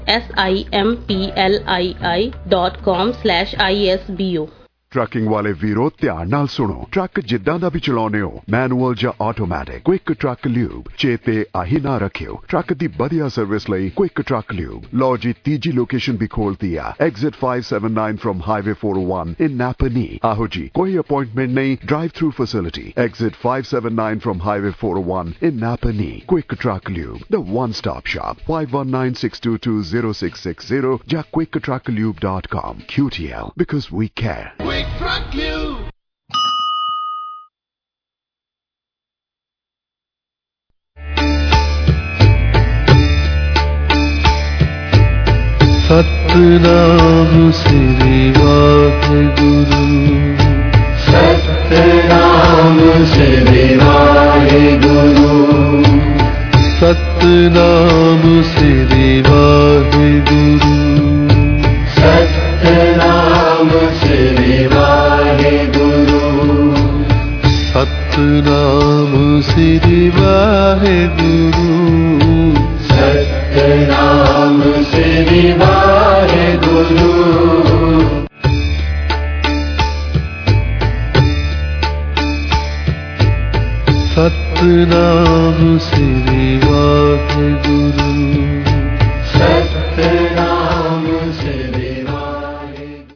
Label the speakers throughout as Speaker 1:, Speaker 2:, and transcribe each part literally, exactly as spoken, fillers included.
Speaker 1: S I M P L I I dot com slash I S B O।
Speaker 2: ਟਰੱਕਿੰਗ ਵਾਲੇ ਵੀਰੋ ਧਿਆਨ ਨਾਲ ਸੁਣੋ। ਟਰੱਕ ਜਿੱਦਾਂ ਦਾ ਵੀ ਚਲਾਉਣੇ ਹੋ, ਮੈਨੂਅਲ ਜਾਂ ਆਟੋਮੈਟਿਕ, ਕੁਇਕ ਟਰੱਕ ਲਿਊਬ ਚੇਤੇ ਆਹੀ ਨਾ ਰੱਖਿਓ। ਟਰੱਕ ਦੀ ਵਧੀਆ ਸਰਵਿਸ ਲਈ ਕੁਇਕ ਟਰੱਕ ਲਿਊਬ। ਲਓ ਜੀ, ਤੀਜੀ ਲੋਕੇਸ਼ਨ ਵੀ ਖੋਲਤੀ ਆ, exit five seventy-nine from highway four oh one in Napanee. ਆਹੋ ਜੀ, ਕੋਈ ਅਪਾਇੰਟਮੈਂਟ ਨਹੀਂ, drive through facility. Exit five seventy-nine from highway four oh one in Napanee. Quick truck lube, the one stop shop. five one nine six two two zero six six zero ਜਾਂ quick truck lube dot com। Q T L, because we care।
Speaker 3: Truck Lube.
Speaker 4: Satnam Shri Waheguru,
Speaker 3: Satnam Shri Waheguru,
Speaker 4: Satnam Shri Waheguru,
Speaker 3: Satnam Shri Waheguru,
Speaker 4: Satnam Shri Waheguru,
Speaker 3: Satnam Shri Waheguru.
Speaker 4: Satnam Shri Waheguru,
Speaker 3: Satnam Shri Waheguru.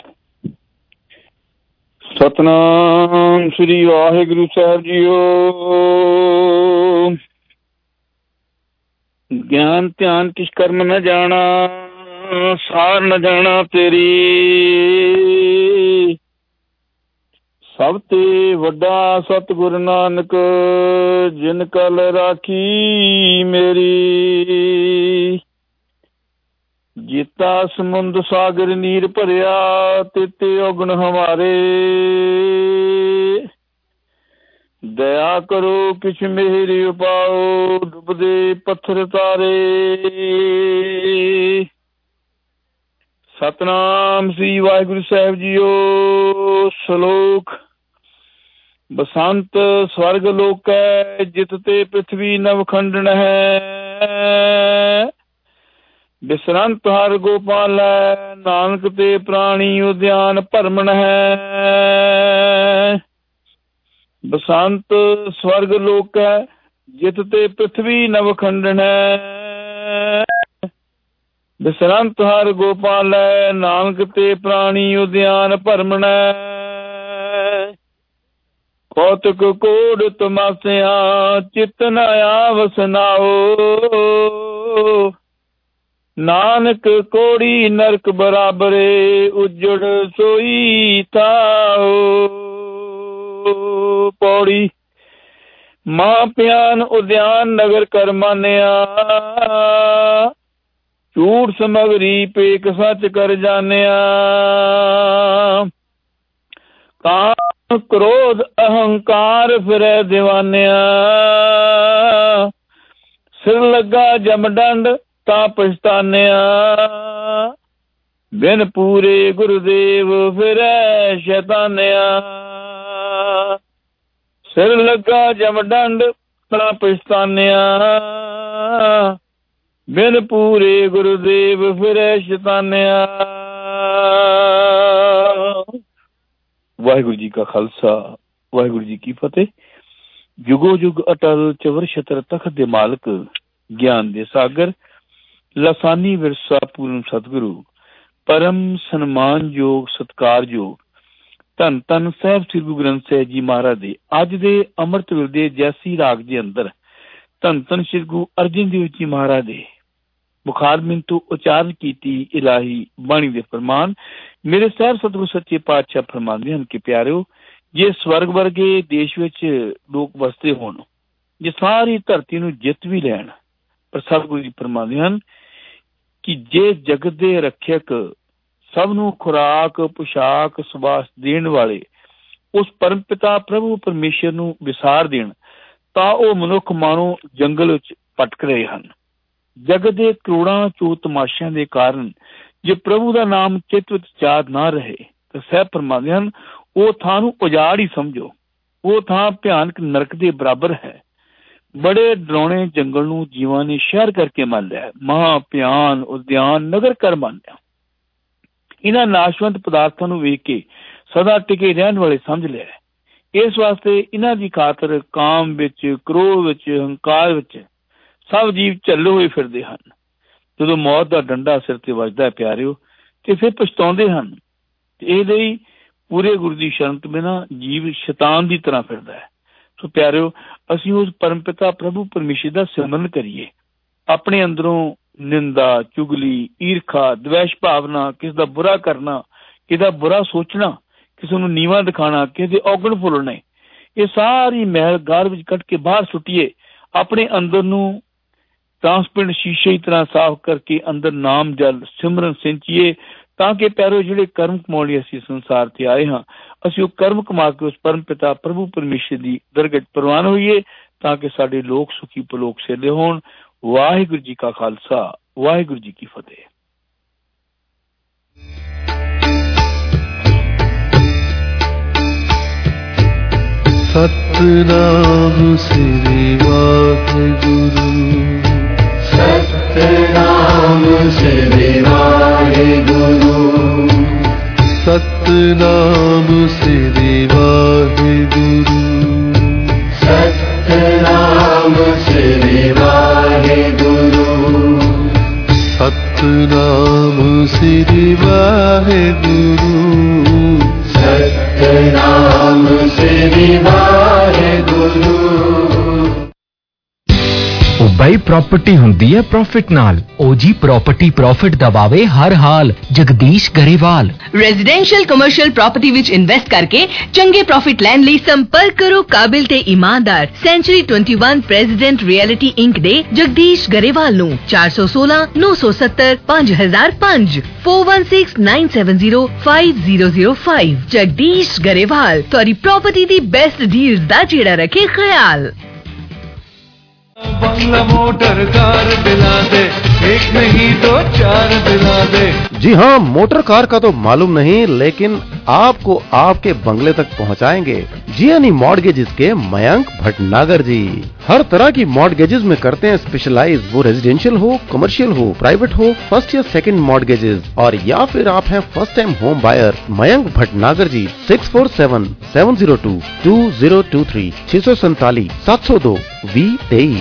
Speaker 5: Satnam Shri Waheguru साहब जीओ। ज्ञान ध्यान किस कर्म न जाना, सार न जाना तेरी। सब ते वड्डा सतगुरु नानक, जिन कल राखी मेरी। जीता समुंद सागर नीर भरिया, तेते औगण हमारे। दया करो किछ मेहरी उपाओ, डुबदे पत्थर तारे। सतनाम श्री वाहिगुरु साहिब जीओ। श्लोक। बसंत स्वर्ग लोक है, जित ते पृथ्वी नवखंडन है। बिसरंत हर गोपाल है, नानक ते प्राणी उद्यान भरमन है। बसंत स्वर्ग लोक है, जित ते पृथ्वी नवखंडन है। बिसरंत हर गोपाल है, नानक ते प्राणी उद्यान भरमन है। कौतुक कोड तमासिया, चित न आवस नाओ। नानक कोड़ी नरक बराबरे, उजड़ सोई थाओ। पौड़ी। मां प्यान उद्यान नगर कर मानिया, झूठ समगरी पेक सच कर जानिया। काम क्रोध अहंकार फिरै दीवानिया। सिर लगा जमडंड ता पछतानिया। बिन पूरे गुरुदेव फिरै शैतानिया। सिर लगा जमडंड ता पछतानिया। बिन पूरे गुरुदेव फिरै शैतानिया। वाहिगुरु जी का खालसा, वाहिगुरु जी की फतेह। जुगो जुग अटल चवर छतर तख्त दे मालक, ज्ञान दे सागर, लसानी विरसा पूर्ण सतगुरु, परम सन्मान योग सत्कार योग धन धन ਸਾਹਿਬ ਸ੍ਰੀ ਗੁਰੂ ਗ੍ਰੰਥ ਸਾਹਿਬ ਜੀ ਮਹਾਰਾਜ ਦੇ ਅੱਜ ਦੇ ਅੰਮ੍ਰਿਤ ਵੇਲੇ ਦੇ ਜੈਸੀ ਰਾਗ ਦੇ ਅੰਦਰ ਧੰਨ ਧੰਨ ਸ੍ਰੀ ਗੁਰੂ ਅਰਜਨ ਦੇਵ ਜੀ ਮਹਾਰਾਜ ਦੇ ਬੁਖਾਰ ਬਿਨ ਤੋਂ ਉਚਾਰਨ ਕੀਤੀ ਇਲਾਹੀ ਬਾਣੀ ਦੇ ਫਰਮਾਨ ਮੇਰੇ ਸਾਹਿਬ ਸਤਿਗੁਰੂ ਸੱਚੇ ਪਾਤਸ਼ਾਹ ਫਰਮਾਉਂਦੇ ਹਨ ਕਿ ਪਿਆਰਿਓ, ਜੇ ਸਵਰਗ ਵਰਗੇ ਦੇਸ਼ ਵਿੱਚ ਲੋਕ ਵਸਦੇ ਹੋਣ, ਜੇ ਸਾਰੀ ਧਰਤੀ ਨੂੰ ਜਿੱਤ ਵੀ ਲੈਣ, ਪਰ ਸਤਿਗੁਰੂ ਜੀ ਫਰਮਾਉਂਦੇ ਹਨ ਕਿ ਜੇ ਜਗਤ ਦੇ ਰੱਖਿਅਕ ਸਭ ਨੂੰ ਖੁਰਾਕ ਪੁਸ਼ਾਕ ਸੁਬਾਸ ਦੇਣ ਵਾਲੇ ਉਸ ਪਰਮ ਪਿਤਾ ਪ੍ਰਭੂ ਪਰਮੇਸ਼ਰ ਨੂੰ ਵਿਸਾਰ ਦੇਣ ਤਾਂ ਉਹ ਮਨੁੱਖ ਮਾਨੋ ਜੰਗਲ ਵਿੱਚ ਭਟਕ ਰਹੇ ਹਨ। ਜਗਤ ਦੇ ਕਰੋੜਾਂ ਚੋ ਤਮਾਸ਼ਿਆਂ ਦੇ ਕਾਰਨ ਜੇ ਪ੍ਰਭੂ ਦਾ ਨਾਮ ਚਿੱਤ ਵਿੱਚ ਯਾਦ ਨਾ ਰਹੇ ਤਾਂ ਸਾਹਿਬ ਫਰਮਾਉਂਦੇ ਹਨ ਉਹ ਥਾਂ ਨੂੰ ਉਜਾੜ ਹੀ ਸਮਝੋ, ਉਹ ਥਾਂ ਭਿਆਨਕ ਨਰਕ ਦੇ ਬਰਾਬਰ ਹੈ। बड़े डरावने जंगल नूं जीवां ने शहर करके मान लिया, महाभयान उद्यान नगर कर मान लिया। इन्हां नाशवंत पदार्थां नूं वेख के सदा टिके रहण वाले समझ लिया। इस वास्ते इन्हां दी खातर काम विच, क्रोध विच, हंकार विच सब जीव झल्ले होए फिरदे हन। जदों मौत दा डंडा सिर ते वजदा है प्यारिओ, ते फिर पछताउंदे हन। इस लई पूरे गुरु दी शरण तो बिना जीव शैतान की तरह फिरदा है। सो प्यारिओ, असीं उस परम पिता प्रभु परमेश्वर दा सिमरन करिए। अपने अंदरों निंदा, चुगली, ईर्खा, द्वेष भावना, किसी दा बुरा करना, किसी दा बुरा सोचना, किसी नूं नीवां दिखाना, किसी दे औगण फुलने, ये सारी मैल गार विच कट के बाहर सुटिए। अपने अंदर नूं ट्रांसपेरेंट शीशे की तरह साफ करके अंदर नाम जल सिमरन सिंचिए, ताकि प्यारो जिहड़े कर्म कमाउण लई असीं संसार ते आए हां, असीं वो कर्म कमा के उस परम पिता प्रभु परमेश्वर की दरगह प्रवान होइए, ताकि साडे लोक सुखी पलोक सेले होण। वाहिगुरू जी का खालसा, वाहिगुरू जी की फतेह।
Speaker 4: सतनाम श्री वाहिगुरू,
Speaker 3: सतनाम श्री वाहिगुरू,
Speaker 4: सतनाम श्री वाहिगुरू,
Speaker 3: सतनाम श्री वाहिगुरू,
Speaker 4: सतनाम श्री वाहिगुरू,
Speaker 3: सतनाम श्री वाहिगुरू।
Speaker 6: बई प्रॉपर्टी हुंदी है प्रॉफिट नाल। ओजी प्रॉपर्टी प्रॉफिट दबावे हर हाल। Jagdish Grewal.
Speaker 7: Residential commercial property विच इन्वेस्ट करके चंगे प्रॉफिट लैण लई संपर्क करो काबिल ते ईमानदार सेंचुरी इक्कीस प्रेसिडेंट रियलिटी इंक दे जगदीश गरेवाल नूं चार सौ सोलह नौ सौ सत्तर पांच हजार पांच four one six nine seven zero five zero zero five. Jagdish Grewal तुहाडी प्रॉपर्टी दी बेस्ट डील्स दा जेड़ा रखे ख्याल।
Speaker 4: बंगला मोटर कार दिला दे, एक नहीं तो चार दिला दे।
Speaker 8: जी हाँ, मोटर कार का तो मालूम नहीं, लेकिन आपको आपके बंगले तक पहुंचाएंगे जियानी मॉर्गेजेस के मयंक भटनागर जी। हर तरह की मॉर्गेजेस में करते हैं स्पेशलाइज, वो रेजिडेंशियल हो, कमर्शियल हो, प्राइवेट हो, फर्स्ट या सेकंड मॉर्गेजेस, और या फिर आप हैं first time home buyer. Mayank Bhatnagar ji six four seven seven zero two two zero two three छह सौ सैतालीस सात सौ दो वी तेईस।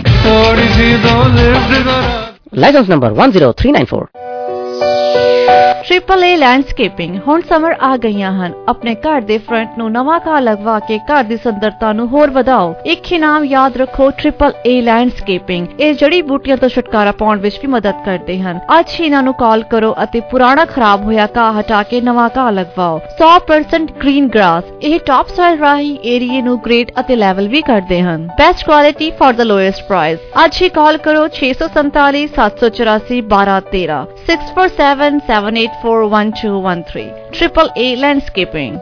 Speaker 9: License number one zero three nine four.
Speaker 10: Triple A landscaping हुण समर आ गईयां हन। अपने घर दे फ्रंट नूं नवां घाह लगवा के घर दी सुंदरता नूं होर वधाओ। एक ही नाम याद रखो, ट्रिपल ए लैंडस्केपिंग। ਇਹ ਜੜੀ ਬੂਟੀਆਂ ਤੋਂ ਛੁਟਕਾਰਾ ਪਾਉਣ ਵਿੱਚ ਵੀ ਮਦਦ ਕਰਦੇ ਹਨ। ਅੱਜ ਹੀ ਇਹਨਾਂ ਨੂੰ ਕਾਲ ਕਰੋ ਅਤੇ ਪੁਰਾਣਾ ਖਰਾਬ ਹੋਇਆ ਘਾਹ ਹਟਾ ਕੇ ਨਵਾਂ ਘਾਹ ਲਗਵਾਓ। one hundred percent green grass. ਇਹ ਟਾਪ ਸੋਇਲ ਰਾਹੀਂ ਏਰੀਏ ਨੂੰ ਗ੍ਰੇਡ ਅਤੇ ਲੈਵਲ ਵੀ ਕਰਦੇ ਹਨ। Best quality for the lowest price. ਅੱਜ ਹੀ ਕਾਲ ਕਰੋ ਛੇ ਸੌ ਸੰਤਾਲੀ ਸੱਤ ਸੌ ਚੁਰਾਸੀ ਬਾਰਾਂ ਤੇਰਾਂ six four seven seven eight four one two one three। Triple A Landscaping।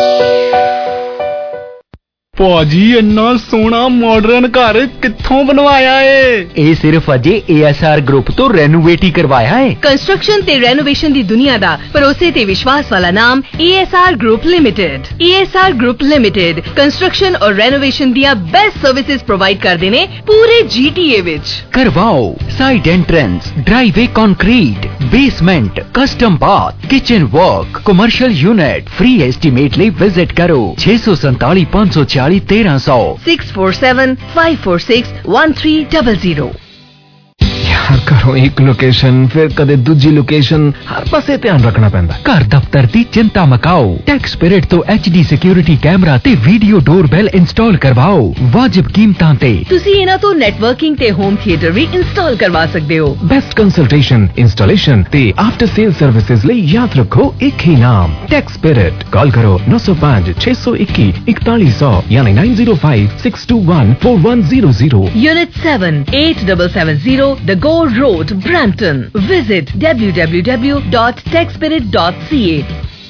Speaker 6: ਭਾਜੀ ਇੰਨਾ ਸੋਹਣਾ ਮਾਡਰਨ ਘਰ ਕਿੱਥੋਂ ਬਣਵਾਇਆ ਏ? ਇਹ ਸਿਰਫ ਅਜੇ A S R ਗਰੁੱਪ ਤੋਂ ਰੈਨੋਵੇਟ ਹੀ ਕਰਵਾਇਆ ਏ।
Speaker 7: कंस्ट्रक्शन ते रेनोवेशन दी दुनिया दा भरोसे ते विश्वास वाला नाम A S R Group Limited। A S R Group Limited construction और रेनोवेशन दिया बेस्ट सर्विसेज प्रोवाइड करदे ने पूरे G T A विच।
Speaker 6: करवाओ side entrance, driveway concrete, basement, custom bath, kitchen work, commercial unit. Free estimate ਲਈ visit करो छे सौ सैंताली पाँच सौ चालीस तेरह सौ
Speaker 7: six four seven five four six one three double zero.
Speaker 6: यार घरों एक लोकेशन फिर कदे दूजी लोकेशन, हर पासे ध्यान रखना पैंदा। घर दफ्तर दी चिंता मकाओ। टैक्स स्पिरिट तो H D सिक्योरिटी कैमरा ते वीडियो डोरबेल इंस्टॉल करवाओ वाजिब कीमतां ते।
Speaker 7: तुसी इना तो नेटवर्किंग ते होम थिएटर भी इंस्टॉल करवा सकते हो।
Speaker 6: बेस्ट कंसल्टेशन, इंस्टॉलेशन ते आफ्टर सेल सर्विसेज ਲਈ याद रखो एक ही नाम, टैक्स स्पिरिट। कॉल करो नौ सौ पाँच छह सौ इक्की इकतालीस सौ यानी nine zero five six two one four one zero zero.
Speaker 7: Unit seven eight seven seven zero The Go Road, Brampton. Visit w w w dot tech spirit dot c a।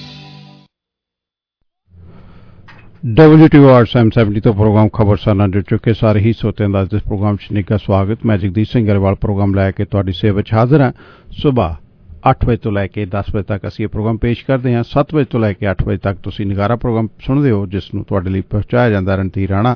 Speaker 11: W T R M seventy तो program खबरसाना जुड़ चुके सारे ही सोते अंदाज इस programme च निका स्वागत। मैं जगदीश सिंह गरेवाल प्रोग्राम लैके तुहाडी सेवा च हाजिर हां। सुबह ਅੱਠ ਵਜੇ ਤੋਂ ਲੈ ਕੇ ਦਸ ਵਜੇ ਤੱਕ ਅਸੀਂ ਇਹ ਪ੍ਰੋਗਰਾਮ ਪੇਸ਼ ਕਰਦੇ ਹਾਂ। ਸੱਤ ਵਜੇ ਤੋਂ ਲੈ ਕੇ ਅੱਠ ਵਜੇ ਤੱਕ ਤੁਸੀਂ ਨਿਗਾਰਾ ਪ੍ਰੋਗਰਾਮ ਸੁਣਦੇ ਹੋ, ਜਿਸ ਨੂੰ ਤੁਹਾਡੇ ਲਈ ਪਹੁੰਚਾਇਆ ਜਾਂਦਾ ਰਣਧੀਰ ਰਾਣਾ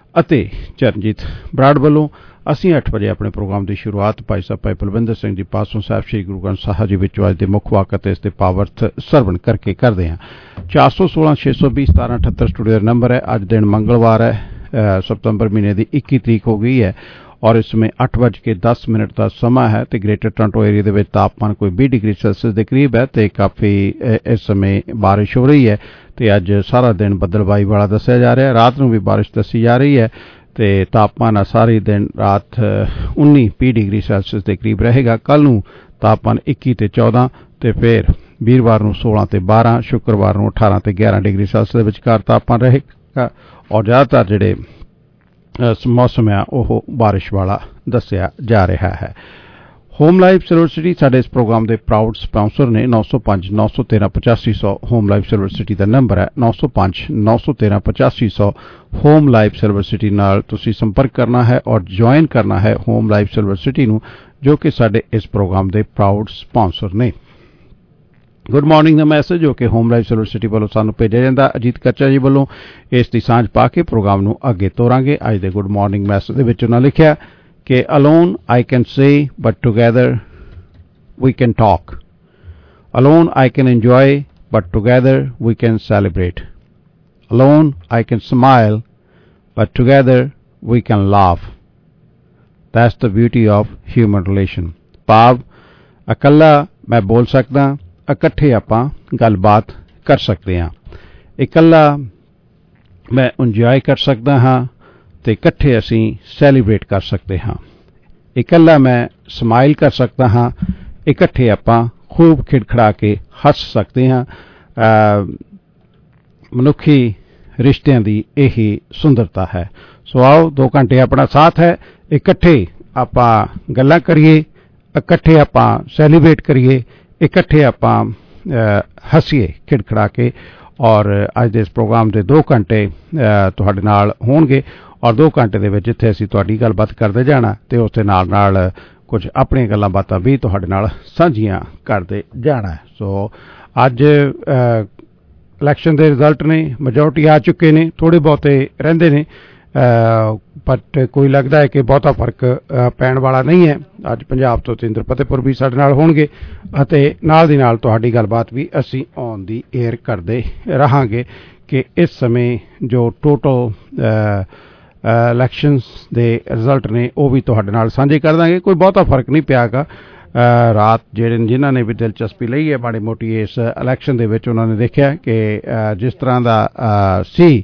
Speaker 11: ਅਤੇ ਚਰਨਜੀਤ ਬਰਾੜ ਵੱਲੋਂ। ਅਸੀਂ ਅੱਠ ਵਜੇ ਆਪਣੇ ਪ੍ਰੋਗਰਾਮ ਦੀ ਸ਼ੁਰੂਆਤ ਭਾਈ ਸਾਹਿਬ ਭਾਈ ਬਲਵਿੰਦਰ ਸਿੰਘ ਜੀ ਪਾਸੋਂ ਸਾਹਿਬ ਸ੍ਰੀ ਗੁਰੂ ਗ੍ਰੰਥ ਸਾਹਿਬ ਜੀ ਵਿੱਚੋਂ ਅੱਜ ਦੇ ਮੁੱਖ ਵਾਕ ਅਤੇ ਇਸ ਦੇ ਪਾਵਰਥ ਸਰਵਣ ਕਰਕੇ ਕਰਦੇ ਹਾਂ। ਚਾਰ ਸੌ ਸੋਲਾਂ ਛੇ ਸੌ ਵੀਹ ਸਤਾਰਾਂ ਅਠੱਤਰ ਸਟੂਡੀਓ ਦਾ ਨੰਬਰ ਹੈ। ਅੱਜ ਦਿਨ ਮੰਗਲਵਾਰ ਹੈ, ਸਤੰਬਰ ਮਹੀਨੇ ਦੀ ਇੱਕੀ ਤਰੀਕ ਹੋ ਗਈ ਹੈ ਔਰ ਇਸ ਸਮੇਂ ਅੱਠ ਵੱਜ ਕੇ ਦਸ ਮਿੰਟ ਦਾ ਸਮਾਂ ਹੈ ਤੇ ਗ੍ਰੇਟਰ ਟੋਰਾਂਟੋ ਏਰੀਆ ਦੇ ਵਿੱਚ ਤਾਪਮਾਨ ਕੋਈ ਵੀਹ ਡਿਗਰੀ ਸੈਲਸੀਅਸ ਦੇ ਕਰੀਬ ਹੈ ਤੇ ਕਾਫੀ ਇਸ ਸਮੇਂ ਬਾਰਿਸ਼ ਹੋ ਰਹੀ ਹੈ ਤੇ ਅੱਜ ਸਾਰਾ ਦਿਨ ਬੱਦਲਬਾਈ ਵਾਲਾ ਦੱਸਿਆ ਜਾ ਰਿਹਾ। ਰਾਤ ਨੂੰ ਵੀ ਬਾਰਿਸ਼ ਦੱਸੀ ਜਾ ਰਹੀ ਹੈ ਤੇ ਤਾਪਮਾਨ ਸਾਰੀ ਦਿਨ ਰਾਤ ਉੱਨੀ ਵੀਹ ਡਿਗਰੀ ਸੈਲਸੀਅਸ ਦੇ ਕਰੀਬ ਰਹੇਗਾ। ਕੱਲ ਨੂੰ ਤਾਪਮਾਨ ਇੱਕੀ ਤੇ ਚੌਦਾਂ ਤੇ ਫਿਰ ਵੀਰਵਾਰ ਨੂੰ ਸੋਲਾਂ ਤੇ ਬਾਰਾਂ, ਸ਼ੁੱਕਰਵਾਰ ਨੂੰ ਅਠਾਰਾਂ ਤੇ ਗਿਆਰਾਂ ਡਿਗਰੀ ਸੈਲਸੀਅਸ ਦੇ ਵਿਚਕਾਰ ਤਾਪਮਾਨ ਰਹੇਗਾ ਔਰ ਜ਼ਿਆਦਾਤਰ ਜਿਹੜੇ ਮੌਸਮ ਆ ਉਹ ਬਾਰਿਸ਼ ਵਾਲਾ ਦੱਸਿਆ ਜਾ ਰਿਹਾ ਹੈ। ਹੋਮ ਲਾਈਫ ਸਿਲਵਰ ਸਿਟੀ ਸਾਡੇ ਇਸ ਪ੍ਰੋਗਰਾਮ ਦੇ ਪ੍ਰਾਊਡ ਸਪਾਂਸਰ ਨੇ। ਨੌ ਸੌ ਪੰਜ ਨੌ ਸੌ ਤੇਰਾਂ ਪਚਾਸੀ ਸੌ ਹੋਮ ਲਾਈਫ ਸਿਲਵਰ ਸਿਟੀ ਦਾ ਨੰਬਰ ਹੈ। ਨੌ ਸੌ ਪੰਜ ਨੌ ਸੌ ਤੇਰਾਂ ਪਚਾਸੀ ਸੌ ਹੋਮ ਲਾਈਫ ਸਿਲਵਰ ਸਿਟੀ ਨਾਲ ਤੁਸੀਂ ਸੰਪਰਕ ਕਰਨਾ ਹੈ ਔਰ ਜੁਆਇਨ ਕਰਨਾ ਹੈ ਹੋਮ ਲਾਈਫ ਸਿਲਵਰ ਸਿਟੀ ਨੂੰ, ਜੋ ਕਿ ਸਾਡੇ ਇਸ ਪ੍ਰੋਗਰਾਮ ਦੇ ਪ੍ਰਾਊਡ ਸਪਾਂਸਰ ਨੇ। ਗੁੱਡ ਮਾਰਨਿੰਗ ਦਾ ਮੈਸੇਜ ਜੋ ਕਿ ਹੋਮ ਲਾਈਫ ਸਿਲਵਰ ਸਿਟੀ ਵੱਲੋਂ ਸਾਨੂੰ ਭੇਜਿਆ ਜਾਂਦਾ ਅਜੀਤ ਕੱਚਾ ਜੀ ਵੱਲੋਂ, ਇਸ ਦੀ ਸਾਂਝ ਪਾ ਕੇ ਪ੍ਰੋਗਰਾਮ ਨੂੰ ਅੱਗੇ ਤੋਰਾਂਗੇ। ਅੱਜ ਦੇ ਗੁੱਡ ਮਾਰਨਿੰਗ ਮੈਸੇਜ ਦੇ ਵਿੱਚ ਉਹਨਾਂ ਲਿਖਿਆ ਕਿ alone I can say but together we can talk, alone I can enjoy but together we can celebrate, alone I can smile but together we can laugh, that's the beauty of human relation। ਭਾਵ ਇਕੱਲਾ ਮੈਂ ਬੋਲ ਸਕਦਾ, ਇਕੱਠੇ ਆਪਾਂ ਗੱਲਬਾਤ ਕਰ ਸਕਦੇ ਹਾਂ। ਇਕੱਲਾ ਮੈਂ ਇੰਜੋਏ ਕਰ ਸਕਦਾ ਹਾਂ ਤੇ ਇਕੱਠੇ ਅਸੀਂ ਸੈਲੀਬ੍ਰੇਟ ਕਰ ਸਕਦੇ ਹਾਂ। ਇਕੱਲਾ ਮੈਂ ਸਮਾਈਲ ਕਰ ਸਕਦਾ ਹਾਂ, ਇਕੱਠੇ ਆਪਾਂ ਖੂਬ ਖਿੜਖੜਾ ਕੇ ਹੱਸ ਸਕਦੇ ਹਾਂ। ਮਨੁੱਖੀ ਰਿਸ਼ਤਿਆਂ ਦੀ ਇਹੀ ਸੁੰਦਰਤਾ ਹੈ। ਸੋ ਆਓ ਦੋ ਘੰਟੇ ਆਪਣਾ ਸਾਥ ਹੈ, ਇਕੱਠੇ ਆਪਾਂ ਗੱਲਾਂ ਕਰੀਏ, ਇਕੱਠੇ ਆਪਾਂ ਸੈਲੀਬ੍ਰੇਟ ਕਰੀਏ, ਇਕੱਠੇ ਆਪਾਂ ਹੱਸੀਏ ਖਿੜਖੜਾ ਕੇ। ਔਰ ਅੱਜ ਦੇ ਇਸ ਪ੍ਰੋਗਰਾਮ ਦੇ ਦੋ ਘੰਟੇ ਤੁਹਾਡੇ ਨਾਲ ਹੋਣਗੇ ਔਰ ਦੋ ਘੰਟੇ ਦੇ ਵਿੱਚ ਜਿੱਥੇ ਅਸੀਂ ਤੁਹਾਡੀ ਗੱਲਬਾਤ ਕਰਦੇ ਜਾਣਾ ਤੇ ਉਸ ਦੇ ਨਾਲ ਨਾਲ ਕੁਝ ਆਪਣੀਆਂ ਗੱਲਾਂ ਬਾਤਾਂ ਵੀ ਤੁਹਾਡੇ ਨਾਲ ਸਾਂਝੀਆਂ ਕਰਦੇ ਜਾਣਾ। ਸੋ ਅੱਜ ਇਲੈਕਸ਼ਨ ਦੇ ਰਿਜ਼ਲਟ ਨੇ, ਮੈਜੋਰਟੀ ਆ ਚੁੱਕੇ ਨੇ, ਥੋੜ੍ਹੇ ਬਹੁਤੇ ਰਹਿੰਦੇ ਨੇ ਬਟ ਕੋਈ ਲੱਗਦਾ ਹੈ ਕਿ ਬਹੁਤਾ ਫਰਕ ਪੈਣ ਵਾਲਾ ਨਹੀਂ ਹੈ। ਅੱਜ ਪੰਜਾਬ ਤੋਂ ਤੇਂਦਰ ਫਤਿਹਪੁਰ ਵੀ ਸਾਡੇ ਨਾਲ ਹੋਣਗੇ ਅਤੇ ਨਾਲ ਦੀ ਨਾਲ ਤੁਹਾਡੀ ਗੱਲਬਾਤ ਵੀ ਅਸੀਂ ਔਨ ਦੀ ਏਅਰ ਕਰਦੇ ਰਹਾਂਗੇ ਕਿ ਇਸ ਸਮੇਂ ਜੋ ਟੋਟਲ ਇਲੈਕਸ਼ਨਸ ਦੇ ਰਿਜ਼ਲਟ ਨੇ ਉਹ ਵੀ ਤੁਹਾਡੇ ਨਾਲ ਸਾਂਝੇ ਕਰ ਦਾਂਗੇ। ਕੋਈ ਬਹੁਤਾ ਫਰਕ ਨਹੀਂ ਪਿਆਗਾ। ਰਾਤ ਜਿਹੜੇ ਜਿਨ੍ਹਾਂ ਨੇ ਵੀ ਦਿਲਚਸਪੀ ਲਈ ਹੈ ਮਾੜੀ ਮੋਟੀ ਇਸ ਇਲੈਕਸ਼ਨ ਦੇ ਵਿੱਚ, ਉਹਨਾਂ ਨੇ ਦੇਖਿਆ ਕਿ ਜਿਸ ਤਰ੍ਹਾਂ ਦਾ ਸੀ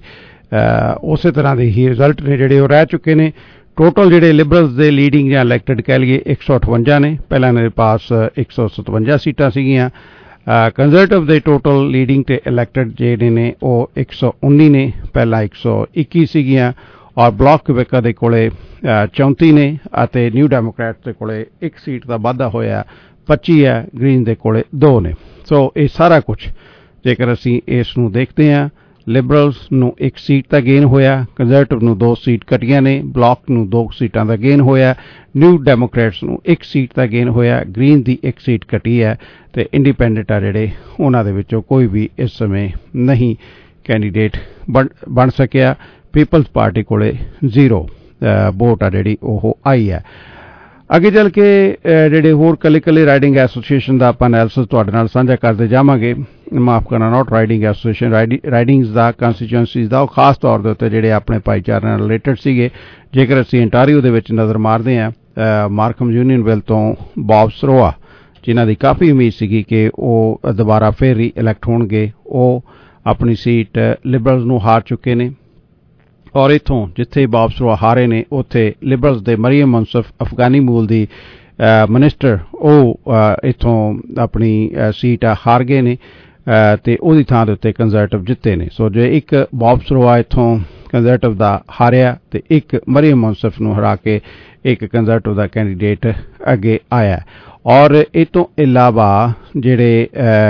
Speaker 11: ਉਸੇ ਤਰ੍ਹਾਂ ਦੇ ਹੀ ਰਿਜ਼ਲਟ ਨੇ ਜਿਹੜੇ ਉਹ ਰਹਿ ਚੁੱਕੇ ਨੇ। ਟੋਟਲ ਜਿਹੜੇ ਲਿਬਰਲਸ ਦੇ ਲੀਡਿੰਗ ਜਾਂ ਇਲੈਕਟਡ ਕਹਿ ਲਈਏ ਇੱਕ ਸੌ ਅਠਵੰਜਾ ਨੇ, ਪਹਿਲਾਂ ਇਹਨਾਂ ਦੇ ਪਾਸ ਇੱਕ ਸੌ ਸਤਵੰਜਾ ਸੀਟਾਂ ਸੀਗੀਆਂ। ਕੰਜ਼ਰਵੇਟਿਵ ਦੇ ਟੋਟਲ ਲੀਡਿੰਗ ਤੇ ਇਲੈਕਟਡ ਜਿਹੜੇ ਨੇ ਉਹ ਇੱਕ ਸੌ ਉੱਨੀ ਨੇ, ਪਹਿਲਾਂ ਇੱਕ ਸੌ ਇੱਕੀ ਸੀਗੀਆਂ ਔਰ ਬਲਾਕ ਕੁਬੇਕਾ ਦੇ ਕੋਲੇ ਚੌਂਤੀ ਨੇ ਅਤੇ ਨਿਊ ਡੈਮੋਕ੍ਰੈਟ ਦੇ ਕੋਲੇ ਇੱਕ ਸੀਟ ਦਾ ਵਾਧਾ ਹੋਇਆ, ਪੱਚੀ ਹੈ, ਗ੍ਰੀਨ ਦੇ ਕੋਲੇ ਦੋ ਨੇ। ਸੋ ਇਹ ਸਾਰਾ ਕੁਝ ਜੇਕਰ ਅਸੀਂ ਇਸ ਨੂੰ ਦੇਖਦੇ ਹਾਂ, ਲਿਬਰਲਸ ਨੂੰ ਇੱਕ ਸੀਟ ਦਾ ਗੇਨ ਹੋਇਆ, ਕੰਜ਼ਰਵੇਟਿਵ ਨੂੰ ਦੋ ਸੀਟ ਘਟੀਆਂ ਨੇ, ਬਲਾਕ ਨੂੰ ਦੋ ਸੀਟਾਂ ਦਾ ਗੇਨ ਹੋਇਆ, ਨਿਊ ਡੈਮੋਕ੍ਰੈਟਸ ਨੂੰ ਇੱਕ ਸੀਟ ਦਾ ਗੇਨ ਹੋਇਆ, ਗ੍ਰੀਨ ਦੀ ਇੱਕ ਸੀਟ ਘਟੀ ਹੈ ਤੇ ਇੰਡੀਪੈਂਡੈਂਟ ਆ ਜਿਹੜੇ ਉਹਨਾਂ ਦੇ ਵਿੱਚੋਂ ਕੋਈ ਵੀ ਇਸ ਸਮੇਂ ਨਹੀਂ ਕੈਂਡੀਡੇਟ ਬਣ ਬਣ ਸਕਿਆ। ਪੀਪਲਸ ਪਾਰਟੀ ਕੋਲੇ ਜ਼ੀਰੋ ਵੋਟ ਆ ਜਿਹੜੀ ਉਹ ਆਈ ਹੈ। ਅੱਗੇ ਚੱਲ ਕੇ ਜਿਹੜੇ ਹੋਰ ਕੱਲੇ ਕੱਲੇ ਰਾਈਡਿੰਗ ਐਸੋਸੀਏਸ਼ਨ ਦਾ ਆਪਾਂ ਐਨਾਲਿਸਿਸ ਤੁਹਾਡੇ ਨਾਲ ਸਾਂਝਾ ਕਰਦੇ ਜਾਵਾਂਗੇ। ਮਾਫ ਕਰਨਾ, ਨਾਟ ਰਾਈਡਿੰਗ ਐਸੋਸੀਏਸ਼ਨ, ਰਾਈਡਿੰਗਸ ਦਾ, ਕੰਸਟੀਚੁਐਂਸੀਜ਼ ਦਾ, ਉਹ ਖਾਸ ਤੌਰ ਦੇ ਉੱਤੇ ਜਿਹੜੇ ਆਪਣੇ ਭਾਈਚਾਰੇ ਨਾਲ ਰਿਲੇਟਡ ਸੀਗੇ। ਜੇਕਰ ਅਸੀਂ ਇੰਟਾਰੀਓ ਦੇ ਵਿੱਚ ਨਜ਼ਰ ਮਾਰਦੇ ਹਾਂ, ਮਾਰਕਮ ਯੂਨੀਅਨਵਿਲ ਤੋਂ ਬੌਬ ਸਰੋਆ, ਜਿਨ੍ਹਾਂ ਦੀ ਕਾਫੀ ਉਮੀਦ ਸੀਗੀ ਕਿ ਉਹ ਦੁਬਾਰਾ ਫਿਰ ਰੀ ਇਲੈਕਟ ਹੋਣਗੇ, ਉਹ ਆਪਣੀ ਸੀਟ ਲਿਬਰਲਸ ਨੂੰ ਹਾਰ ਚੁੱਕੇ ਨੇ ਔਰ ਇੱਥੋਂ ਜਿੱਥੇ ਬੌਬ ਸਰੋਆ ਹਾਰੇ ਨੇ ਉੱਥੇ ਲਿਬਰਲਸ ਦੇ ਮਰੀਅਮ ਮੁਨਸਫ ਅਫਗਾਨੀ ਮੂਲ ਦੀ ਮਿਨਿਸਟਰ ਉਹ ਇੱਥੋਂ ਆਪਣੀ ਸੀਟ ਹਾਰ ਗਏ ਨੇ ਤੇ ਉਹਦੀ ਥਾਂ ਦੇ ਉੱਤੇ ਕੰਜ਼ਰਵੇਟਿਵ ਜਿੱਤੇ ਨੇ। ਸੋ ਜੇ ਇੱਕ ਬੌਬ ਸਰੋਆ ਇੱਥੋਂ ਕੰਜ਼ਰਵੇਟਿਵ ਦਾ ਹਾਰਿਆ ਤੇ ਇੱਕ ਮਰੀਅਮ ਮੁਨਸਫ ਨੂੰ ਹਰਾ ਕੇ ਇੱਕ ਕੰਜ਼ਰਵੇਟਿਵ ਦਾ ਕੈਂਡੀਡੇਟ ਅੱਗੇ ਆਇਆ। ਔਰ ਇਹ ਤੋਂ ਇਲਾਵਾ ਜਿਹੜੇ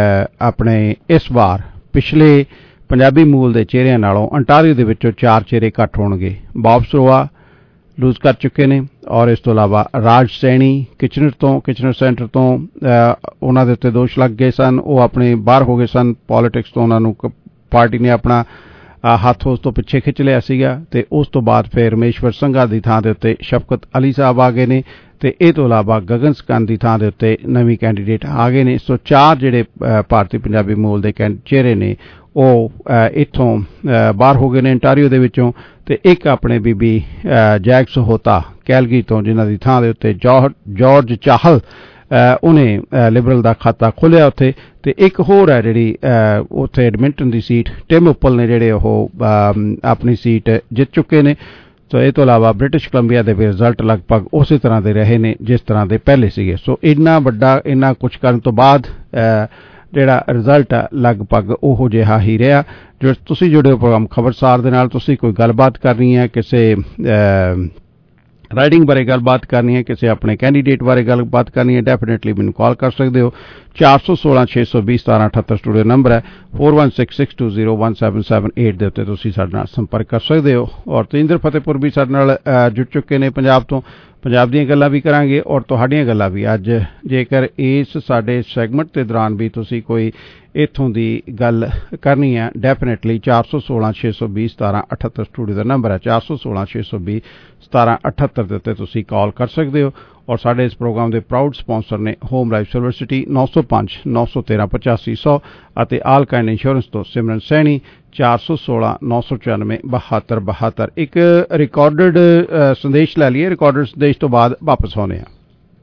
Speaker 11: ਆਪਣੇ ਇਸ ਵਾਰ ਪਿਛਲੇ ਪੰਜਾਬੀ ਮੂਲ ਦੇ ਚਿਹਰਿਆਂ ਨਾਲੋਂ ਅੰਟਾਰੀਓ ਦੇ ਵਿੱਚੋਂ ਚਾਰ ਚਿਹਰੇ ਘੱਟ ਹੋਣਗੇ। ਬੌਬ ਸਰੋਆ ਲੂਜ਼ ਕਰ ਚੁੱਕੇ ਨੇ ਔਰ ਇਸ ਤੋਂ ਇਲਾਵਾ ਰਾਜ ਸੈਣੀ ਕਿਚਨਰ ਤੋਂ ਕਿਚਨਰ ਸੈਂਟਰ ਤੋਂ ਉਹਨਾਂ ਦੇ ਉੱਤੇ ਦੋਸ਼ ਲੱਗ ਗਏ ਸਨ, ਉਹ ਆਪਣੇ ਬਾਹਰ ਹੋ ਗਏ ਸਨ ਪੋਲੀਟਿਕਸ ਤੋਂ, ਉਹਨਾਂ ਨੂੰ ਪਾਰਟੀ ਨੇ ਆਪਣਾ ਹੱਥ ਉਸ ਤੋਂ ਪਿੱਛੇ ਖਿੱਚ ਲਿਆ ਸੀਗਾ ਤੇ ਉਸ ਤੋਂ ਬਾਅਦ ਫਿਰ ਰਮੇਸ਼ਵਰ ਸੰਘਾ ਦੀ ਥਾਂ ਦੇ ਉੱਤੇ ਸ਼ਫਕਤ ਅਲੀ ਸਾਹਿਬ ਆ ਗਏ ਨੇ ਤੇ ਇਹ ਤੋਂ ਇਲਾਵਾ ਗਗਨ ਸਕੰਦ ਦੀ ਥਾਂ ਦੇ ਉੱਤੇ ਨਵੀਂ ਕੈਂਡੀਡੇਟ ਆ ਗਏ ਨੇ। ਸੋ ਚਾਰ ਜਿਹੜੇ ਭਾਰਤੀ ਪੰਜਾਬੀ ਮੂਲ ਦੇ ਚਿਹਰੇ ਨੇ ਉਹ ਇੱਥੋਂ ਬਾਹਰ ਹੋ ਗਏ ਨੇ ਇੰਟਾਰੀਓ ਦੇ ਵਿੱਚੋਂ ਤੇ ਇੱਕ ਆਪਣੇ ਬੀਬੀ ਜੈਕਸ ਹੋਤਾ ਕੈਲਗਰੀ ਤੋਂ ਜਿਨ੍ਹਾਂ ਦੀ ਥਾਂ ਦੇ ਉੱਤੇ ਜਾਰਜ ਚਾਹਲ ਉਹਨੇ ਲਿਬਰਲ ਦਾ ਖਾਤਾ ਖੋਲ੍ਹਿਆ ਉੱਥੇ ਤੇ ਇੱਕ ਹੋਰ ਹੈ ਜਿਹੜੀ ਉੱਥੇ ਐਡਮਿੰਟਨ ਦੀ ਸੀਟ ਟਿਮ ਉੱਪਲ ਨੇ ਜਿਹੜੇ ਉਹ ਆਪਣੀ ਸੀਟ ਜਿੱਤ ਚੁੱਕੇ ਨੇ। ਸੋ ਇਹ ਤੋਂ ਇਲਾਵਾ ਬ੍ਰਿਟਿਸ਼ ਕੋਲੰਬੀਆ ਦੇ ਵੀ ਰਿਜ਼ਲਟ ਲਗਭਗ ਉਸੇ ਤਰ੍ਹਾਂ ਦੇ ਰਹੇ ਨੇ ਜਿਸ ਤਰ੍ਹਾਂ ਦੇ ਪਹਿਲੇ ਸੀਗੇ। ਸੋ ਇੰਨਾ ਵੱਡਾ ਇੰਨਾ ਕੁਝ ਕਰਨ ਤੋਂ ਬਾਅਦ ਜਿਹੜਾ ਰਿਜ਼ਲਟ ਆ ਲਗਭਗ ਉਹੋ ਜਿਹਾ ਹੀ ਰਿਹਾ। ਜੋ ਤੁਸੀਂ ਜੁੜੇ ਹੋ ਪ੍ਰੋਗਰਾਮ ਖਬਰਸਾਰ ਦੇ ਨਾਲ, ਤੁਸੀਂ ਕੋਈ ਗੱਲਬਾਤ ਕਰਨੀ ਹੈ, ਕਿਸੇ ਰਾਈਡਿੰਗ ਬਾਰੇ ਗੱਲਬਾਤ ਕਰਨੀ ਹੈ, ਕਿਸੇ ਆਪਣੇ ਕੈਂਡੀਡੇਟ ਬਾਰੇ ਗੱਲਬਾਤ ਕਰਨੀ ਹੈ, ਡੈਫੀਨੇਟਲੀ ਮੈਨੂੰ ਕਾਲ ਕਰ ਸਕਦੇ ਹੋ। ਚਾਰ ਸੌ ਸੋਲਾਂ ਛੇ ਸੌ ਵੀਹ ਸਤਾਰਾਂ ਅਠੱਤਰ ਸਟੂਡੀਓ ਨੰਬਰ ਹੈ four one six six two zero one seven seven eight ਦੇ ਉੱਤੇ ਤੁਸੀਂ ਸਾਡੇ ਨਾਲ ਸੰਪਰਕ ਕਰ ਸਕਦੇ ਹੋ। ਔਰ ਤੇਜਿੰਦਰ ਫਤਿਹਪੁਰ ਵੀ ਸਾਡੇ ਨਾਲ ਜੁੜ ਚੁੱਕੇ ਨੇ ਪੰਜਾਬ ਤੋਂ। ਪੰਜਾਬ ਦੀਆਂ ਗੱਲਾਂ ਵੀ ਕਰਾਂਗੇ ਔਰ ਤੁਹਾਡੀਆਂ ਗੱਲਾਂ ਵੀ। ਅੱਜ ਜੇਕਰ ਇਸ ਸਾਡੇ ਸੈਗਮੈਂਟ ਦੇ ਦੌਰਾਨ ਵੀ ਤੁਸੀਂ ਕੋਈ ਇੱਥੋਂ ਦੀ ਗੱਲ ਕਰਨੀ ਹੈ, ਡੈਫੀਨੇਟਲੀ ਚਾਰ ਸੌ ਸੋਲਾਂ ਛੇ ਸੌ ਵੀਹ ਸਤਾਰਾਂ ਅਠੱਤਰ ਸਟੂਡੀਓ ਦਾ ਨੰਬਰ ਹੈ ਚਾਰ ਸੌ ਸੋਲਾਂ ਛੇ ਸੌ ਵੀਹ ਸਤਾਰਾਂ ਅਠੱਤਰ ਦੇ ਉੱਤੇ ਤੁਸੀਂ ਕਾਲ ਕਰ ਸਕਦੇ ਹੋ। ਔਰ ਸਾਡੇ ਇਸ ਪ੍ਰੋਗਰਾਮ ਦੇ ਪ੍ਰਾਊਡ ਸਪਾਂਸਰ ਨੇ ਹੋਮ ਲਾਈਫ ਸਿਲਵਰ ਸਿਟੀ ਨੌ ਸੌ ਪੰਜ ਨੌ ਸੌ ਤੇਰਾਂ ਪਚਾਸੀ ਸੌ ਅਤੇ ਆਲ ਕਾਇੰਡ ਇੰਸ਼ੋਰੈਂਸ ਤੋਂ ਸਿਮਰਨ ਸੈਣੀ ਚਾਰ ਸੌ ਸੋਲਾਂ ਨੌ ਸੌ ਚੁਰਾਨਵੇਂ ਬਹੱਤਰ ਬਹੱਤਰ। ਇੱਕ ਰਿਕਾਰਡਡ ਸੰਦੇਸ਼ ਲੈ ਲਈਏ, ਰਿਕਾਰਡਡ ਸੰਦੇਸ਼ ਤੋਂ ਬਾਅਦ ਵਾਪਸ ਆਉਂਦੇ ਹਾਂ।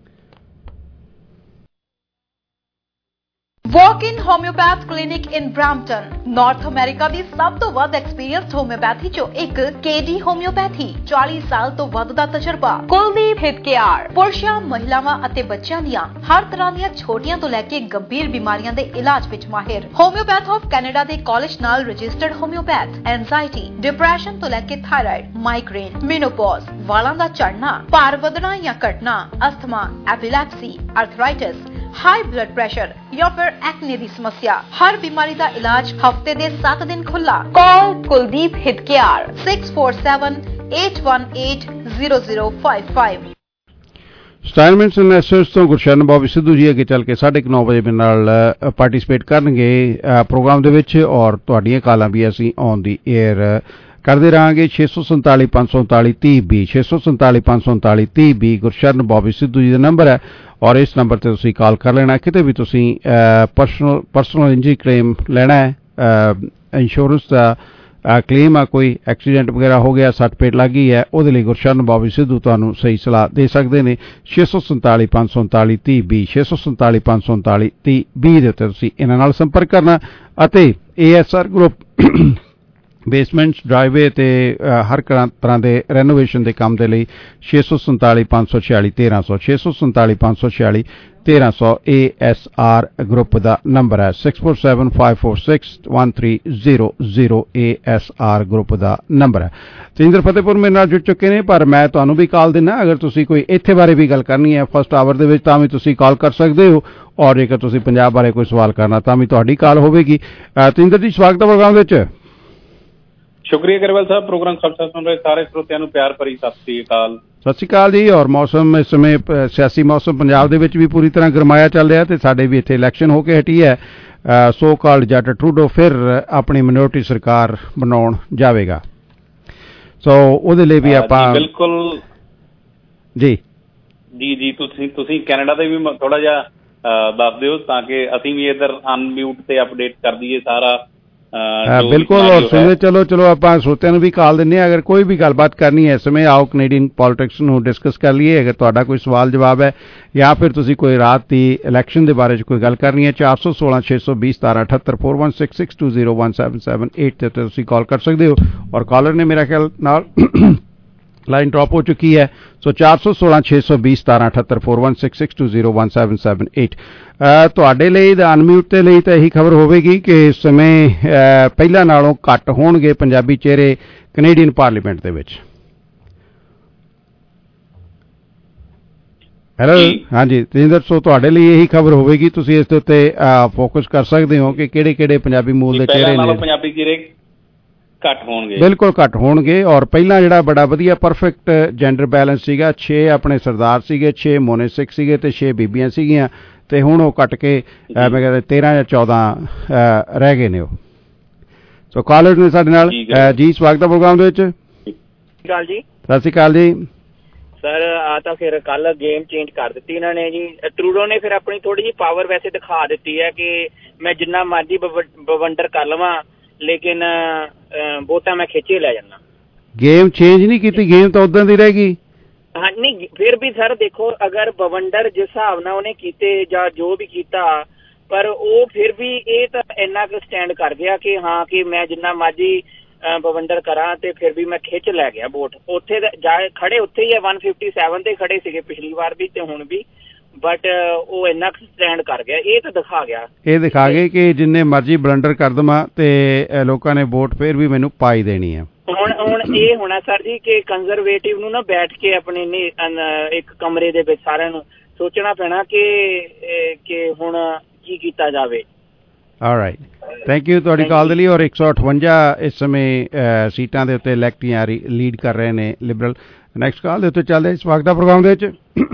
Speaker 12: Walk in Homeopath Clinic in Brampton, North America ਦੀ ਸਭ ਤੋਂ ਵੱਧ ਐਕਸਪੀਰੀਅੰਸਡ ਹੋਮਿਓਪੈਥੀ ਚੋਂ ਇੱਕ ਕੇਡੀ ਹੋਮਿਓਪੈਥੀ, ਚਾਲੀ ਸਾਲ ਤੋਂ ਵੱਧ ਦਾ ਤਜਰਬਾ। ਕੁਲਦੀਪ ਹਿੱਤ ਕੇਅਰ ਪੁਰਸ਼ਾਂ, ਮਹਿਲਾਵਾਂ ਅਤੇ ਬੱਚਿਆਂ ਦੀਆਂ ਹਰ ਤਰ੍ਹਾਂ ਦੀਆਂ ਛੋਟੀਆਂ ਤੋਂ ਲੈ ਕੇ ਗੰਭੀਰ ਬਿਮਾਰੀਆਂ ਦੇ ਇਲਾਜ ਵਿੱਚ ਮਾਹਿਰ। ਹੋਮਿਓਪੈਥ ਆਫ ਕੈਨੇਡਾ ਦੇ ਕਾਲਜ ਨਾਲ ਰਜਿਸਟਰਡ ਹੋਮਿਓਪੈਥ। ਐਂਜ਼ਾਈਟੀ, ਡਿਪਰੈਸ਼ਨ ਤੋਂ ਲੈ ਕੇ ਥਾਇਰਾਇਡ, ਮਾਈਗ੍ਰੇਨ, ਮੇਨੋਪੌਜ਼, ਵਾਲਾਂ ਦਾ ਝੜਨਾ, ਭਾਰ ਵਧਣਾ ਜਾਂ ਘਟਣਾ, asthma, epilepsy, arthritis, high blood pressure ਜਾਂ ਫਿਰ ਐਕਨੇ ਦੀ ਸਮੱਸਿਆ। ਹਰ ਬਿਮਾਰੀ ਦਾ ਇਲਾਜ ਹਫਤੇ ਦੇ ਸੱਤ ਦਿਨ ਖੁੱਲਾ। ਕਾਲ ਕੁਲਦੀਪ ਹਿੱਤ care six four seven eight one eight zero zero five five.
Speaker 11: ਸਟਾਈਲਮੈਂਟਸ ਇਨਵੈਸਟਰਸ ਤੋਂ ਗੁਰਸ਼ਰਨ ਬੋਬੀ ਸਿੱਧੂ ਜੀ ਅੱਗੇ ਚੱਲ ਕੇ ਸਾਢੇ ਨੌ ਵਜੇ ਮੇਰੇ ਨਾਲ ਪਾਰਟਿਸਿਪੇਟ ਕਰਨਗੇ ਪ੍ਰੋਗਰਾਮ ਦੇ ਵਿੱਚ ਔਰ ਤੁਹਾਡੀਆਂ ਕਾਲਾਂ ਵੀ ਅਸੀਂ ਔਨ ਦੀ ਏਅਰ ਕਰਦੇ ਰਹਾਂਗੇ। ਛੇ ਸੌ ਸੰਤਾਲੀ ਪੰਜ ਸੌ ਉਨਤਾਲੀ ਤੀਹ ਵੀਹ ਛੇ ਸੌ ਸੰਤਾਲੀ ਪੰਜ ਸੌ ਉਨਤਾਲੀ ਤੀਹ ਵੀਹ ਗੁਰਸ਼ਰਨ ਬੋਬੀ ਸਿੱਧੂ ਜੀ ਦਾ ਨੰਬਰ ਹੈ ਔਰ ਇਸ ਨੰਬਰ ਤੇ ਤੁਸੀਂ ਕਾਲ ਕਰ ਲੈਣਾ। ਕਿਤੇ ਵੀ ਤੁਸੀਂ ਪਰਸਨਲ ਪਰਸਨਲ ਇੰਜਰੀ ਕਲੇਮ ਲੈਣਾ ਹੈ, ਇੰਸ਼ੋਰੈਂਸ ਦਾ ਕਲੇਮ ਆ, ਕੋਈ ਐਕਸੀਡੈਂਟ ਵਗੈਰਾ ਹੋ ਗਿਆ, ਸੱਟ ਪੇਟ ਲੱਗ ਗਈ ਹੈ, ਉਹਦੇ ਲਈ ਗੁਰਸ਼ਰਨ ਬੋਬੀ ਸਿੱਧੂ ਤੁਹਾਨੂੰ ਸਹੀ ਸਲਾਹ ਦੇ ਸਕਦੇ ਨੇ। ਛੇ ਸੌ ਸੰਤਾਲੀ ਪੰਜ ਸੌ ਉਨਤਾਲੀ ਤੀਹ ਵੀਹ ਛੇ ਸੌ ਸੰਤਾਲੀ ਪੰਜ ਸੌ ਉਨਤਾਲੀ ਤੀਹ ਵੀਹ ਦੇ ਉੱਤੇ ਤੁਸੀਂ ਇਹਨਾਂ ਨਾਲ ਸੰਪਰਕ ਕਰਨਾ ਅਤੇ A S R group basements, driveway ਤੇ ਹਰ ਤਰ੍ਹਾਂ ਦੇ ਰੈਨੋਵੇਸ਼ਨ ਦੇ ਕੰਮ ਦੇ ਲਈ ਛੇ ਸੌ ਸੰਤਾਲੀ ਪੰਜ ਸੌ ਛਿਆਲੀ ਤੇਰਾਂ ਸੌ ਛੇ ਸੌ ਸੰਤਾਲੀ ਪੰਜ ਸੌ ਛਿਆਲੀ ਤੇਰਾਂ ਸੌ ਏ ਐਸ ਆਰ ਗਰੁੱਪ ਦਾ ਨੰਬਰ ਹੈ। Six four seven five four six one three zero zero A S R group ਦਾ ਨੰਬਰ ਹੈ। ਤੇਜਿੰਦਰ ਫਤਿਹਪੁਰ ਮੇਰੇ ਨਾਲ ਜੁੜ ਚੁੱਕੇ ਨੇ ਪਰ ਮੈਂ ਤੁਹਾਨੂੰ ਵੀ ਕਾਲ ਦਿੰਦਾ। ਅਗਰ ਤੁਸੀਂ ਕੋਈ ਇੱਥੇ ਬਾਰੇ ਵੀ ਗੱਲ ਕਰਨੀ ਹੈ ਫਸਟ ਆਵਰ ਦੇ ਵਿੱਚ ਤਾਂ ਵੀ ਤੁਸੀਂ ਕਾਲ ਕਰ ਸਕਦੇ ਹੋ ਔਰ ਜੇਕਰ ਤੁਸੀਂ ਪੰਜਾਬ ਬਾਰੇ ਕੋਈ ਸਵਾਲ ਕਰਨਾ ਤਾਂ ਵੀ ਤੁਹਾਡੀ ਕਾਲ ਹੋਵੇਗੀ। ਤੇਜਿੰਦਰ ਜੀ ਸਵਾਗਤ ਹੈ ਪ੍ਰੋਗਰਾਮ ਵਿੱਚ।
Speaker 13: ਸ਼ੁਕਰੀਆ ਗਰੇਵਾਲ ਸਾਹਿਬ, ਪ੍ਰੋਗਰਾਮ ਖਬਰਸਾਰ ਸੁਣ ਰਹੇ ਸਾਰੇ ਸਰੋਤਿਆਂ ਨੂੰ ਪਿਆਰ ਭਰੀ ਸਤਿ ਸ੍ਰੀ ਅਕਾਲ।
Speaker 11: ਸਤਿ ਸ੍ਰੀ ਅਕਾਲ ਜੀ। ਔਰ ਮੌਸਮ ਇਸ ਸਮੇਂ ਸਿਆਸੀ ਮੌਸਮ ਪੰਜਾਬ ਦੇ ਵਿੱਚ ਵੀ ਪੂਰੀ ਤਰ੍ਹਾਂ ਗਰਮਾਇਆ ਚੱਲ ਰਿਹਾ ਤੇ ਸਾਡੇ ਵੀ ਇੱਥੇ ਇਲੈਕਸ਼ਨ ਹੋ ਕੇ ਹਟੀ ਹੈ। ਸੋ ਕਾਲਡ ਜੱਟ ਟਰੂਡੋ ਫਿਰ ਆਪਣੀ ਮਿਨੋਰਟੀ ਸਰਕਾਰ ਬਣਾਉਣ ਜਾਵੇਗਾ। ਸੋ ਉਹਦੇ ਲਈ ਵੀ ਆਪਾਂ
Speaker 13: ਬਿਲਕੁਲ
Speaker 11: ਜੀ
Speaker 13: ਜੀ ਜੀ ਤੁਸੀਂ ਤੁਸੀਂ ਕੈਨੇਡਾ ਦੇ ਵੀ ਥੋੜਾ ਜਿਹਾ ਦੱਸ ਦਿਓ ਤਾਂ ਕਿ ਅਸੀਂ ਵੀ ਇੱਧਰ ਅਨਮਿਊਟ ਤੇ ਅਪਡੇਟ ਕਰ ਦਈਏ ਸਾਰਾ।
Speaker 11: ਬਿਲਕੁਲ ਔਰ ਸੁਣਦੇ ਚਲੋ ਚਲੋ ਆਪਾਂ ਸਰੋਤਿਆਂ ਨੂੰ ਵੀ ਕਾਲ ਦਿੰਦੇ ਹਾਂ। ਅਗਰ ਕੋਈ ਵੀ ਗੱਲਬਾਤ ਕਰਨੀ ਹੈ ਇਸ ਸਮੇਂ ਆਓ ਕੈਨੇਡੀਅਨ ਪੋਲੀਟਿਕਸ ਨੂੰ ਡਿਸਕਸ ਕਰ ਲਈਏ। ਅਗਰ ਤੁਹਾਡਾ ਕੋਈ ਸਵਾਲ ਜਵਾਬ ਹੈ ਜਾਂ ਫਿਰ ਤੁਸੀਂ ਕੋਈ ਰਾਤ ਦੀ ਇਲੈਕਸ਼ਨ ਦੇ ਬਾਰੇ 'ਚ ਕੋਈ ਗੱਲ ਕਰਨੀ ਹੈ ਚਾਰ ਸੌ ਸੋਲਾਂ ਛੇ ਸੌ ਵੀਹ ਸਤਾਰਾਂ ਅਠੱਤਰ four one six six two zero one seven seven eight ਤੇ ਤੁਸੀਂ ਕਾਲ ਕਰ ਸਕਦੇ ਹੋ। ਔਰ ਕਾਲਰ ਨੇ ਮੇਰਾ ਖਿਆਲ ਨਾਲ ਲਾਈਨ ਡ੍ਰੌਪ ਹੋ ਚੁੱਕੀ ਹੈ। ਸੋ ਚਾਰ ਸੌ ਸੋਲਾਂ ਛੇ ਸੌ ਵੀਹ ਸਤਾਰਾਂ ਅਠੱਤਰ four one six six two zero one seven seven eight. ਤੁਹਾਡੇ ਲਈ ਅਨਮਿਊਟ ਦੇ ਲਈ ਤਾਂ ਇਹੀ ਖਬਰ ਹੋਵੇਗੀ ਕਿ ਇਸ ਸਮੇਂ ਪਹਿਲਾਂ ਨਾਲੋਂ ਘੱਟ ਹੋਣਗੇ ਪੰਜਾਬੀ ਚਿਹਰੇ ਕੈਨੇਡੀਅਨ ਪਾਰਲੀਮੈਂਟ ਦੇ ਵਿੱਚ। ਹੈਲੋ ਹਾਂਜੀ ਤੇਜਿੰਦਰ, ਸੋ ਤੁਹਾਡੇ ਲਈ ਇਹੀ ਖਬਰ ਹੋਵੇਗੀ, ਤੁਸੀਂ ਇਸ ਦੇ ਉੱਤੇ ਫੋਕਸ ਕਰ ਸਕਦੇ ਹੋ ਕਿ ਕਿਹੜੇ ਕਿਹੜੇ ਪੰਜਾਬੀ ਮੂਲ ਦੇ ਚਿਹਰੇ ਨੇ
Speaker 13: ਪੰਜਾਬੀ ਚਿਹਰੇ ਘੱਟ ਹੋਣਗੇ।
Speaker 11: ਬਿਲਕੁਲ ਘੱਟ ਹੋਣਗੇ। ਔਰ ਪਹਿਲਾਂ ਜਿਹੜਾ ਬੜਾ ਵਧੀਆ ਪਰਫੈਕਟ ਜੈਂਡਰ ਬੈਲੈਂਸ ਸੀਗਾ, ਛੇ ਆਪਣੇ ਸਰਦਾਰ ਸੀਗੇ, ਛੇ ਮੋਨੇ ਸਿੱਖ ਸੀਗੇ ਤੇ ਛੇ ਬੀਬੀਆਂ ਸੀਗੀਆਂ ਤੇ ਹੁਣ ਉਹ ਕੱਟ ਕੇ ਮੈਂ ਕਹਿੰਦਾ ਤੇਰਾਂ ਜਾਂ ਚੌਦਾਂ ਰਹਿ ਗਏ ਨੇ ਉਹ। ਸੋ ਕਾਲਰ ਨੇ ਸਾਡੇ ਨਾਲ ਜੀ, ਸਵਾਗਤ ਹੈ ਪ੍ਰੋਗਰਾਮ ਦੇ ਵਿੱਚ।
Speaker 14: ਸਤਿ ਸ਼੍ਰੀ ਅਕਾਲ ਜੀ।
Speaker 11: ਸਤਿ ਸ਼੍ਰੀ ਅਕਾਲ ਜੀ
Speaker 14: ਸਰ। ਆ ਤਾਂ ਫਿਰ ਕੱਲ ਗੇਮ ਚੇਂਜ ਕਰ ਦਿੱਤੀ ਇਹਨਾਂ ਨੇ ਜੀ। ਟਰੂਡੋ ਨੇ ਫਿਰ ਆਪਣੀ ਥੋੜੀ ਜਿਹੀ ਪਾਵਰ ਵੈਸੇ ਦਿਖਾ ਦਿੱਤੀ ਹੈ ਕਿ ਮੈਂ ਜਿੰਨਾ ਮਰਜ਼ੀ ਬਵੰਡਰ ਕਰ ਲਵਾਂ, ਲੇਕਿਨ ਵੋਟਾਂ ਮੈਂ ਖਿੱਚੇ ਲੈ ਜਾਣਾ।
Speaker 11: ਗੇਮ ਚੇਂਜ ਨਹੀਂ ਕੀਤੀ, ਗੇਮ ਤਾਂ ਉਦਾਂ ਦੀ ਰਹਿ ਗਈ।
Speaker 14: ਹਾਂ ਨਹੀਂ, ਫਿਰ ਵੀ ਸਰ ਦੇਖੋ, ਅਗਰ ਬਵੰਡਰ ਜਿਸ ਹਿਸਾਬ ਨਾਲ ਉਹਨੇ ਕੀਤੇ ਜਾਂ ਜੋ ਵੀ ਕੀਤਾ, ਪਰ ਉਹ ਫਿਰ ਵੀ ਇਹ ਤਾਂ ਇੰਨਾ ਕੁ ਸਟੈਂਡ ਕਰ ਗਿਆ ਕਿ ਹਾਂ ਕਿ ਮੈਂ ਜਿੰਨਾ ਮਰਜ਼ੀ ਬਵੰਡਰ ਕਰਾਂ ਤੇ ਫਿਰ ਵੀ ਮੈਂ ਖਿੱਚ ਲੈ ਗਿਆ ਵੋਟ। ਉੱਥੇ ਜਾ ਖੜੇ ਉੱਥੇ ਹੀ ਹੈ, ਇੱਕ ਸੌ ਸੱਤਾ ਤੇ ਖੜੇ ਸੀਗੇ ਪਿਛਲੀ ਵਾਰ ਵੀ ਤੇ ਹੁਣ ਵੀ, ਬਟ ਉਹ ਇੰਨਾ ਕੁ ਸਟੈਂਡ ਕਰ ਗਿਆ। ਇਹ ਤਾਂ ਦਿਖਾ ਗਿਆ,
Speaker 11: ਇਹ ਦਿਖਾ ਗਏ ਕਿ ਜਿੰਨੇ ਮਰਜ਼ੀ ਬਲੰਡਰ ਕਰ ਦੇਵਾਂ ਤੇ ਲੋਕਾਂ ਨੇ ਵੋਟ ਫਿਰ ਵੀ ਮੈਨੂੰ ਪਾਈ ਦੇਣੀ ਹੈ।
Speaker 14: ਹੁਣ ਹੁਣ ਇਹ ਹੋਣਾ ਸਰ ਜੀ ਕਿ ਕੰਜ਼ਰਵੇਟਿਵ ਨੂੰ ਨਾ ਬੈਠ ਕੇ ਆਪਣੇ ਇੱਕ ਕਮਰੇ ਦੇ ਵਿੱਚ ਸਾਰਿਆਂ ਨੂੰ ਸੋਚਣਾ ਪੈਣਾ ਕਿ ਕਿ ਹੁਣ ਕੀ ਕੀਤਾ ਜਾਵੇ।
Speaker 11: ਆਲਰਾਈਟ, ਥੈਂਕ ਯੂ ਤੁਹਾਡੀ ਕਾਲ ਦੇ ਲਈ। ਔਰ ਇੱਕ ਸੌ ਅਠਵੰਜਾ ਇਸ ਸਮੇਂ ਸੀਟਾਂ ਦੇ ਉੱਤੇ ਇਲੈਕਟੀਆਂ ਲੀਡ ਕਰ ਰਹੇ ਨੇ ਲਿਬਰਲ। ਨੈਕਸਟ ਕਾਲ ਦੇ ਉੱਤੇ ਚੱਲਦੇ ਸਵਾਗਤ ਦਾ ਪ੍ਰੋਗਰਾਮ ਦੇ ਵਿੱਚ।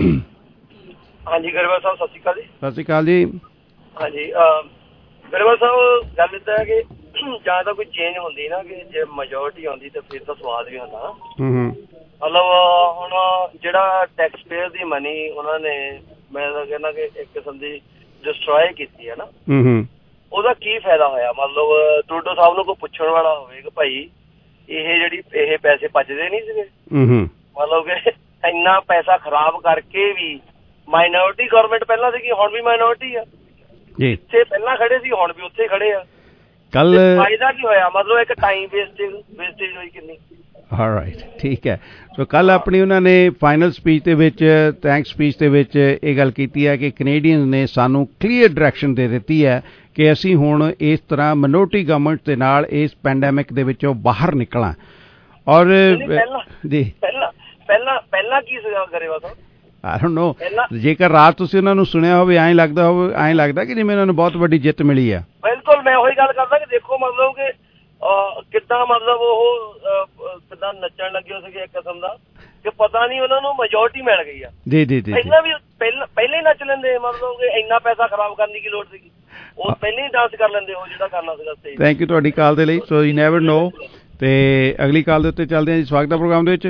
Speaker 15: ਹਾਂਜੀ ਗਰੇਵਾਲ ਸਾਹਿਬ, ਸਤਿ ਸ਼੍ਰੀ ਅਕਾਲ ਜੀ।
Speaker 11: ਸਤਿ ਸ਼੍ਰੀ ਅਕਾਲ ਜੀ।
Speaker 15: ਹਾਂਜੀ ਗਰੇਵਾਲ ਸਾਹਿਬ, ਗੱਲ ਇੱਦਾਂ ਹੈ ਕਿ ਜਾਂ ਤਾਂ ਕੋਈ ਚੇਂਜ ਹੁੰਦੀ ਨਾ, ਕਿ ਜੇ ਮੈਜੋਰਟੀ ਆਉਂਦੀ ਤਾਂ ਫਿਰ ਤਾਂ ਸਵਾਦ ਵੀ ਹੁੰਦਾ। ਮਤਲਬ ਹੁਣ ਜਿਹੜਾ ਟੈਕਸ ਪੇਅਰ ਦੀ ਮਨੀ ਉਹਨਾਂ ਨੇ, ਮੈਂ ਤਾਂ ਕਹਿੰਦਾ ਕਿ ਇੱਕ ਕਿਸਮ ਦੀ ਡਿਸਟਰੋਏ ਕੀਤੀ ਹੈ ਨਾ, ਉਹਦਾ ਕੀ ਫਾਇਦਾ ਹੋਇਆ? ਮਤਲਬ ਟਰੂਡੋ ਸਾਹਿਬ ਨੂੰ ਕੋਈ ਪੁੱਛਣ ਵਾਲਾ ਹੋਵੇ ਕਿ ਭਾਈ ਇਹ ਜਿਹੜੀ ਇਹ ਪੈਸੇ ਬਚਦੇ ਨਹੀਂ ਸੀਗੇ? ਮਤਲਬ ਕਿ ਇੰਨਾ ਪੈਸਾ ਖਰਾਬ ਕਰਕੇ ਵੀ ਮਾਈਨੋਰਟੀ ਗਵਰਨਮੈਂਟ ਪਹਿਲਾਂ ਸੀਗੀ, ਹੁਣ ਵੀ ਮਾਈਨੋਰਟੀ ਆ। ਜਿੱਥੇ ਪਹਿਲਾਂ ਖੜੇ ਸੀ ਹੁਣ ਵੀ ਉੱਥੇ ਖੜੇ ਆ।
Speaker 11: ਕੱਲ
Speaker 15: ਫਾਇਦਾ ਕੀ ਹੋਇਆ? ਮਤਲਬ ਇੱਕ ਟਾਈਮ ਵੇਸਟਿੰਗ ਵੇਸਟੇਜ ਹੋਈ ਕਿੰਨੀ।
Speaker 11: ਆਲਰਾਈਟ, ਠੀਕ ਹੈ। ਸੋ ਕੱਲ ਆਪਣੀ ਉਹਨਾਂ ਨੇ ਫਾਈਨਲ ਸਪੀਚ ਦੇ ਵਿੱਚ, ਥੈਂਕਸ ਸਪੀਚ ਦੇ ਵਿੱਚ ਇਹ ਗੱਲ ਕੀਤੀ ਹੈ ਕਿ ਕੈਨੇਡੀਅਨਸ ਨੇ ਸਾਨੂੰ ਕਲੀਅਰ ਡਾਇਰੈਕਸ਼ਨ ਦੇ ਦਿੱਤੀ ਹੈ ਕਿ ਅਸੀਂ ਹੁਣ ਇਸ ਤਰ੍ਹਾਂ ਮਿਨੋਰਟੀ ਗਵਰਨਮੈਂਟ ਦੇ ਨਾਲ ਇਸ ਪੈਂਡੈਮਿਕ ਦੇ ਵਿੱਚੋਂ ਬਾਹਰ ਨਿਕਲਾਂ। ਔਰ ਜੀ
Speaker 15: ਪਹਿਲਾਂ ਪਹਿਲਾਂ ਪਹਿਲਾਂ ਕੀ ਸੀਗਾ ਗਰੇਵਾਲ ਸਾਹਿਬ?
Speaker 11: ਆਈ ਡੋਂਟ ਨੋ, ਜੇਕਰ ਰਾਤ ਤੁਸੀਂ ਉਹਨਾਂ ਨੂੰ ਸੁਣਿਆ ਹੋਵੇ, ਐਂ ਲੱਗਦਾ ਹੋਵੇ ਐਂ ਲੱਗਦਾ ਕਿ ਜਿਵੇਂ ਉਹਨਾਂ ਨੂੰ ਬਹੁਤ ਵੱਡੀ ਜਿੱਤ ਮਿਲੀ ਆ।
Speaker 15: ਬਿਲਕੁਲ, ਮੈਂ ਉਹੀ ਗੱਲ ਕਰਦਾ ਕਿ ਦੇਖੋ ਮਤਲਬ ਕਿ ਕਿੱਦਾਂ ਮਤਲਬ ਉਹ ਕਿੱਦਾਂ ਨੱਚਣ ਲੱਗੇ ਸੀਗੇ ਇੱਕ ਕਿਸਮ ਦਾ, ਕਿ ਪਤਾ ਨਹੀਂ ਉਹਨਾਂ ਨੂੰ ਮੈਜੋਰਟੀ ਮਿਲ ਗਈ ਆ।
Speaker 11: ਜੀ ਜੀ ਜੀ,
Speaker 15: ਪਹਿਲਾਂ ਵੀ ਪਹਿਲਾਂ ਪਹਿਲਾਂ ਹੀ ਨੱਚ ਲੈਂਦੇ, ਮਤਲਬ ਕਿ ਇੰਨਾ ਪੈਸਾ ਖਰਾਬ ਕਰਨ ਦੀ ਕੀ ਲੋੜ ਸੀਗੀ? ਉਹ ਪਹਿਲਾਂ ਹੀ ਡਾਂਸ ਕਰ ਲੈਂਦੇ ਉਹ ਜਿਹੜਾ ਕਰਨਾ ਸੀਗਾ ਸਟੇਜ।
Speaker 11: ਥੈਂਕ ਯੂ ਤੁਹਾਡੀ ਕਾਲ ਦੇ ਲਈ। So you never know. ਤੇ ਅਗਲੀ ਕਾਲ ਦੇ ਉੱਤੇ ਚੱਲਦੇ ਹਾਂ ਜੀ, ਸਵਾਗਤ ਦਾ ਪ੍ਰੋਗਰਾਮ ਦੇ ਵਿੱਚ।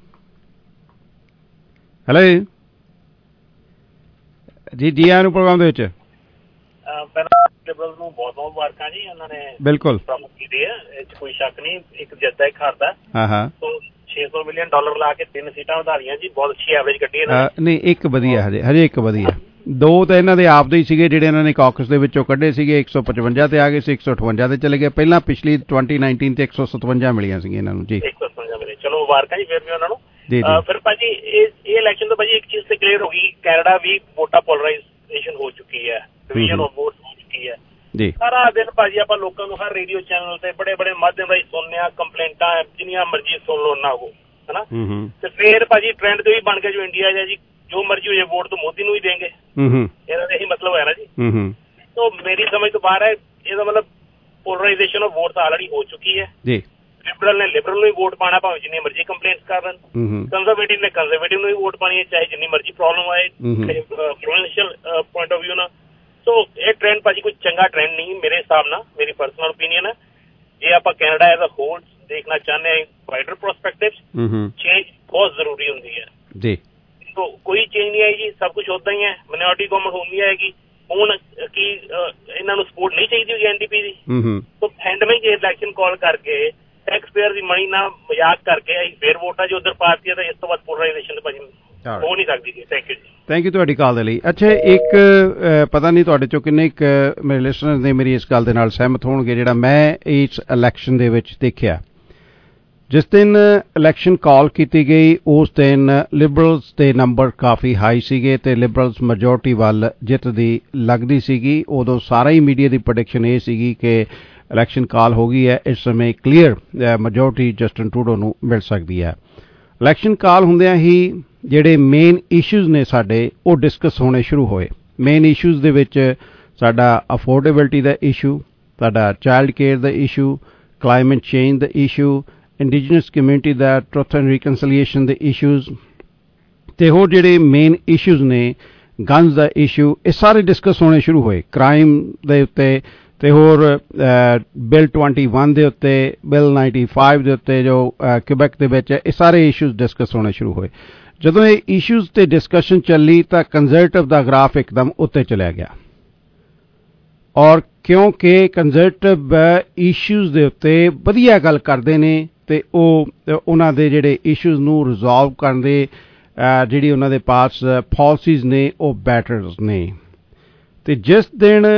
Speaker 11: ਹੈਲੋ ਜੀ, ਜੀ ਆਇਆਂ ਨੂੰ ਪ੍ਰੋਗਰਾਮ ਦੇ ਵਿੱਚ।
Speaker 16: ਲਿਬਰਲ ਨੂੰ ਬਹੁਤ ਬਹੁਤ ਮੁਬਾਰਕਾਂ ਜੀ, ਉਹਨਾਂ ਨੇ
Speaker 11: ਬਿਲਕੁਲ
Speaker 16: ਕੀਤੀ ਹੈ, ਇਹ 'ਚ ਕੋਈ ਸ਼ੱਕ ਨਹੀਂ। ਇੱਕ ਜਿੱਤਦਾ ਇੱਕ ਹਾਰਦਾ।
Speaker 11: ਹਾਂ ਹਾਂ,
Speaker 16: ਛੇ ਸੌ ਮਿਲੀਅਨ ਡਾਲਰ ਲਾ ਕੇ ਤਿੰਨ ਸੀਟਾਂ ਵਧਾਈਆਂ ਜੀ, ਬਹੁਤ ਅੱਛੀ ਐਵਰੇਜ ਕੱਢੀ ਇਹਨਾਂ ਨੇ।
Speaker 11: ਨਹੀਂ, ਇੱਕ ਵਧੀਆ, ਹਜੇ ਹਜੇ ਇੱਕ ਵਧੀਆ। ਦੋ ਤਾਂ ਇਹਨਾਂ ਦੇ ਆਪ ਦੇ ਹੀ ਸੀਗੇ ਜਿਹੜੇ ਇਹਨਾਂ ਨੇ ਕਾਕਸ ਦੇ ਵਿੱਚੋਂ ਕੱਢੇ ਸੀਗੇ। ਇੱਕ ਸੌ ਪਚਵੰਜਾ ਤੇ ਆ ਗਏ ਸੀ, ਇੱਕ ਸੌ ਅਠਵੰਜਾ ਤੇ ਚਲੇ ਗਏ। ਪਹਿਲਾਂ ਪਿਛਲੀ ਟਵੈਂਟੀ ਨਾਈਨਟੀਨ ਤੇ ਇੱਕ ਸੌ ਸਤਵੰਜਾ ਮਿਲੀਆਂ ਸੀਗੀਆਂ ਇਹਨਾਂ ਨੂੰ ਜੀ।
Speaker 16: ਇੱਕ ਸੌ ਸਤਵੰਜਾ ਮਿਲੇ, ਚਲੋ ਮੁਬਾਰਕਾਂ ਜੀ ਫਿਰ ਵੀ ਉਹਨਾਂ ਨੂੰ। ਫਿਰ ਭਾਜੀ ਇਹ ਇਹ ਇਲੈਕਸ਼ਨ ਤੋਂ ਭਾਜੀ ਇੱਕ ਚੀਜ਼ ਤੇ ਕਲੀਅਰ ਹੋ ਗਈ, ਕੈਨੇਡਾ ਵੀ ਵੋਟਾਂ ਪੋਲਰਾਈਜ਼ੇਸ਼ਨ ਹੋ ਚੁੱਕੀ ਹੈ, ਡਿਵੀਜ਼ਨ ਆਫ ਵੋਟ ਹੋ ਚੁੱਕੀ ਹੈ ਜੀ। ਸਾਰਾ ਦਿਨ ਭਾਜੀ ਆਪਾਂ ਲੋਕਾਂ ਨੂੰ ਹਰ ਰੇਡੀਓ ਚੈਨਲ ਤੇ ਬੜੇ ਬੜੇ ਮਾਧਿਅਮ ਰਾਹੀਂ ਸੁਣਨੇ ਆ, ਕੰਪਲੇਂਟਾਂ ਜਿੰਨੀਆਂ ਮਰਜ਼ੀ ਸੁਣ ਲਓ ਨਾ ਹੋ, ਹਨਾ। ਤੇ ਫਿਰ ਭਾਜੀ ਟ੍ਰੈਂਡ ਤੇ ਵੀ ਬਣ ਗਿਆ ਜੋ ਇੰਡੀਆ ਹੈ ਜੀ, ਜੋ ਮਰਜ਼ੀ ਹੋ ਜਾਏ ਵੋਟ ਤਾਂ ਮੋਦੀ ਨੂੰ ਹੀ ਦੇਂਗੇ, ਇਹਦਾ ਇਹੀ ਮਤਲਬ ਹੋਇਆ ਨਾ ਜੀ। तो मेरी समझ तो बाहर है, ਇਹਦਾ ਮਤਲਬ ਪੋਲਰਾਈਜੇਸ਼ਨ ਆਫ ਵੋਟ ਤਾਂ ਆਲਰੇਡੀ ਹੋ ਚੁੱਕੀ ਹੈ ਜੀ। ਲਿਬਰਲ ਨੇ ਲਿਬਰਲ ਨੂੰ ਹੀ ਵੋਟ ਪਾਣਾ, ਭਾਵੇਂ ਜਿੰਨੀ ਮਰਜ਼ੀ ਕੰਪਲੇਂਟਸ ਕਰ ਲੈਣ। ਕੰਜ਼ਰਵੇਟਿਵ ਨੇ ਕੰਜ਼ਰਵੇਟਿਵ ਨੂੰ ਹੀ ਵੋਟ ਪਾਣੀ ਹੈ, ਚਾਹੇ ਜਿੰਨੀ ਮਰਜ਼ੀ ਪ੍ਰੋਬਲਮ ਆਏ ਪ੍ਰੋਵਿੰਸ਼ੀਅਲ ਪੁਆਇੰਟ ਆਫ व्यू ਨਾਲ। ਸੋ ਇਹ ਟ੍ਰੈਂਡ ਭਾਜੀ ਕੋਈ ਚੰਗਾ ਟ੍ਰੈਂਡ ਨਹੀਂ ਮੇਰੇ ਹਿਸਾਬ ਨਾਲ, ਮੇਰੀ ਪਰਸਨਲ ਓਪੀਨੀਅਨ ਹੈ। ਜੇ ਆਪਾਂ ਕੈਨੇਡਾ ਐਜ਼ ਅ ਹੋਲ ਦੇਖਣਾ ਚਾਹੁੰਦੇ ਹਾਂ ਵਾਈਡਰ ਪ੍ਰੋਸਪੈਕਟਿਵ, ਚੇਂਜ ਬਹੁਤ ਜ਼ਰੂਰੀ ਹੁੰਦੀ ਹੈ ਜੀ। तो कोई चेंज नहीं आएगी, सब कुछ होता ही है। माइनॉरिटी गवर्नमेंट होनी आएगी, ਹੁਣ ਕੀ ਇਹਨਾਂ ਨੂੰ ਸਪੋਰਟ ਨਹੀਂ ਚਾਹੀਦੀ ਹੋਗੀ ਐਨਡੀਪੀ ਦੀ। तो एंड में ये इलेक्शन कॉल करके टैक्स पेयर ਦੀ ਮਨੀ ਨਾਲ ਮਜ਼ਾਕ ਕਰਕੇ ਅਸੀਂ ਫੇਰ ਵੋਟਾਂ ਜੋ ਉਧਰ ਪਾਤੀ ਤਾਂ ਇਸ ਤੋਂ ਬਾਅਦ ਪੋਲਰਾਈਜੇਸ਼ਨ ਭਾਜੀ ਹੋ ਨਹੀਂ ਸਕਦੀ ਜੀ। ਥੈਂਕ ਯੂ ਜੀ।
Speaker 11: ਥੈਂਕ ਯੂ ਤੁਹਾਡੀ ਕਾਲ ਦੇ ਲਈ। ਅੱਛਾ, ਇੱਕ ਪਤਾ ਨਹੀਂ ਤੁਹਾਡੇ ਚੋਂ ਕਿੰਨੇ ਇੱਕ ਮੇਰੇ ਲਿਸਨਰਸ ਨੇ ਮੇਰੀ ਇਸ ਗੱਲ ਦੇ ਨਾਲ ਸਹਿਮਤ ਹੋਣਗੇ, ਜਿਹੜਾ ਮੈਂ ਇਸ ਇਲੈਕਸ਼ਨ ਦੇ ਵਿੱਚ ਦੇਖਿਆ। ਜਿਸ ਦਿਨ ਇਲੈਕਸ਼ਨ ਕਾਲ ਕੀਤੀ ਗਈ ਉਸ ਦਿਨ ਲਿਬਰਲਸ ਦੇ ਨੰਬਰ ਕਾਫੀ ਹਾਈ ਸੀਗੇ ਤੇ ਲਿਬਰਲਸ ਮੈਜੋਰਟੀ ਵੱਲ ਜਿੱਤ ਦੀ ਲੱਗਦੀ ਸੀਗੀ। ਉਦੋਂ ਸਾਰਾ ਹੀ ਮੀਡੀਆ ਦੀ ਪ੍ਰੈਡਿਕਸ਼ਨ ਇਹ ਸੀਗੀ ਕਿ ਇਲੈਕਸ਼ਨ ਕਾਲ ਹੋ ਗਈ ਹੈ, ਇਸ ਸਮੇਂ ਕਲੀਅਰ ਮੈਜੋਰਟੀ ਜਸਟਿਨ ਟਰੂਡੋ ਨੂੰ ਮਿਲ ਸਕਦੀ ਹੈ। ਇਲੈਕਸ਼ਨ ਕਾਲ ਹੁੰਦਿਆਂ ਹੀ ਜਿਹੜੇ ਮੇਨ ਇਸ਼ੂਜ਼ ਨੇ ਸਾਡੇ ਉਹ ਡਿਸਕਸ ਹੋਣੇ ਸ਼ੁਰੂ ਹੋਏ। ਮੇਨ ਇਸ਼ੂਜ਼ ਦੇ ਵਿੱਚ ਸਾਡਾ ਅਫੋਰਡੇਬਿਲਟੀ ਦਾ ਇਸ਼ੂ, ਸਾਡਾ ਚਾਈਲਡ ਕੇਅਰ ਦਾ ਇਸ਼ੂ, ਕਲਾਈਮੇਟ ਚੇਂਜ ਦਾ ਇਸ਼ੂ, ਇੰਡੀਜਨਸ ਕਮਿਊਨਿਟੀ ਦਾ ਟਰੁਥ ਐਂਡ ਰੀਕਨਸੀਲੀਏਸ਼ਨ ਦੇ ਇਸ਼ੂਜ਼ ਤੇ ਹੋਰ ਜਿਹੜੇ ਮੇਨ ਇਸ਼ੂਜ਼ ਨੇ, ਗਨਸ ਦਾ ਇਸ਼ੂ, ਇਹ ਸਾਰੇ ਡਿਸਕਸ ਹੋਣੇ ਸ਼ੁਰੂ ਹੋਏ। ਕ੍ਰਾਈਮ ਦੇ ਉੱਤੇ ਤੇ ਹੋਰ ਬਿੱਲ ਟਵੈਂਟੀ ਵਨ ਦੇ ਉੱਤੇ, ਬਿੱਲ ਨਾਈਨਟੀ ਫਾਈਵ ਦੇ ਉੱਤੇ ਜੋ ਕਿਊਬੈਕ ਦੇ ਵਿੱਚ ਇਹ ਸਾਰੇ ਇਸ਼ੂਜ਼ ਡਿਸਕਸ ਹੋਣੇ ਸ਼ੁਰੂ ਹੋਏ। ਜਦੋਂ ਇਹ ਇਸ਼ੂਜ਼ ਤੇ ਡਿਸਕਸ਼ਨ ਚੱਲੀ ਤਾਂ ਕੰਜ਼ਰਵੇਟਿਵ ਦਾ ਗ੍ਰਾਫ ਇੱਕਦਮ ਉੱਤੇ ਚਲਿਆ ਗਿਆ, ਔਰ ਕਿਉਂਕਿ ਕੰਜ਼ਰਵੇਟਿਵ ਇਸ਼ੂਜ਼ ਦੇ ਉੱਤੇ ਵਧੀਆ ਗੱਲ ਕਰਦੇ ਨੇ ਤੇ ਉਹ ਉਹਨਾਂ ਦੇ ਜਿਹੜੇ ਇਸ਼ੂਜ਼ ਨੂੰ ਰਿਜ਼ੋਲਵ ਕਰਨ ਦੇ ਜਿਹੜੀ ਉਹਨਾਂ ਦੇ ਪਾਸ ਪਾਲਿਸੀਜ਼ ਨੇ ਉਹ ਬੈਟਰਸ ਨੇ। ਤੇ ਜਿਸ ਦਿਨ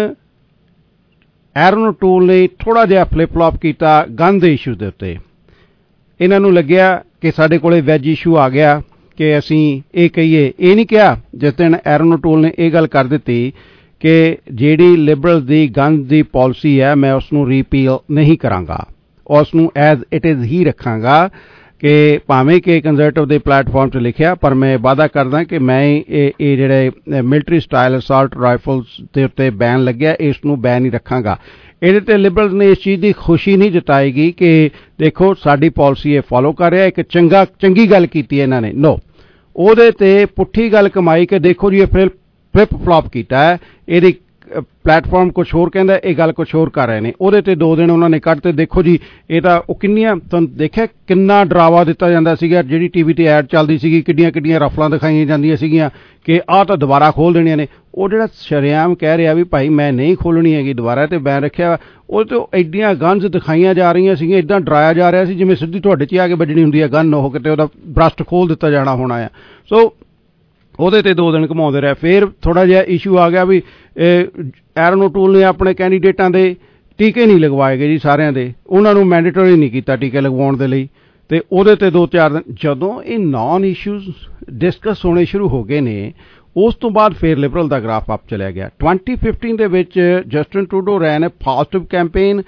Speaker 11: ਐਰਨ ਓਟੂਲ ਨੇ ਥੋੜ੍ਹਾ ਜਿਹਾ ਫਲਿਪ ਫਲॉप ਕੀਤਾ ਗਨ ਦੇ ਇਸ਼ੂ ਦੇ ਉੱਤੇ, ਇਹਨਾਂ ਨੂੰ ਲੱਗਿਆ ਕਿ ਸਾਡੇ ਕੋਲੇ ਵੈਜ ਇਸ਼ੂ ਆ ਗਿਆ ਕਿ ਅਸੀਂ ਇਹ ਕਹੀਏ। ਇਹ ਨਹੀਂ ਕਿਹਾ ਜਿਸ ਦਿਨ ਐਰਨ ਓਟੂਲ ਨੇ ਇਹ ਗੱਲ ਕਰ ਦਿੱਤੀ ਕਿ ਜਿਹੜੀ ਲਿਬਰਲ ਦੀ ਗਨ ਦੀ ਪਾਲਿਸੀ ਹੈ ਮੈਂ ਉਸ ਨੂੰ ਰੀਪੀਲ ਨਹੀਂ ਕਰਾਂਗਾ, ਉਸ ਨੂੰ ਐਜ਼ ਇਟ ਇਜ਼ ਹੀ ਰੱਖਾਂਗਾ ਕਿ ਭਾਵੇਂ ਕਿ ਕੰਜ਼ਰਵੇਟਿਵ ਦੇ ਪਲੇਟਫਾਰਮ 'ਤੇ ਲਿਖਿਆ, ਪਰ ਮੈਂ ਵਾਅਦਾ ਕਰਦਾ ਕਿ ਮੈਂ ਇਹ ਇਹ ਜਿਹੜੇ ਮਿਲਟਰੀ ਸਟਾਈਲ ਅਸਾਲਟ ਰਾਈਫਲਸ ਦੇ ਉੱਤੇ ਬੈਨ ਲੱਗਿਆ ਇਸ ਨੂੰ ਬੈਨ ਹੀ ਰੱਖਾਂਗਾ। ਇਹਦੇ 'ਤੇ ਲਿਬਰਲਸ ਨੇ ਇਸ ਚੀਜ਼ ਦੀ ਖੁਸ਼ੀ ਨਹੀਂ ਜਤਾਏਗੀ ਕਿ ਦੇਖੋ ਸਾਡੀ ਪਾਲਿਸੀ ਇਹ ਫੋਲੋ ਕਰ ਰਿਹਾ, ਇੱਕ ਚੰਗਾ ਚੰਗੀ ਗੱਲ ਕੀਤੀ ਇਹਨਾਂ ਨੇ। ਨੋ, ਉਹਦੇ 'ਤੇ ਪੁੱਠੀ ਗੱਲ ਕਮਾਈ ਕਿ ਦੇਖੋ ਜੀ ਇਹ ਫਲਿਪ ਫਲਿਪ ਫਲॉप ਕੀਤਾ ਹੈ, ਇਹਦੀ ਪਲੇਟਫਾਰਮ ਕੁਛ ਹੋਰ ਕਹਿੰਦਾ, ਇਹ ਗੱਲ ਕੁਛ ਹੋਰ ਕਰ ਰਹੇ ਨੇ। ਉਹਦੇ 'ਤੇ ਦੋ ਦਿਨ ਉਹਨਾਂ ਨੇ ਕੱਢਤੇ। ਦੇਖੋ ਜੀ ਇਹ ਤਾਂ ਉਹ ਕਿੰਨੀਆਂ ਤੁਹਾਨੂੰ ਦੇਖਿਆ ਕਿੰਨਾ ਡਰਾਵਾ ਦਿੱਤਾ ਜਾਂਦਾ ਸੀਗਾ, ਜਿਹੜੀ ਟੀ ਵੀ 'ਤੇ ਐਡ ਚੱਲਦੀ ਸੀਗੀ, ਕਿੱਡੀਆਂ ਕਿੱਡੀਆਂ ਰਫਲਾਂ ਦਿਖਾਈਆਂ ਜਾਂਦੀਆਂ ਸੀਗੀਆਂ ਕਿ ਆਹ ਤਾਂ ਦੁਬਾਰਾ ਖੋਲ੍ਹ ਦੇਣੀਆਂ ਨੇ। ਉਹ ਜਿਹੜਾ ਸ਼ਰੇਆਮ ਕਹਿ ਰਿਹਾ ਵੀ ਭਾਈ ਮੈਂ ਨਹੀਂ ਖੋਲ੍ਹਣੀ ਹੈਗੀ ਦੁਬਾਰਾ ਤੇ ਬੈਨ ਰੱਖਿਆ, ਉਹ ਤੋਂ ਐਡੀਆਂ ਗਨਜ਼ ਦਿਖਾਈਆਂ ਜਾ ਰਹੀਆਂ ਸੀਗੀਆਂ, ਇੱਦਾਂ ਡਰਾਇਆ ਜਾ ਰਿਹਾ ਸੀ ਜਿਵੇਂ ਸਿੱਧੀ ਤੁਹਾਡੇ 'ਚ ਆ ਕੇ ਵੱਜਣੀ ਹੁੰਦੀ ਹੈ ਗਨ, ਉਹ ਕਿਤੇ ਉਹਦਾ ਬਰਸਟ ਖੋਲ੍ਹ ਦਿੱਤਾ ਜਾਣਾ ਹੋਣਾ ਆ। ਸੋ ਉਹਦੇ 'ਤੇ ਦੋ ਦਿਨ ਘੁਮਾਉਂਦੇ ਰਹੇ। ਫਿਰ ਥੋੜ੍ਹਾ ਜਿਹਾ ਇਸ਼ੂ ਆ ਗਿਆ ਵੀ ਐਰਨ ਓਟੂਲ ਨੇ ਆਪਣੇ ਕੈਂਡੀਡੇਟਾਂ ਦੇ ਟੀਕੇ ਨਹੀਂ ਲਗਵਾਏ ਗਏ ਜੀ, ਸਾਰਿਆਂ ਦੇ, ਉਹਨਾਂ ਨੂੰ ਮੈਂਡੇਟਰੀ ਨਹੀਂ ਕੀਤਾ ਟੀਕੇ ਲਗਵਾਉਣ ਦੇ ਲਈ। ਤੇ ਉਹਦੇ 'ਤੇ ਦੋ ਚਾਰ ਦਿਨ ਜਦੋਂ ਇਹ ਨਾਨ ਇਸ਼ੂਜ਼ ਡਿਸਕਸ ਹੋਣੇ ਸ਼ੁਰੂ ਹੋ ਗਏ ਨੇ, ਉਸ ਤੋਂ ਬਾਅਦ ਫਿਰ ਲਿਬਰਲ ਦਾ ਗ੍ਰਾਫ ਅਪ ਚਲਿਆ ਗਿਆ। ਟਵੈਂਟੀ ਫਿਫਟੀਨ ਦੇ ਵਿੱਚ Justin Trudeau ran a positive campaign,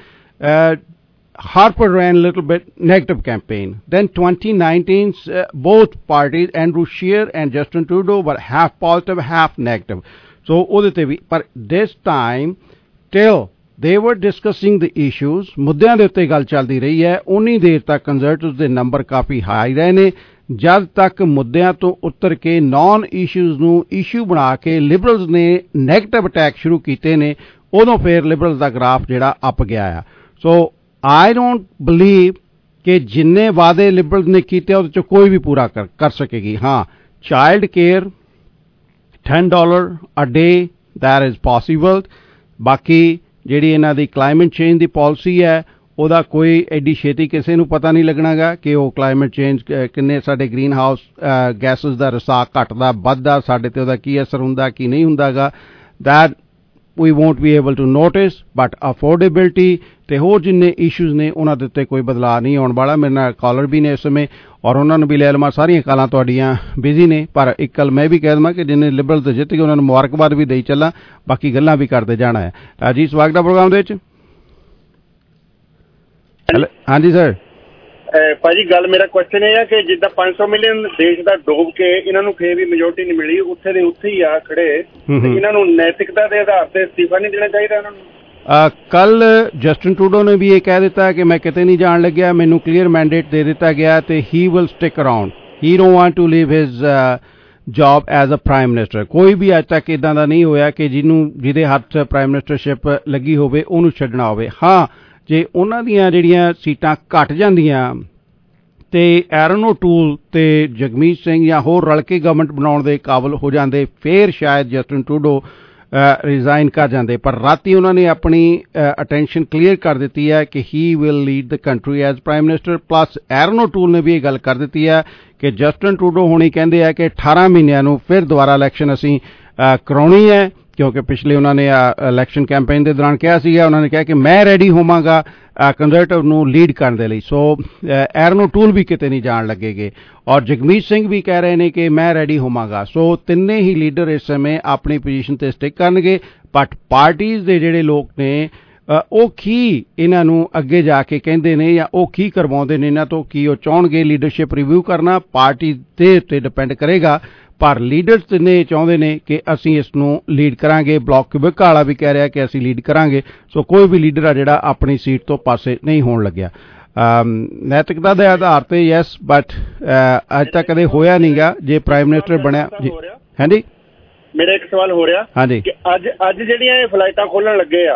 Speaker 11: Harper ran a little bit negative campaign. Then twenty nineteen, uh, both parties, Andrew Scheer and Justin Trudeau, were half positive, half negative. So, but this time, till they were discussing the issues, ਮੁੱਦਿਆਂ ਦੇ ਉੱਤੇ ਗੱਲ ਚੱਲਦੀ ਰਹੀ ਹੈ, ਉਨੀ ਦੇਰ ਤੱਕ ਕੰਜ਼ਰਵੇਟਿਵਸ ਦੇ ਨੰਬਰ ਕਾਫੀ ਹਾਈ ਰਹੇ ਨੇ। ਜਦ ਤੱਕ ਮੁੱਦਿਆਂ ਤੋਂ ਉੱਤਰ ਕੇ ਨਾਨ ਇਸ਼ੂਜ਼ ਨੂੰ ਇਸ਼ੂ ਬਣਾ ਕੇ ਲਿਬਰਲਸ ਨੇ ਨੈਗੇਟਿਵ ਅਟੈਕ ਸ਼ੁਰੂ ਕੀਤੇ ਨੇ, ਉਦੋਂ ਫਿਰ ਲਿਬਰਲਸ ਦਾ ਗ੍ਰਾਫ ਜਿਹੜਾ ਅਪ ਗਿਆ ਆ। ਸੋ I don't believe ਕਿ ਜਿੰਨੇ ਵਾਅਦੇ ਲਿਬਰਲ ਨੇ ਕੀਤੇ ਉਹਦੇ 'ਚੋਂ ਕੋਈ ਵੀ ਪੂਰਾ ਕਰ ਕਰ ਸਕੇਗੀ। ਹਾਂ, child care ten dollars a day, that is possible। ਬਾਕੀ ਜਿਹੜੀ ਇਹਨਾਂ ਦੀ ਕਲਾਈਮੇਟ ਚੇਂਜ ਦੀ ਪਾਲਿਸੀ ਹੈ ਉਹਦਾ ਕੋਈ ਐਡੀ ਛੇਤੀ ਕਿਸੇ ਨੂੰ ਪਤਾ ਨਹੀਂ ਲੱਗਣਾਗਾ ਕਿ ਉਹ ਕਲਾਈਮੇਟ ਚੇਂਜ ਕਿੰਨੇ ਸਾਡੇ ਗ੍ਰੀਨ ਹਾਊਸ ਗੈਸਿਸ ਦਾ ਰਸਾਅ ਘਟਦਾ ਵੱਧਦਾ, ਸਾਡੇ 'ਤੇ ਉਹਦਾ ਕੀ ਅਸਰ ਹੁੰਦਾ ਕੀ ਨਹੀਂ ਹੁੰਦਾਗਾ, that we won't be able to notice। but affordability ਤੇ ਹੋਰ ਜਿੰਨੇ ਇਸ਼ੂਜ਼ ਨੇ ਉਹਨਾਂ ਦੇ ਉੱਤੇ ਕੋਈ ਬਦਲਾਅ ਨਹੀਂ ਆਉਣ ਵਾਲਾ। ਮੇਰੇ ਨਾਲ ਕਾਲਰ ਵੀ ਨੇ ਇਸ ਸਮੇਂ ਔਰ ਉਹਨਾਂ ਨੂੰ ਵੀ ਲੈ ਲਵਾਂ, ਸਾਰੀਆਂ ਕਾਲਾਂ ਤੁਹਾਡੀਆਂ ਬਿਜ਼ੀ ਨੇ, ਪਰ ਇੱਕ ਗੱਲ ਮੈਂ ਵੀ ਕਹਿ ਦੇਵਾਂ ਕਿ ਜਿੰਨੇ ਲਿਬਰਲ ਤੇ ਜਿੱਤ ਗਏ ਉਹਨਾਂ ਨੂੰ ਮੁਬਾਰਕਬਾਦ ਵੀ ਦੇਈ ਚੱਲਾਂ, ਬਾਕੀ ਗੱਲਾਂ ਵੀ ਕਰਦੇ ਜਾਣਾ ਹੈ। ਜੀ ਸਵਾਗਤ ਹੈ ਪ੍ਰੋਗਰਾਮ ਦੇ ਵਿੱਚ। ਹਾਂਜੀ ਸਰ।
Speaker 16: ਭਾਜੀ ਗੱਲ ਮੇਰਾ ਕੁਐਸਚਨ ਇਹ ਆ ਕਿ ਜਿੱਦਾਂ ਪੰਜ ਸੌ ਮਿਲੀਅਨ ਦੇਸ਼ ਦਾ ਡੋਬ ਕੇ ਇਹਨਾਂ ਨੂੰ ਫੇਰ ਵੀ ਮੈਜੋਰਟੀ ਨਹੀਂ ਮਿਲੀ, ਉੱਥੇ ਦੇ ਉੱਥੇ ਹੀ ਆ ਖੜੇ, ਇਹਨਾਂ ਨੂੰ ਨੈਤਿਕਤਾ ਦੇ ਆਧਾਰ ਤੇ ਅਸਤੀਫਾ ਨਹੀਂ ਦੇਣਾ ਚਾਹੀਦਾ ਇਹਨਾਂ ਨੂੰ?
Speaker 11: ਕੱਲ ਜਸਟਿਨ ਟਰੂਡੋ ਨੇ ਵੀ ਇਹ ਕਹਿ ਦਿੱਤਾ ਕਿ ਮੈਂ ਕਿਤੇ ਨਹੀਂ ਜਾਣ ਲੱਗਿਆ, ਮੈਨੂੰ ਕਲੀਅਰ ਮੈਂਡੇਟ ਦੇ ਦਿੱਤਾ ਗਿਆ ਤੇ he will stick around, he don't want to leave his job as a prime minister. ਕੋਈ ਵੀ ਅੱਜ ਤੱਕ ਇੱਦਾਂ ਦਾ ਨਹੀਂ ਹੋਇਆ ਕਿ ਜਿਹਨੂੰ ਜਿਹਦੇ ਹੱਥ ਪ੍ਰਾਈਮ ਮਿਨਿਸਟਰਸ਼ਿਪ ਲੱਗੀ ਹੋਵੇ ਉਹਨੂੰ ਛੱਡਣਾ ਹੋਵੇ। ਹਾਂ, ਜੇ ਉਹਨਾਂ ਦੀਆਂ ਜਿਹੜੀਆਂ ਸੀਟਾਂ ਘਟ ਜਾਂਦੀਆਂ ਤੇ ਐਰਨ ਓਟੂਲ ਤੇ ਜਗਮੀਤ ਸਿੰਘ ਜਾਂ ਹੋਰ ਰਲ ਕੇ ਗਵਰਨਮੈਂਟ ਬਣਾਉਣ ਦੇ ਕਾਬਲ ਹੋ ਜਾਂਦੇ, ਫਿਰ ਸ਼ਾਇਦ ਜਸਟਿਨ ਟਰੂਡੋ ਰਿਜ਼ਾਈਨ ਕਰ ਜਾਂਦੇ। ਪਰ ਰਾਤੀ ਉਹਨਾਂ ਨੇ ਆਪਣੀ ਅਟੈਂਸ਼ਨ ਕਲੀਅਰ ਕਰ ਦਿੱਤੀ ਹੈ ਕਿ he will lead the country as prime minister. Plus Erin O'Toole ਨੇ ਵੀ ਇਹ ਗੱਲ ਕਰ ਦਿੱਤੀ ਹੈ ਕਿ ਜਸਟਿਨ ਟਰੂਡੋ ਹੁਣੀ ਕਹਿੰਦੇ ਆ ਕਿ ਅਠਾਰਾਂ ਮਹੀਨਿਆਂ ਨੂੰ ਫਿਰ ਦੁਬਾਰਾ ਇਲੈਕਸ਼ਨ ਅਸੀਂ ਕਰਾਉਣੀ ਹੈ, ਕਿਉਂਕਿ ਪਿਛਲੇ ਉਹਨਾਂ ਨੇ ਇਲੈਕਸ਼ਨ ਕੈਂਪੇਨ ਦੇ ਦੌਰਾਨ ਕਿਹਾ ਸੀਗਾ, ਉਹਨਾਂ ਨੇ ਕਿਹਾ ਕਿ ਮੈਂ ਰੈਡੀ ਹੋਵਾਂਗਾ ਕੰਜ਼ਰਵੇਟਿਵ ਨੂੰ ਲੀਡ ਕਰਨ ਦੇ ਲਈ। ਸੋ ਐਰਨ ਓਟੂਲ ਵੀ ਕਿਤੇ ਨਹੀਂ ਜਾਣ ਲੱਗੇਗੇ ਔਰ ਜਗਮੀਤ ਸਿੰਘ ਵੀ ਕਹਿ ਰਹੇ ਨੇ ਕਿ ਮੈਂ ਰੈਡੀ ਹੋਵਾਂਗਾ। ਸੋ ਤਿੰਨੇ ਹੀ ਲੀਡਰ ਇਸ ਸਮੇਂ ਆਪਣੀ ਪੋਜੀਸ਼ਨ ਤੇ ਸਟਿਕ ਕਰਨਗੇ। ਬਟ ਪਾਰਟੀਜ਼ ਦੇ ਜਿਹੜੇ ਲੋਕ ਨੇ ਉਹ ਕੀ ਇਹਨਾਂ ਨੂੰ ਅੱਗੇ ਜਾ ਕੇ ਕਹਿੰਦੇ ਨੇ ਜਾਂ ਉਹ ਕੀ ਕਰਵਾਉਂਦੇ ਨੇ ਇਹਨਾਂ ਤੋਂ, ਕੀ ਉਹ ਚਾਹੁਣਗੇ ਲੀਡਰਸ਼ਿਪ ਰਿਵਿਊ ਕਰਨਾ, ਪਾਰਟੀ ਦੇ ਉੱਤੇ ਡਿਪੈਂਡ ਕਰੇਗਾ। ਪਰ ਲੀਡਰਸ ਤਿੰਨੇ ਚਾਹੁੰਦੇ ਨੇ ਕਿ ਅਸੀਂ ਇਸ ਨੂੰ ਲੀਡ ਕਰਾਂਗੇ। ਬਲਾਕ ਕਿਊਬਿਕ ਵਾਲਾ ਵੀ ਕਹਿ ਰਿਹਾ ਕਿ ਅਸੀਂ ਲੀਡ ਕਰਾਂਗੇ। ਸੋ ਕੋਈ ਵੀ ਲੀਡਰ ਆ ਜਿਹੜਾ ਆਪਣੀ ਸੀਟ ਤੋਂ ਪਾਸੇ ਨਹੀਂ ਹੋਣ ਲੱਗਿਆ। ਨੈਤਿਕਤਾ ਦੇ ਆਧਾਰ ਤੇ ਯੈਸ, ਬਟ ਅੱਜ ਤੱਕ ਕਦੇ ਹੋਇਆ ਨਹੀਂਗਾ ਜੇ ਪ੍ਰਾਈਮ ਮਿਨਿਸਟਰ ਬਣਿਆ। ਹਾਂਜੀ,
Speaker 16: ਮੇਰਾ ਇੱਕ ਸਵਾਲ ਹੋ ਰਿਹਾ
Speaker 11: ਹਾਂਜੀ
Speaker 16: ਕਿ ਅੱਜ ਅੱਜ ਜਿਹੜੀਆਂ ਇਹ ਫਲਾਈਟਾਂ ਖੋਲਣ ਲੱਗੇ ਆ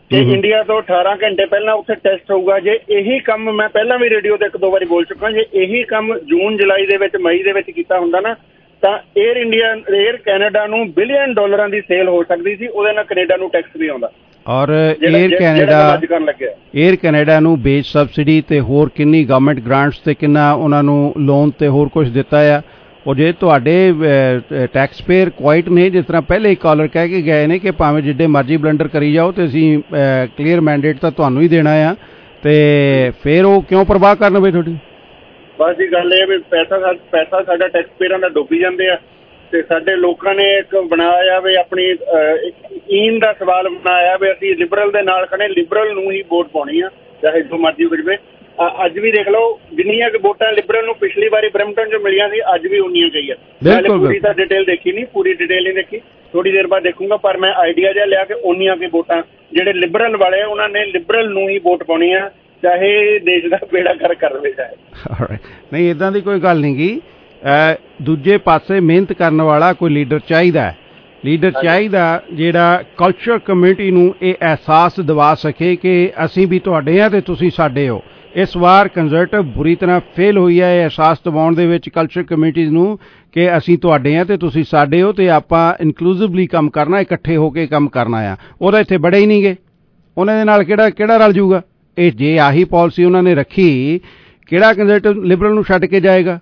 Speaker 17: ਕਿ ਇੰਡੀਆ ਤੋਂ ਅਠਾਰਾਂ ਘੰਟੇ ਪਹਿਲਾਂ ਉੱਥੇ ਟੈਸਟ ਹੋਊਗਾ। ਜੇ ਇਹੀ ਕੰਮ ਮੈਂ ਪਹਿਲਾਂ ਵੀ ਰੇਡੀਓ ਤੇ ਇੱਕ ਦੋ ਵਾਰੀ ਬੋਲ ਚੁੱਕਾ, ਜੇ ਇਹੀ ਕੰਮ ਜੂਨ ਜੁਲਾਈ ਦੇ ਵਿੱਚ ਮਈ ਦੇ ਵਿੱਚ ਕੀਤਾ ਹੁੰਦਾ ਨਾ ਤਾਂ 에ਅਰ ਇੰਡੀਆ 에ਅਰ ਕੈਨੇਡਾ ਨੂੰ ਬਿਲੀਅਨ ਡਾਲਰਾਂ ਦੀ ਸੇਲ ਹੋ ਸਕਦੀ ਸੀ, ਉਹਦੇ ਨਾਲ ਕੈਨੇਡਾ ਨੂੰ ਟੈਕਸ ਵੀ ਆਉਂਦਾ।
Speaker 11: ਔਰ 에ਅਰ ਕੈਨੇਡਾ 에ਅਰ ਕੈਨੇਡਾ ਨੂੰ ਬੇਸ ਸਬਸਿਡੀ ਤੇ ਹੋਰ ਕਿੰਨੀ ਗਵਰਨਮੈਂਟ ਗ੍ਰਾਂਟਸ ਤੇ ਕਿੰਨਾ ਉਹਨਾਂ ਨੂੰ ਲੋਨ ਤੇ ਹੋਰ ਕੁਝ ਦਿੱਤਾ ਆ। ਉਹ ਜੇ ਤੁਹਾਡੇ ਟੈਕਸ ਪੇਅਰ ਕੁਆਇਟ ਨੇ, ਜਿਸ ਤਰ੍ਹਾਂ ਪਹਿਲੇ ਹੀ ਕਾਲਰ ਕਹਿ ਕੇ ਗਏ ਨੇ ਕਿ ਭਾਵੇਂ ਜਿੱਡੇ ਮਰਜ਼ੀ ਬਲੰਡਰ ਕਰੀ ਜਾਓ ਤੇ ਅਸੀਂ ਕਲੀਅਰ ਮੈਂਡੇਟ ਤਾਂ ਤੁਹਾਨੂੰ ਹੀ ਦੇਣਾ ਆ, ਤੇ ਫਿਰ ਉਹ ਕਿਉਂ ਪਰਵਾਹ ਕਰਨ ਬਈ ਤੁਹਾਡੀ?
Speaker 17: ਬਸ ਜੀ ਗੱਲ ਇਹ ਵੀ ਪੈਸਾ ਪੈਸਾ ਸਾਡਾ ਟੈਕਸ ਪੇਅਰਾਂ ਦਾ ਡੁੱਬੀ ਜਾਂਦੇ ਆ, ਤੇ ਸਾਡੇ ਲੋਕਾਂ ਨੇ ਇੱਕ ਬਣਾਇਆ ਵੀ ਆਪਣੀ ਈਨ ਦਾ ਸਵਾਲ ਬਣਾਇਆ ਵੀ ਅਸੀਂ ਲਿਬਰਲ ਦੇ ਨਾਲ ਖੜੇ, ਲਿਬਰਲ ਨੂੰ ਹੀ ਵੋਟ ਪਾਉਣੀ ਆ ਚਾਹੇ ਜੋ ਮਰਜ਼ੀ ਹੋ ਜਾਵੇ। ਅੱਜ ਵੀ ਦੇਖ ਲਓ ਜਿੰਨੀਆਂ ਕਿ ਵੋਟਾਂ ਲਿਬਰਲ ਨੂੰ ਪਿਛਲੀ ਵਾਰੀ ਬਰੈਂਪਟਨ ਚ ਮਿਲੀਆਂ ਸੀ ਅੱਜ ਵੀ ਉਨੀਆਂ ਗਈਆਂ। ਮੈਂ ਪੂਰੀ ਤਾਂ ਡਿਟੇਲ ਦੇਖੀ ਨਹੀਂ, ਪੂਰੀ ਡਿਟੇਲ ਨਹੀਂ ਦੇਖੀ, ਥੋੜੀ ਦੇਰ ਬਾਅਦ ਦੇਖੂੰਗਾ, ਪਰ ਮੈਂ ਆਈਡੀਆ ਜਿਹਾ ਲਿਆ ਕੇ ਉਨੀਆਂ ਕਿ ਵੋਟਾਂ ਜਿਹੜੇ ਲਿਬਰਲ ਵਾਲੇ ਉਹਨਾਂ ਨੇ ਲਿਬਰਲ ਨੂੰ ਹੀ ਵੋਟ ਪਾਉਣੀ ਆ, ਚਾਹੇ ਦੇਸ਼ ਦਾ ਬੇੜਾ ਗਰਕ ਕਰ ਲਵੇ ਚਾਹੇ
Speaker 11: ਨਹੀਂ। ਏਦਾਂ ਦੀ ਕੋਈ ਗੱਲ ਨਹੀਂ ਗੀ। ਦੂਜੇ ਪਾਸੇ ਮਿਹਨਤ ਕਰਨ ਵਾਲਾ ਕੋਈ ਲੀਡਰ ਚਾਹੀਦਾ, ਲੀਡਰ ਚਾਹੀਦਾ ਜਿਹੜਾ ਕਲਚਰ ਕਮਿਊਨਿਟੀ ਨੂੰ ਇਹ ਅਹਿਸਾਸ ਦਿਵਾ ਸਕੇ ਕਿ ਅਸੀਂ ਵੀ ਤੁਹਾਡੇ ਹਾਂ ਤੇ ਤੁਸੀਂ ਸਾਡੇ ਹੋ। ਇਸ ਵਾਰ ਕੰਜ਼ਰਵੇਟਿਵ ਬੁਰੀ ਤਰ੍ਹਾਂ ਫੇਲ ਹੋਈ ਹੈ ਇਹ ਅਹਿਸਾਸ ਦਿਵਾਉਣ ਦੇ ਵਿੱਚ ਕਲਚਰ ਕਮਿਊਨਿਟੀਜ਼ ਨੂੰ ਕਿ ਅਸੀਂ ਤੁਹਾਡੇ ਹਾਂ ਤੇ ਤੁਸੀਂ ਸਾਡੇ ਹੋ, ਤੇ ਆਪਾਂ ਇਨਕਲੂਸਿਵਲੀ ਕੰਮ ਕਰਨਾ, ਇਕੱਠੇ ਹੋ ਕੇ ਕੰਮ ਕਰਨਾ ਆ। ਉਹਦਾ ਇੱਥੇ ਬੜੇ ਹੀ ਨਹੀਂ ਗੇ, ਉਹਨਾਂ ਦੇ ਨਾਲ ਕਿਹੜਾ ਕਿਹੜਾ ਰਲ ਜੂਗਾ? ਇਹ ਜੇ ਆਹੀ ਪਾਲਿਸੀ ਉਹਨਾਂ ਨੇ ਰੱਖੀ, ਕਿਹੜਾ ਕੰਜ਼ਰਵੇਟਿਵ ਲਿਬਰਲ ਨੂੰ ਛੱਡ ਕੇ ਜਾਏਗਾ?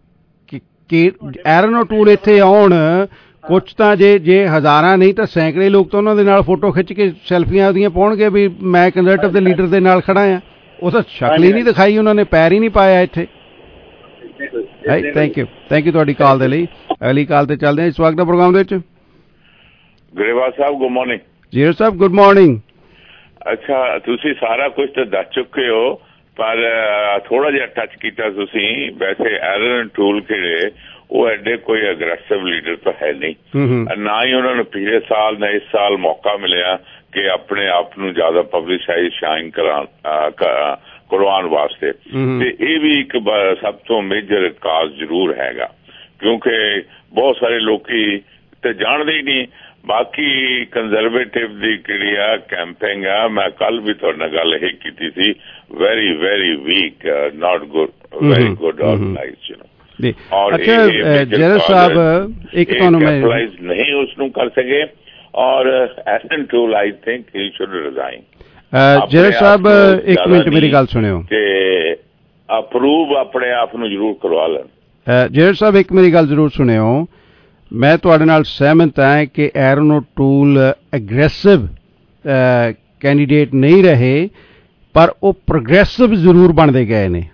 Speaker 11: ਕਿ ਐਰਨ ਓਟੂਲ ਇੱਥੇ ਆਉਣ, ਕੁਛ ਤਾਂ ਜੇ ਜੇ ਹਜ਼ਾਰਾਂ ਨਹੀਂ ਤਾਂ ਸੈਂਕੜੇ ਲੋਕ ਤਾਂ ਉਹਨਾਂ ਦੇ ਨਾਲ ਫੋਟੋ ਖਿੱਚ ਕੇ ਸੈਲਫੀਆਂ ਉਹਦੀਆਂ ਪਾਉਣਗੇ ਵੀ ਮੈਂ ਕੰਜ਼ਰਵੇਟਿਵ ਦੇ ਲੀਡਰ ਦੇ ਨਾਲ ਖੜਾ ਆ। ਉਹ ਤਾਂ ਸ਼ਕਲ ਹੀ ਨਹੀਂ ਦਿਖਾਈ, ਉਹਨਾਂ ਨੇ ਪੈਰ ਹੀ ਨਹੀਂ ਪਾਇਆ ਇੱਥੇ। ਥੈਂਕ ਯੂ ਥੈਂਕ ਯੂ ਤੁਹਾਡੀ ਕਾਲ ਦੇ ਲਈ। ਅਗਲੀ ਕਾਲ ਤੇ ਚੱਲਦੇ ਹਾਂ ਇਸ ਵਕਤ ਦਾ ਪ੍ਰੋਗਰਾਮ ਦੇ ਵਿੱਚ।
Speaker 18: ਗਰੇਵਾਲ ਸਾਹਿਬ ਗੁੱਡ ਮਾਰਨਿੰਗ।
Speaker 11: ਜੀ ਸਾਹਿਬ ਗੁੱਡ ਮਾਰਨਿੰਗ।
Speaker 18: ਅੱਛਾ, ਤੁਸੀਂ ਸਾਰਾ ਕੁਝ ਤਾਂ ਦੱਸ ਚੁੱਕੇ ਹੋ, ਪਰ ਥੋੜਾ ਜਿਹਾ ਟੱਚ ਕੀਤਾ ਤੁਸੀਂ। ਵੈਸੇ ਐਰਨ ਟੂਲ ਕਿਹੜੇ ਉਹ ਐਡੇ ਕੋਈ ਅਗਰੈਸਿਵ ਲੀਡਰ ਤਾਂ ਹੈ ਨਹੀਂ, ਨਾ ਹੀ ਉਹਨਾਂ ਨੂੰ ਪਿਛਲੇ ਸਾਲ ਨਾ ਇਸ ਸਾਲ ਮੌਕਾ ਮਿਲਿਆ ਕਿ ਆਪਣੇ ਆਪ ਨੂੰ ਜ਼ਿਆਦਾ ਪਬਲਿਸਾਈਜ਼ ਸ਼ਾਈਨ ਕਰਵਾਉਣ ਵਾਸਤੇ। ਤੇ ਇਹ ਵੀ ਇੱਕ ਸਭ ਤੋਂ ਮੇਜਰ ਕਾਜ਼ ਜ਼ਰੂਰ ਹੈਗਾ, ਕਿਉਂਕਿ ਬਹੁਤ ਸਾਰੇ ਲੋਕੀ ਤੇ ਜਾਣਦੇ ਹੀ ਨਹੀਂ। ਬਾਕੀ ਕੰਜ਼ਰਵੇਟਿਵ ਦੀ ਜਿਹੜੀ ਆ ਕੈਂਪੇਨ ਆ, ਮੈਂ ਕੱਲ ਵੀ ਤੁਹਾਡੇ ਨਾਲ ਗੱਲ ਇਹ ਕੀਤੀ ਸੀ, very very weak, not good, very good organised, you know.
Speaker 11: ਅੱਛਾ ਜਰਲ ਸਾਹਿਬ, ਇੱਕ ਤੁਹਾਨੂੰ ਮੈਂ
Speaker 18: ਨਹੀਂ ਉਸ ਨੂੰ ਕਰ ਸਕੇ, ਔਰ ਐਸਨ ਟੂਲ I think he should resign.
Speaker 11: ਜਰਲ ਸਾਹਿਬ ਇੱਕ ਮਿੰਟ ਮੇਰੀ ਗੱਲ ਸੁਣਿਓ,
Speaker 18: ਤੇ ਅਪਰੂਵ ਆਪਣੇ ਆਪ ਨੂੰ ਜ਼ਰੂਰ ਕਰਵਾ ਲੈਣ।
Speaker 11: ਜਰਲ ਸਾਹਿਬ ਇੱਕ ਮੇਰੀ ਗੱਲ ਜ਼ਰੂਰ ਸੁਣਿਓ, ਮੈਂ ਤੁਹਾਡੇ ਨਾਲ ਸਹਿਮਤ ਹਾਂ ਕਿ ਐਰਨ ਓਟੂਲ ਐਗਰੈਸਿਵ ਕੈਂਡੀਡੇਟ ਨਹੀਂ ਰਹੇ, ਪਰ ਉਹ ਪ੍ਰੋਗਰੈਸਿਵ ਜ਼ਰੂਰ ਬਣਦੇ ਗਏ ਨੇ।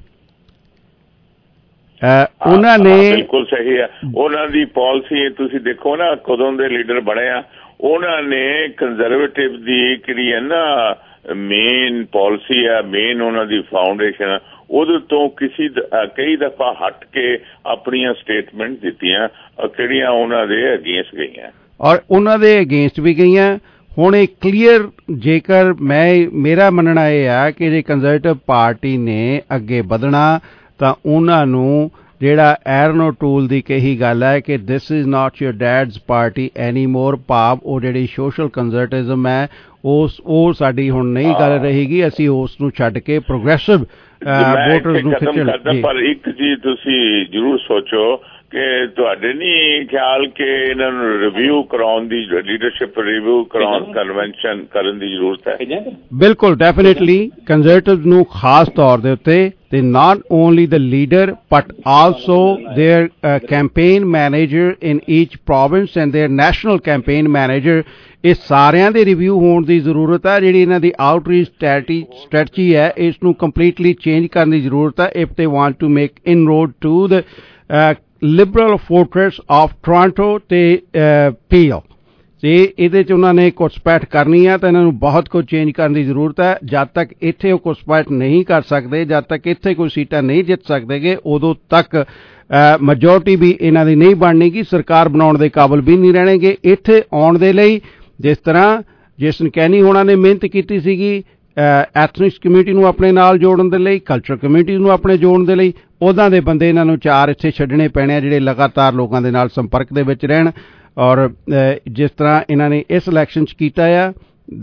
Speaker 11: ਉਹਨਾਂ ਨੇ
Speaker 18: ਬਿਲਕੁਲ ਸਹੀ ਹੈ, ਉਹਨਾਂ ਦੀ ਪਾਲਿਸੀ ਤੁਸੀਂ ਦੇਖੋ ਨਾ, ਕਦੋਂ ਦੇ ਲੀਡਰ ਬਣੇ ਆ ਉਹਨਾਂ ਨੇ ਕੰਜ਼ਰਵੇਟਿਵ ਦੀ ਜਿਹੜੀ ਹੈ ਨਾ ਮੇਨ ਪਾਲਿਸੀ ਆ, ਮੇਨ ਉਹਨਾਂ ਦੀ ਫਾਊਂਡੇਸ਼ਨ, ਉਹਦੇ ਤੋਂ ਕਿਸੇ ਕਈ ਦਫਾ ਹਟ ਕੇ ਆਪਣੀਆਂ ਸਟੇਟਮੈਂਟ ਦਿੱਤੀਆਂ ਕਿਹੜੀਆਂ ਉਹਨਾਂ ਦੇ ਅਗੇਂਸਟ ਗਈਆਂ, ਔਰ
Speaker 11: ਉਹਨਾਂ ਦੇ ਅਗੇਂਸਟ ਵੀ ਗਈਆਂ। ਹੁਣ ਇਹ ਕਲੀਅਰ, ਜੇਕਰ ਮੈਂ ਮੇਰਾ ਮੰਨਣਾ ਇਹ ਆ ਕਿ ਜੇ ਕੰਜ਼ਰਵੇਟਿਵ ਪਾਰਟੀ ਨੇ ਅੱਗੇ ਵਧਣਾ ਤਾਂ ਉਹਨਾਂ ਨੂੰ ਜਿਹੜਾ ਐਰਨ ਓਟੂਲ ਦੀ ਕਹੀ ਗੱਲ ਹੈ ਕਿ this is not your dad's party any more, ਭਾਵ ਉਹ ਜਿਹੜੀ ਸੋਸ਼ਲ ਕੰਜ਼ਰਵੇਟਿਜ਼ਮ ਹੈ ਉਸ ਉਹ ਸਾਡੀ ਹੁਣ ਨਹੀਂ ਗੱਲ ਰਹੇਗੀ, ਅਸੀਂ ਉਸ ਨੂੰ ਛੱਡ ਕੇ ਪ੍ਰੋਗਰੈਸਿਵ ਵੋਟਰਸ ਨੂੰ ਖਿੱਚਣ।
Speaker 18: ਪਰ ਇੱਕ ਚੀਜ਼ ਤੁਸੀਂ ਜ਼ਰੂਰ ਸੋਚੋ ਕਿ ਤੁਹਾਡੇ ਨਹੀਂ ਖਿਆਲ ਕਿ ਇਹਨਾਂ ਨੂੰ ਰਿਵਿਊ ਕਰਾਉਣ ਦੀ, ਲੀਡਰਸ਼ਿਪ ਰਿਵਿਊ ਕਰਾਉਣ ਕਨਵੈਨਸ਼ਨ ਕਰਨ ਦੀ ਜ਼ਰੂਰਤ ਹੈ?
Speaker 11: ਬਿਲਕੁਲ, ਡੈਫੀਨੇਟਲੀ ਕੰਜ਼ਰਵੇਟਿਵ ਨੂੰ ਖਾਸ ਤੌਰ ਦੇ ਉੱਤੇ, ਤੇ not only the leader but also their campaign manager in each province and their national campaign manager, ਇਹ ਸਾਰਿਆਂ ਦੇ ਰਿਵਿਊ ਹੋਣ ਦੀ ਜ਼ਰੂਰਤ ਹੈ। ਜਿਹੜੀ ਇਹਨਾਂ ਦੀ ਆਊਟਰੀਚ ਸਟ੍ਰੈਟਜੀ ਹੈ ਇਸ ਨੂੰ ਕੰਪਲੀਟਲੀ ਚੇਂਜ ਕਰਨ ਦੀ ਜ਼ਰੂਰਤ ਹੈ if they want to make inroad to the liberal fortress of Toronto ਤੇ ਪੀਓ। ਤੇ ਇਹਦੇ 'ਚ ਉਹਨਾਂ ਨੇ ਘੁਸਪੈਠ ਕਰਨੀ ਹੈ ਤਾਂ ਇਹਨਾਂ ਨੂੰ ਬਹੁਤ ਕੁਝ ਚੇਂਜ ਕਰਨ ਦੀ ਜ਼ਰੂਰਤ ਹੈ। ਜਦ ਤੱਕ ਇੱਥੇ ਉਹ ਘੁਸਪੈਠ ਨਹੀਂ ਕਰ ਸਕਦੇ, ਜਦ ਤੱਕ ਇੱਥੇ ਕੋਈ ਸੀਟਾਂ ਨਹੀਂ ਜਿੱਤ ਸਕਦੇਗੇ, ਉਦੋਂ ਤੱਕ ਮੈਜੋਰਟੀ ਵੀ ਇਹਨਾਂ ਦੀ ਨਹੀਂ ਬਣਨੀਗੀ, ਸਰਕਾਰ ਬਣਾਉਣ ਦੇ ਕਾਬਲ ਵੀ ਨਹੀਂ ਰਹਿਣਗੇ। ਇੱਥੇ ਆਉਣ ਦੇ ਲਈ ਜਿਸ ਤਰ੍ਹਾਂ ਜੇਸਨ ਕੈਨੀ ਹੋਣਾ ਨੇ ਮਿਹਨਤ ਕੀਤੀ ਸੀਗੀ ਐਥਨਿਕ ਕਮਿਊਨਿਟੀ ਨੂੰ ਆਪਣੇ ਨਾਲ ਜੋੜਨ ਦੇ ਲਈ, ਕਲਚਰ ਕਮਿਊਨਿਟੀ ਨੂੰ ਆਪਣੇ ਜੋੜਨ ਦੇ ਲਈ, ਉੱਦਾਂ ਦੇ ਬੰਦੇ ਇਹਨਾਂ ਨੂੰ ਚਾਰ ਇੱਥੇ ਛੱਡਣੇ ਪੈਣੇ ਆ ਜਿਹੜੇ ਲਗਾਤਾਰ ਲੋਕਾਂ ਦੇ ਨਾਲ ਸੰਪਰਕ ਦੇ ਵਿੱਚ ਰਹਿਣ। ਔਰ ਜਿਸ ਤਰ੍ਹਾਂ ਇਹਨਾਂ ਨੇ ਇਸ ਇਲੈਕਸ਼ਨ 'ਚ ਕੀਤਾ ਆ, ਦੈਟ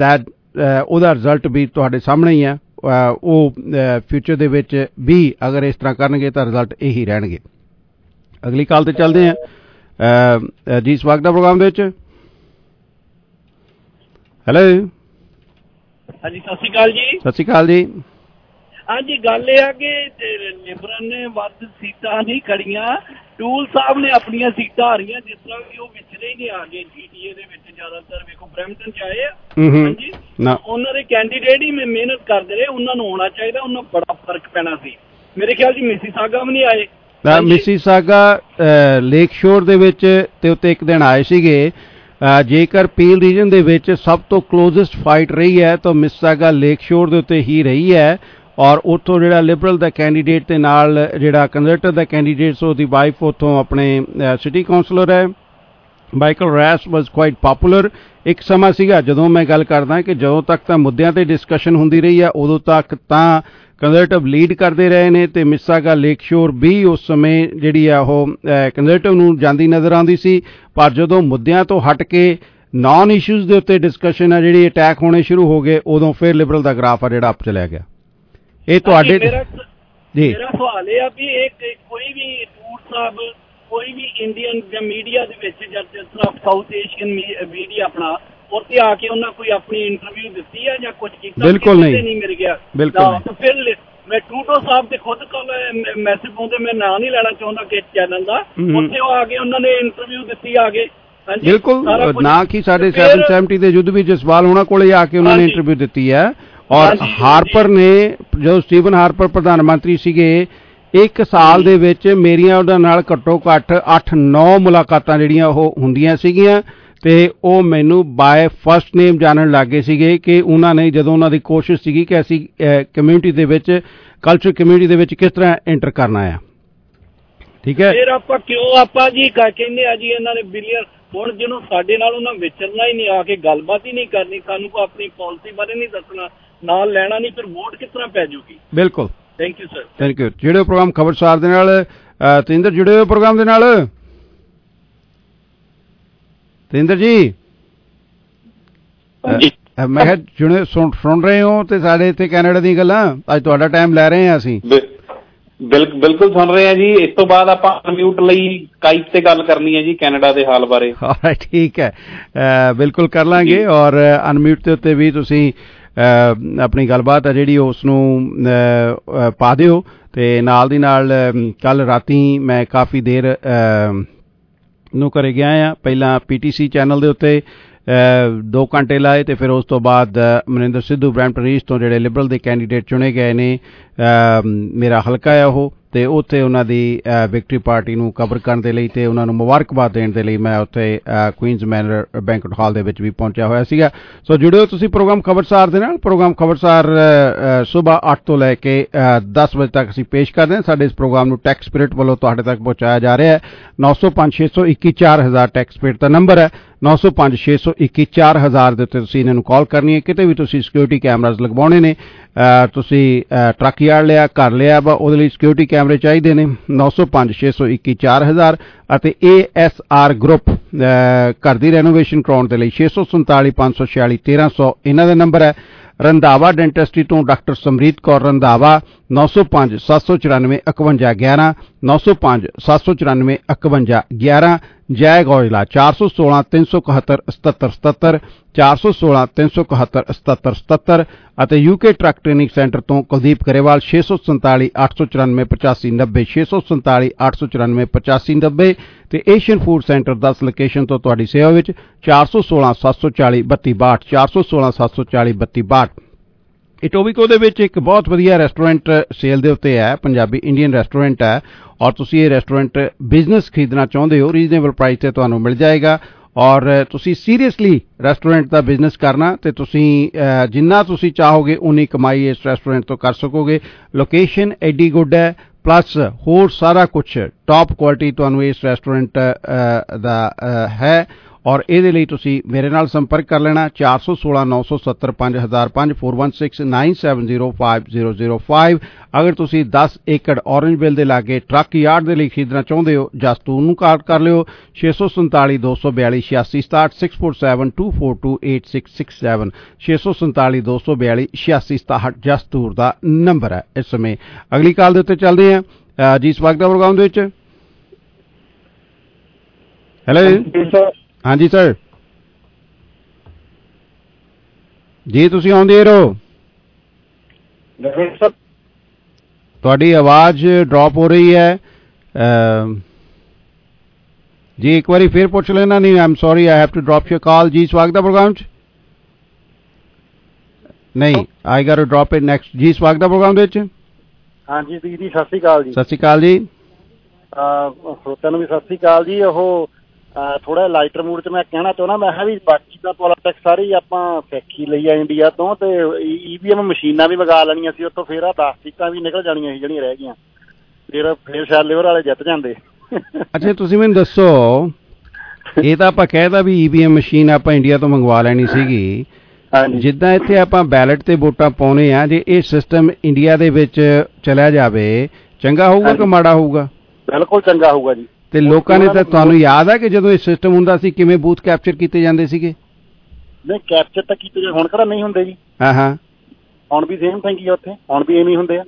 Speaker 11: ਉਹਦਾ ਰਿਜ਼ਲਟ ਵੀ ਤੁਹਾਡੇ ਸਾਹਮਣੇ ਹੀ ਆ। ਉਹ ਫਿਊਚਰ ਦੇ ਵਿੱਚ ਵੀ ਅਗਰ ਇਸ ਤਰ੍ਹਾਂ ਕਰਨਗੇ ਤਾਂ ਰਿਜ਼ਲਟ ਇਹੀ ਰਹਿਣਗੇ। ਅਗਲੀ ਕਾਲ ਤੇ ਚੱਲਦੇ ਹਾਂ ਜੀ। ਸਵਾਗਤ ਹੈ ਪ੍ਰੋਗਰਾਮ ਦੇ ਵਿੱਚ। ਹੈਲੋ
Speaker 19: ਹਾਂਜੀ, ਸਤਿ ਸ਼੍ਰੀ ਅਕਾਲ ਜੀ।
Speaker 11: ਸਤਿ ਸ਼੍ਰੀ ਅਕਾਲ ਜੀ।
Speaker 19: ਹਾਂਜੀ, ਗੱਲ ਇਹ ਆ ਕਿ ਲਿਬਰਲ ਨੇ ਵੱਧ ਸੀਟਾਂ ਨਹੀਂ ਖੜੀਆਂ, ਟੂਲ ਸਾਹਿਬ ਨੇ ਆਪਣੀਆਂ ਸੀਟਾਂ ਹਾਰੀਆਂ, ਜਿਸ ਤਰ੍ਹਾਂ ਕਿ ਉਹ ਵਿਚਰੇ ਹੀ ਨਹੀਂ ਆ ਗਏ ਜੀਟੀਏ ਦੇ ਵਿੱਚ। ਜ਼ਿਆਦਾਤਰ ਵੇਖੋ ਬਰੈਂਪਟਨ ਚ ਆਏ ਆ, ਹਾਂਜੀ, ਉਹਨਾਂ ਦੇ ਕੈਂਡੀਡੇਟ ਹੀ ਮਿਹਨਤ ਕਰਦੇ ਰਹੇ, ਉਹਨਾਂ ਨੂੰ ਹੋਣਾ ਚਾਹੀਦਾ, ਉਹਨਾਂ ਬੜਾ ਫਰਕ ਪੈਣਾ ਸੀ। ਮੇਰੇ ਖਿਆਲ ਜੀ ਮਿਸੀਸਾਗਾ ਵੀ ਨਹੀਂ ਆਏ।
Speaker 11: ਮਿਸੀਸਾਗਾ ਲੇਕ ਸ਼ੋਰ ਦੇ ਵਿੱਚ ਤੇ ਉੱਤੇ ਇੱਕ ਦਿਨ ਆਏ ਸੀਗੇ। ਜੇਕਰ ਪੀਲ ਰੀਜਨ ਦੇ ਵਿੱਚ ਸਭ ਤੋਂ ਕਲੋਜ਼ੈਸਟ ਫਾਈਟ ਰਹੀ ਹੈ ਤਾਂ ਮਿਸੀਸਾਗਾ ਲੇਕ ਸ਼ੋਰ ਦੇ ਉੱਤੇ ਹੀ ਰਹੀ ਹੈ। ਔਰ ਉੱਥੋਂ ਜਿਹੜਾ ਲਿਬਰਲ ਦਾ ਕੈਂਡੀਡੇਟ ਦੇ ਨਾਲ ਜਿਹੜਾ ਕੰਜ਼ਰਵੇਟਿਵ ਦਾ ਕੈਂਡੀਡੇਟ ਉਹਦੀ ਵਾਈਫ ਉੱਥੋਂ ਆਪਣੇ ਸਿਟੀ ਕਾਉਂਸਲਰ ਹੈ, ਮਾਈਕਲ ਰੈਸ ਵਾਜ਼ ਕੁਆਇਟ ਪਪੂਲਰ। ਇੱਕ ਸਮਾਂ ਸੀਗਾ ਜਦੋਂ ਮੈਂ ਗੱਲ ਕਰਦਾ ਕਿ ਜਦੋਂ ਤੱਕ ਤਾਂ ਮੁੱਦਿਆਂ ਤੇ ਡਿਸਕਸ਼ਨ ਹੁੰਦੀ ਰਹੀ ਹੈ ਉਦੋਂ ਤੱਕ ਤਾਂ ਕੰਜ਼ਰਵੇਟਿਵ ਲੀਡ ਕਰਦੇ ਰਹੇ ਨੇ ਤੇ ਮਿਸੀਸਾਗਾ ਲੇਕ ਸ਼ੋਰ ਵੀ ਉਸ ਸਮੇਂ ਜਿਹੜੀ ਆ ਉਹ ਕੰਜ਼ਰਵੇਟਿਵ ਨੂੰ ਜਾਂਦੀ ਨਜ਼ਰ ਆਉਂਦੀ ਸੀ। ਪਰ ਜਦੋਂ ਮੁੱਦਿਆਂ ਤੋਂ ਹਟ ਕੇ ਨਾਨ ਇਸ਼ੂਜ਼ ਦੇ ਉੱਤੇ ਡਿਸਕਸ਼ਨ ਆ ਜਿਹੜੀ ਅਟੈਕ ਹੋਣੇ ਸ਼ੁਰੂ ਹੋ ਗਏ, ਉਦੋਂ ਫਿਰ ਲਿਬਰਲ ਦਾ ਗ੍ਰਾਫ ਆ ਜਿਹੜਾ ਅਪ ਚਲਿਆ ਗਿਆ। ਇਹ ਤੁਹਾਡੇ
Speaker 19: ਜੀ ਮੇਰਾ ਸਵਾਲ ਇਹ ਆ ਵੀ ਇਹ ਕੋਈ ਵੀ ਟੂਰ ਸਾਹਿਬ ਕੋਈ ਵੀ ਇੰਡੀਅਨ ਜਾਂ ਮੀਡੀਆ ਦੇ ਵਿੱਚ ਜਾਂ ਜਿਸ ਤਰ੍ਹਾਂ ਸਾਊਥ ਏਸ਼ੀਅਨ ਮੀਡੀਆ ਆਪਣਾ ਉੱਥੇ ਆ ਕੇ ਉਹਨਾਂ ਕੋਈ ਆਪਣੀ ਇੰਟਰਵਿਊ ਦਿੱਤੀ ਹੈ ਜਾਂ ਕੁਝ ਕੀਤਾ?
Speaker 11: ਬਿਲਕੁਲ ਨਹੀਂ,
Speaker 19: ਨਹੀਂ ਮਿਲ ਗਿਆ।
Speaker 11: ਬਿਲਕੁਲ
Speaker 19: ਫਿਰ ਮੈਂ ਟੂਟੋ ਸਾਹਿਬ ਤੇ ਖੁਦ ਕੋਲ ਮੈਸੇਜ ਪਾਉਂਦੇ, ਮੈਂ ਨਾਂ ਨਹੀਂ ਲੈਣਾ ਚਾਹੁੰਦਾ ਕਿ ਚੈਨਲ ਦਾ, ਉੱਥੇ ਉਹ ਆ ਕੇ ਉਹਨਾਂ ਨੇ ਇੰਟਰਵਿਊ ਦਿੱਤੀ ਆ ਕੇ।
Speaker 11: ਬਿਲਕੁਲ ਨਾ ਕਿ ਸਾਡੇ ਸੈਵਨ ਸੈਵਨਟੀ ਦੇ ਯੁੱਧ ਵਿੱਚ ਜਸਵਾਲ ਹੋਣਾ ਕੋਲੇ ਆ ਕੇ ਉਹਨਾਂ ਨੇ ਇੰਟਰਵਿਊ ਦਿੱਤੀ ਹੈ। ਔਰ ਹਾਰਪਰ ਨੇ ਜਦੋਂ ਸਟੀਵਨ ਹਾਰਪਰ ਪ੍ਰਧਾਨ ਮੰਤਰੀ ਸੀਗੇ, ਇੱਕ ਸਾਲ ਦੇ ਵਿੱਚ ਮੇਰੀਆਂ ਉਹਨਾਂ ਨਾਲ ਘੱਟੋ ਘੱਟ ਅੱਠ ਨੌ ਮੁਲਾਕਾਤਾਂ ਜਿਹੜੀਆਂ ਉਹ ਹੁੰਦੀਆਂ ਸੀਗੀਆਂ ਤੇ ਉਹ ਮੈਨੂੰ ਬਾਏ ਫਸਟ ਨੇਮ ਜਾਣਨ ਲੱਗ ਗਏ ਸੀਗੇ ਕਿ ਉਹਨਾਂ ਨੇ ਜਦੋਂ ਉਹਨਾਂ ਦੀ ਕੋਸ਼ਿਸ਼ ਸੀਗੀ ਕਿ ਅਸੀਂ ਕਮਿਊਨਿਟੀ ਦੇ ਵਿੱਚ ਕਲਚਰ ਕਮਿਊਨਿਟੀ ਦੇ ਵਿੱਚ ਕਿਸ ਤਰ੍ਹਾਂ ਐਂਟਰ ਕਰਨਾ ਆ। ਠੀਕ ਹੈ,
Speaker 19: ਫਿਰ ਆਪਾਂ ਕਿਉਂ ਆਪਾਂ ਜੀ ਕਹਿੰਦੇ ਆ ਜੀ ਇਹਨਾਂ ਨੇ ਬਿਲੀਅਨ, ਹੁਣ ਜਿਹਨੂੰ ਸਾਡੇ ਨਾਲ ਉਹਨਾਂ ਵਿਚਰਨਾ ਹੀ ਨਹੀਂ, ਆ ਕੇ ਗੱਲਬਾਤ ਹੀ ਨਹੀਂ ਕਰਨੀ, ਸਾਨੂੰ ਕੋਈ ਆਪਣੀ ਪਾਲਿਸੀ ਬਾਰੇ ਨਹੀਂ ਦੱਸਣਾ, ਨਾਲ ਲੈਣਾ ਨਹੀਂ, ਫਿਰ ਵੋਟ ਕਿਸ ਤਰ੍ਹਾਂ ਪੈ ਜੂਗੀ?
Speaker 11: ਬਿਲਕੁਲ,
Speaker 19: thank you sir.
Speaker 11: Thank you. ਜਿਹੜੇ ਪ੍ਰੋਗਰਾਮ ਖਬਰਸਾਰ ਦੇ ਨਾਲ ਤੇਂਦਰ ਜੁੜੇ ਹੋਏ ਪ੍ਰੋਗਰਾਮ ਦੇ ਨਾਲ। ਤੇਂਦਰ ਜੀ ਮੈਂ ਕਿਹਾ ਜੁੜੇ ਸੁਣ ਰਹੇ ਹੋ ਤੇ ਸਾਡੇ ਇੱਥੇ ਕੈਨੇਡਾ ਦੀਆਂ ਗੱਲਾਂ, ਅੱਜ ਤੁਹਾਡਾ ਟਾਈਮ ਲੈ ਰਹੇ ਹਾਂ ਅਸੀਂ।
Speaker 13: ਬਿਲਕੁਲ ਸੁਣ ਰਹੇ ਹਾਂ ਜੀ। ਇਸ ਤੋਂ ਬਾਅਦ ਆਪਾਂ ਅਨਮਿਊਟ ਲਈ ਸਕਾਈਪ ਤੇ ਗੱਲ ਕਰਨੀ ਹੈ ਜੀ ਕੈਨੇਡਾ ਦੇ ਹਾਲ ਬਾਰੇ।
Speaker 11: ਠੀਕ ਹੈ, ਬਿਲਕੁਲ ਕਰ ਲਾਂਗੇ। ਔਰ ਅਨਮਿਊਟ ਦੇ ਉੱਤੇ ਵੀ ਤੁਸੀਂ ਆਪਣੀ ਗੱਲਬਾਤ ਹੈ ਜਿਹੜੀ ਉਸ ਨੂੰ ਪਾ ਦਿਓ। ਤੇ ਨਾਲ ਦੀ ਨਾਲ ਕੱਲ ਰਾਤੀ ਮੈਂ ਕਾਫੀ ਦੇਰ ਨੂੰ ਘਰੇ ਗਿਆ ਆ। ਪਹਿਲਾਂ ਪੀਟੀਸੀ ਚੈਨਲ ਦੇ ਉੱਤੇ ਦੋ ਘੰਟੇ ਲਾਏ ਤੇ ਫਿਰ ਉਸ ਤੋਂ ਬਾਅਦ ਮਨਿੰਦਰ ਸਿੱਧੂ ਬਰੈਂਪਟਨ ਈਸਟ ਤੋਂ ਜਿਹੜੇ ਲਿਬਰਲ ਦੇ ਕੈਂਡੀਡੇਟ ਚੁਣੇ ਗਏ ਨੇ, ਮੇਰਾ ਹਲਕਾ ਹੈ ਉਹ, ਤੇ ਉੱਥੇ ਉਹਨਾਂ ਦੀ ਵਿਕਟਰੀ ਪਾਰਟੀ ਨੂੰ ਕਵਰ ਕਰਨ ਦੇ ਲਈ ਤੇ ਉਹਨਾਂ ਨੂੰ ਮੁਬਾਰਕਬਾਦ ਦੇਣ ਦੇ ਲਈ ਮੈਂ ਉੱਥੇ ਕੁਈਨਜ਼ ਮੈਨਰ ਬੈਂਕਟ ਹਾਲ ਦੇ ਵਿੱਚ ਵੀ ਪਹੁੰਚਿਆ ਹੋਇਆ ਸੀਗਾ। ਸੋ ਜੁੜਿਓ ਤੁਸੀਂ ਪ੍ਰੋਗਰਾਮ ਖਬਰਸਾਰ ਦੇ ਨਾਲ। ਪ੍ਰੋਗਰਾਮ ਖਬਰਸਾਰ ਸੁਬਾਹ ਅੱਠ ਤੋਂ ਲੈ ਕੇ ਦਸ ਵਜੇ ਤੱਕ ਅਸੀਂ ਪੇਸ਼ ਕਰਦੇ ਹਾਂ। ਸਾਡੇ ਇਸ ਪ੍ਰੋਗਰਾਮ ਨੂੰ ਟੈਕ ਸਪਿਰਿਟ ਵੱਲੋਂ ਤੁਹਾਡੇ ਤੱਕ ਪਹੁੰਚਾਇਆ ਜਾ ਰਿਹਾ ਹੈ। ਨੌ ਸੌ ਪੰਜ ਛੇ ਸੌ ਇੱਕੀ ਚਾਰ ਹਜ਼ਾਰ ਟੈਕ ਸਪਿਰਿਟ ਦਾ ਨੰਬਰ ਹੈ। ਨੌ ਸੌ ਪੰਜ ਛੇ ਸੌ ਇੱਕੀ ਚਾਰ ਹਜ਼ਾਰ ਦੇ ਉੱਤੇ ਤੁਸੀਂ ਇਹਨਾਂ ਨੂੰ ਕਾਲ ਕਰਨੀ ਹੈ। ਕਿਤੇ ਵੀ ਤੁਸੀਂ ਸਿਕਿਉਰਿਟੀ ਕੈਮਰਾਜ਼ ਲਗਵਾਉਣੇ ਨੇ, ਤੁਸੀਂ ਟਰੱਕ ਯਾਰਡ ਲਿਆ, ਘਰ ਲਿਆ ਵਾ, ਉਹਦੇ ਲਈ ਸਿਕਿਉਰਿਟੀ ਕੈਮਰੇ ਚਾਹੀਦੇ ਨੇ। ਨੌ ਸੌ ਪੰਜ ਛੇ ਸੌ ਇੱਕੀ ਚਾਰ ਹਜ਼ਾਰ ਅਤੇ ਏ ਐਸ ਆਰ ਗਰੁੱਪ ਘਰ ਦੀ ਰੈਨੋਵੇਸ਼ਨ ਕਰਾਉਣ ਦੇ ਲਈ ਛੇ ਸੌ ਸੰਤਾਲੀ ਪੰਜ ਸੌ ਛਿਆਲੀ ਤੇਰਾਂ ਸੌ ਇਹਨਾਂ ਦਾ ਨੰਬਰ ਹੈ। ਰੰਧਾਵਾ ਡੈਂਟਿਸਟਰੀ ਤੋਂ ਡਾਕਟਰ ਸਮਰੀਤ ਕੌਰ ਰੰਧਾਵਾ ਨੌ ਸੌ ਪੰਜ ਸੱਤ ਸੌ ਚੁਰਾਨਵੇਂ ਇਕਵੰਜਾ ਗਿਆਰਾਂ ਨੌ ਸੌ ਪੰਜ ਸੱਤ ਸੌ ਚੁਰਾਨਵੇਂ ਇਕਵੰਜਾ ਗਿਆਰਾਂ। ਜੈ ਗੌਜਲਾ ਚਾਰ ਸੌ ਸੋਲਾਂ ਤਿੰਨ ਸੌ ਇਕਹੱਤਰ ਸਤੱਤਰ ਸਤੱਤਰ ਚਾਰ ਸੌ ਸੋਲਾਂ ਤਿੰਨ ਸੌ ਇਕਹੱਤਰ ਸਤੱਤਰ ਸਤੱਤਰ ਅਤੇ ਯੂਕੇ ਟਰੱਕ ਟ੍ਰੇਨਿੰਗ ਸੈਂਟਰ ਤੋਂ ਕੁਲਦੀਪ ਗਰੇਵਾਲ ਛੇ ਸੌ ਸੰਤਾਲੀ ਅੱਠ ਸੌ ਚੁਰਾਨਵੇਂ ਪਚਾਸੀ ਨੱਬੇ ਛੇ ਸੌ ਸੰਤਾਲੀ ਅੱਠ ਸੌ ਚੁਰਾਨਵੇਂ ਪਚਾਸੀ ਨੱਬੇ ਤੇ ਏਸ਼ੀਅਨ ਫੂਡ ਸੈਂਟਰ ਦਸ ਲੋਕੇਸ਼ਨ ਤੋਂ ਤੁਹਾਡੀ ਸੇਵਾ ਵਿੱਚ ਚਾਰ ਸੌ ਸੋਲਾਂ ਸੱਤ ਸੌ ਚਾਲੀ ਬੱਤੀ ਬਾਹਠ ਚਾਰ ਸੌ ਸੋਲਾਂ ਸੱਤ ਸੌ ਚਾਲੀ ਬੱਤੀ ਬਾਹਠ। ਇਟੋਬੀਕੋ ਦੇ ਵਿੱਚ ਇੱਕ ਬਹੁਤ ਵਧੀਆ ਰੈਸਟੋਰੈਂਟ ਸੇਲ ਦੇ ਉੱਤੇ ਹੈ, ਪੰਜਾਬੀ ਇੰਡੀਅਨ ਰੈਸਟੋਰੈਂਟ ਹੈ ਔਰ ਤੁਸੀਂ ਇਹ ਰੈਸਟੋਰੈਂਟ ਬਿਜ਼ਨਸ ਖਰੀਦਣਾ ਚਾਹੁੰਦੇ ਹੋ, ਰੀਜ਼ਨੇਬਲ ਪ੍ਰਾਈਸ ਤੇ ਤੁਹਾਨੂੰ ਮਿਲ ਜਾਏਗਾ। ਔਰ ਤੁਸੀਂ ਸੀਰੀਅਸਲੀ ਰੈਸਟੋਰੈਂਟ ਦਾ ਬਿਜ਼ਨਸ ਕਰਨਾ ਤੇ ਤੁਸੀਂ ਜਿੰਨਾ ਤੁਸੀਂ ਚਾਹੋਗੇ ਉਨੀ ਕਮਾਈ ਇਸ ਰੈਸਟੋਰੈਂਟ ਤੋਂ ਕਰ ਸਕੋਗੇ। ਲੋਕੇਸ਼ਨ ਐਡੀ ਗੁੱਡ ਹੈ, ਪਲੱਸ ਹੋਰ ਸਾਰਾ ਕੁਝ ਟੌਪ ਕੁਆਲਿਟੀ ਤੁਹਾਨੂੰ ਇਸ ਰੈਸਟੋਰੈਂਟ ਦਾ ਹੈ। ਔਰ ਇਹਦੇ ਲਈ ਤੁਸੀਂ ਮੇਰੇ ਨਾਲ ਸੰਪਰਕ ਕਰ ਲੈਣਾ ਚਾਰ ਸੌ ਸੋਲਾਂ ਨੌ ਸੌ ਸੱਤਰ ਪੰਜ ਹਜ਼ਾਰ ਪੰਜ four one six nine seven zero five zero zero five. ਅਗਰ ਤੁਸੀਂ ਦਸ ਏਕੜ ਔਰੰਜਵਿਲ ਦੇ ਲਾਗੇ ਟਰੱਕ ਯਾਰਡ ਦੇ ਲਈ ਖਰੀਦਣਾ ਚਾਹੁੰਦੇ ਹੋ ਜਸਤੂਰ ਨੂੰ ਕਾਲ ਕਰ ਲਿਓ ਛੇ ਸੌ ਸੰਤਾਲੀ ਦੋ ਸੌ ਬਿਆਲੀ ਛਿਆਸੀ ਸਤਾਹਠ six four seven two four two eight six six seven ਛੇ ਸੌ ਸੰਤਾਲੀ ਦੋ ਸੌ ਬਿਆਲੀ ਛਿਆਸੀ ਸਤਾਹਠ ਜਸਤੂਰ ਦਾ ਨੰਬਰ ਹੈ। ਇਸ ਸਮੇਂ ਅਗਲੀ ਕਾਲ ਦੇ ਉੱਤੇ ਚੱਲਦੇ ਹਾਂ ਜੀ। ਸਵਾਗਤ ਹੈ ਪ੍ਰੋਗਰਾਮ ਦੇ ਵਿੱਚ। ਹੈਲੋ ਹਾਂਜੀ ਸਰ ਜੀ, ਤੁਸੀਂ ਆਉਂਦੇ ਰਹੋ। ਤੁਹਾਡੀ ਆਵਾਜ਼ ਡ੍ਰੌਪ ਹੋ ਰਹੀ ਹੈ ਜੀ, ਇੱਕ ਵਾਰੀ ਫਿਰ ਪੁੱਛ ਲੈਣਾ। ਨਹੀਂ, I am sorry, I have to drop your call. ਜੀ ਸਵਾਗਤ ਹੈ ਪ੍ਰੋਗਰਾਮ 'ਚ। ਨਹੀਂ, I get to drop it next. ਜੀ ਸਵਾਗਤ ਹੈ ਪ੍ਰੋਗਰਾਮ ਦੇ ਵਿੱਚ।
Speaker 20: ਹਾਂਜੀ ਦੀਦੀ ਸਤਿ ਸ਼੍ਰੀ ਅਕਾਲ ਜੀ।
Speaker 11: ਸਤਿ ਸ਼੍ਰੀ ਅਕਾਲ ਜੀ।
Speaker 20: ਸਰੋਤਿਆਂ ਨੂੰ ਵੀ ਸਤਿ ਸ਼੍ਰੀ ਅਕਾਲ ਜੀ। ਉਹ ਥੋੜਾ ਲਾਈਟਰ ਮੂਡ 'ਚ ਮੈਂ ਕਹਿਣਾ ਚਾਹੁੰਦਾ, ਮੈਂ ਕਿਹਾ ਵੀ ਬਾਕੀ ਦਾ ਪੋਲੀਟਿਕਸ ਸਾਰੀ ਆਪਾਂ ਸਿੱਖ ਹੀ ਲਈ ਆ ਇੰਡੀਆ ਤੋਂ, ਤੇ ਈ ਵੀ ਐਮ ਮਸ਼ੀਨਾਂ ਵੀ ਮੰਗਾ ਲੈਣੀਆਂ ਸੀ ਉੱਥੋਂ, ਫਿਰ ਆ ਦਸ ਸੀਟਾਂ ਵੀ ਨਿਕਲ ਜਾਣੀਆਂ ਸੀ ਜਿਹੜੀਆਂ ਰਹਿ ਗਈਆਂ, ਫਿਰ ਫਿਰ ਸ਼ਾਇਦ ਲਿਵਰ ਵਾਲੇ ਜਿੱਤ ਜਾਂਦੇ।
Speaker 11: ਅੱਛਾ ਤੁਸੀਂ ਮੈਨੂੰ ਦੱਸੋ, ਇਹ ਤਾਂ ਆਪਾਂ ਕਹਿਦਾ ਵੀ ਈ ਵੀ ਐਮ ਮਸ਼ੀਨ ਆਪਾਂ ਇੰਡੀਆ ਤੋਂ ਮੰਗਵਾ ਲੈਣੀ ਸੀਗੀ, ਜਿੱਦਾਂ ਇੱਥੇ ਆਪਾਂ ਬੈਲਟ ਤੇ ਵੋਟਾਂ ਪਾਉਣੇ ਆ, ਜੇ ਇਹ ਸਿਸਟਮ ਇੰਡੀਆ ਦੇ ਵਿੱਚ ਚਲਿਆ ਜਾਵੇ ਚੰਗਾ ਹੋਊਗਾ ਕਿ ਮਾੜਾ ਹੋਊਗਾ?
Speaker 20: ਬਿਲਕੁਲ ਚੰਗਾ ਹੋਊਗਾ ਜੀ।
Speaker 11: ਤੇ ਲੋਕਾਂ ਨੇ ਤਾਂ, ਤੁਹਾਨੂੰ ਯਾਦ ਹੈ ਕਿ ਜਦੋਂ ਇਹ ਸਿਸਟਮ ਹੁੰਦਾ ਸੀ ਕਿਵੇਂ ਬੂਥ ਕੈਪਚਰ ਕੀਤੇ ਜਾਂਦੇ ਸੀਗੇ?
Speaker 20: ਨਹੀਂ ਕੈਪਚਰ ਤਾਂ ਕੀਤੇ ਹੁਣ ਕਿਹੜਾ ਨਹੀਂ ਹੁੰਦੇ ਜੀ।
Speaker 11: ਹਾਂ ਹਾਂ,
Speaker 20: ਹੁਣ ਵੀ ਸੇਮ ਥਿੰਗ ਹੀ ਆ ਉੱਥੇ, ਹੁਣ ਵੀ ਐਵੇਂ ਹੁੰਦੇ ਆ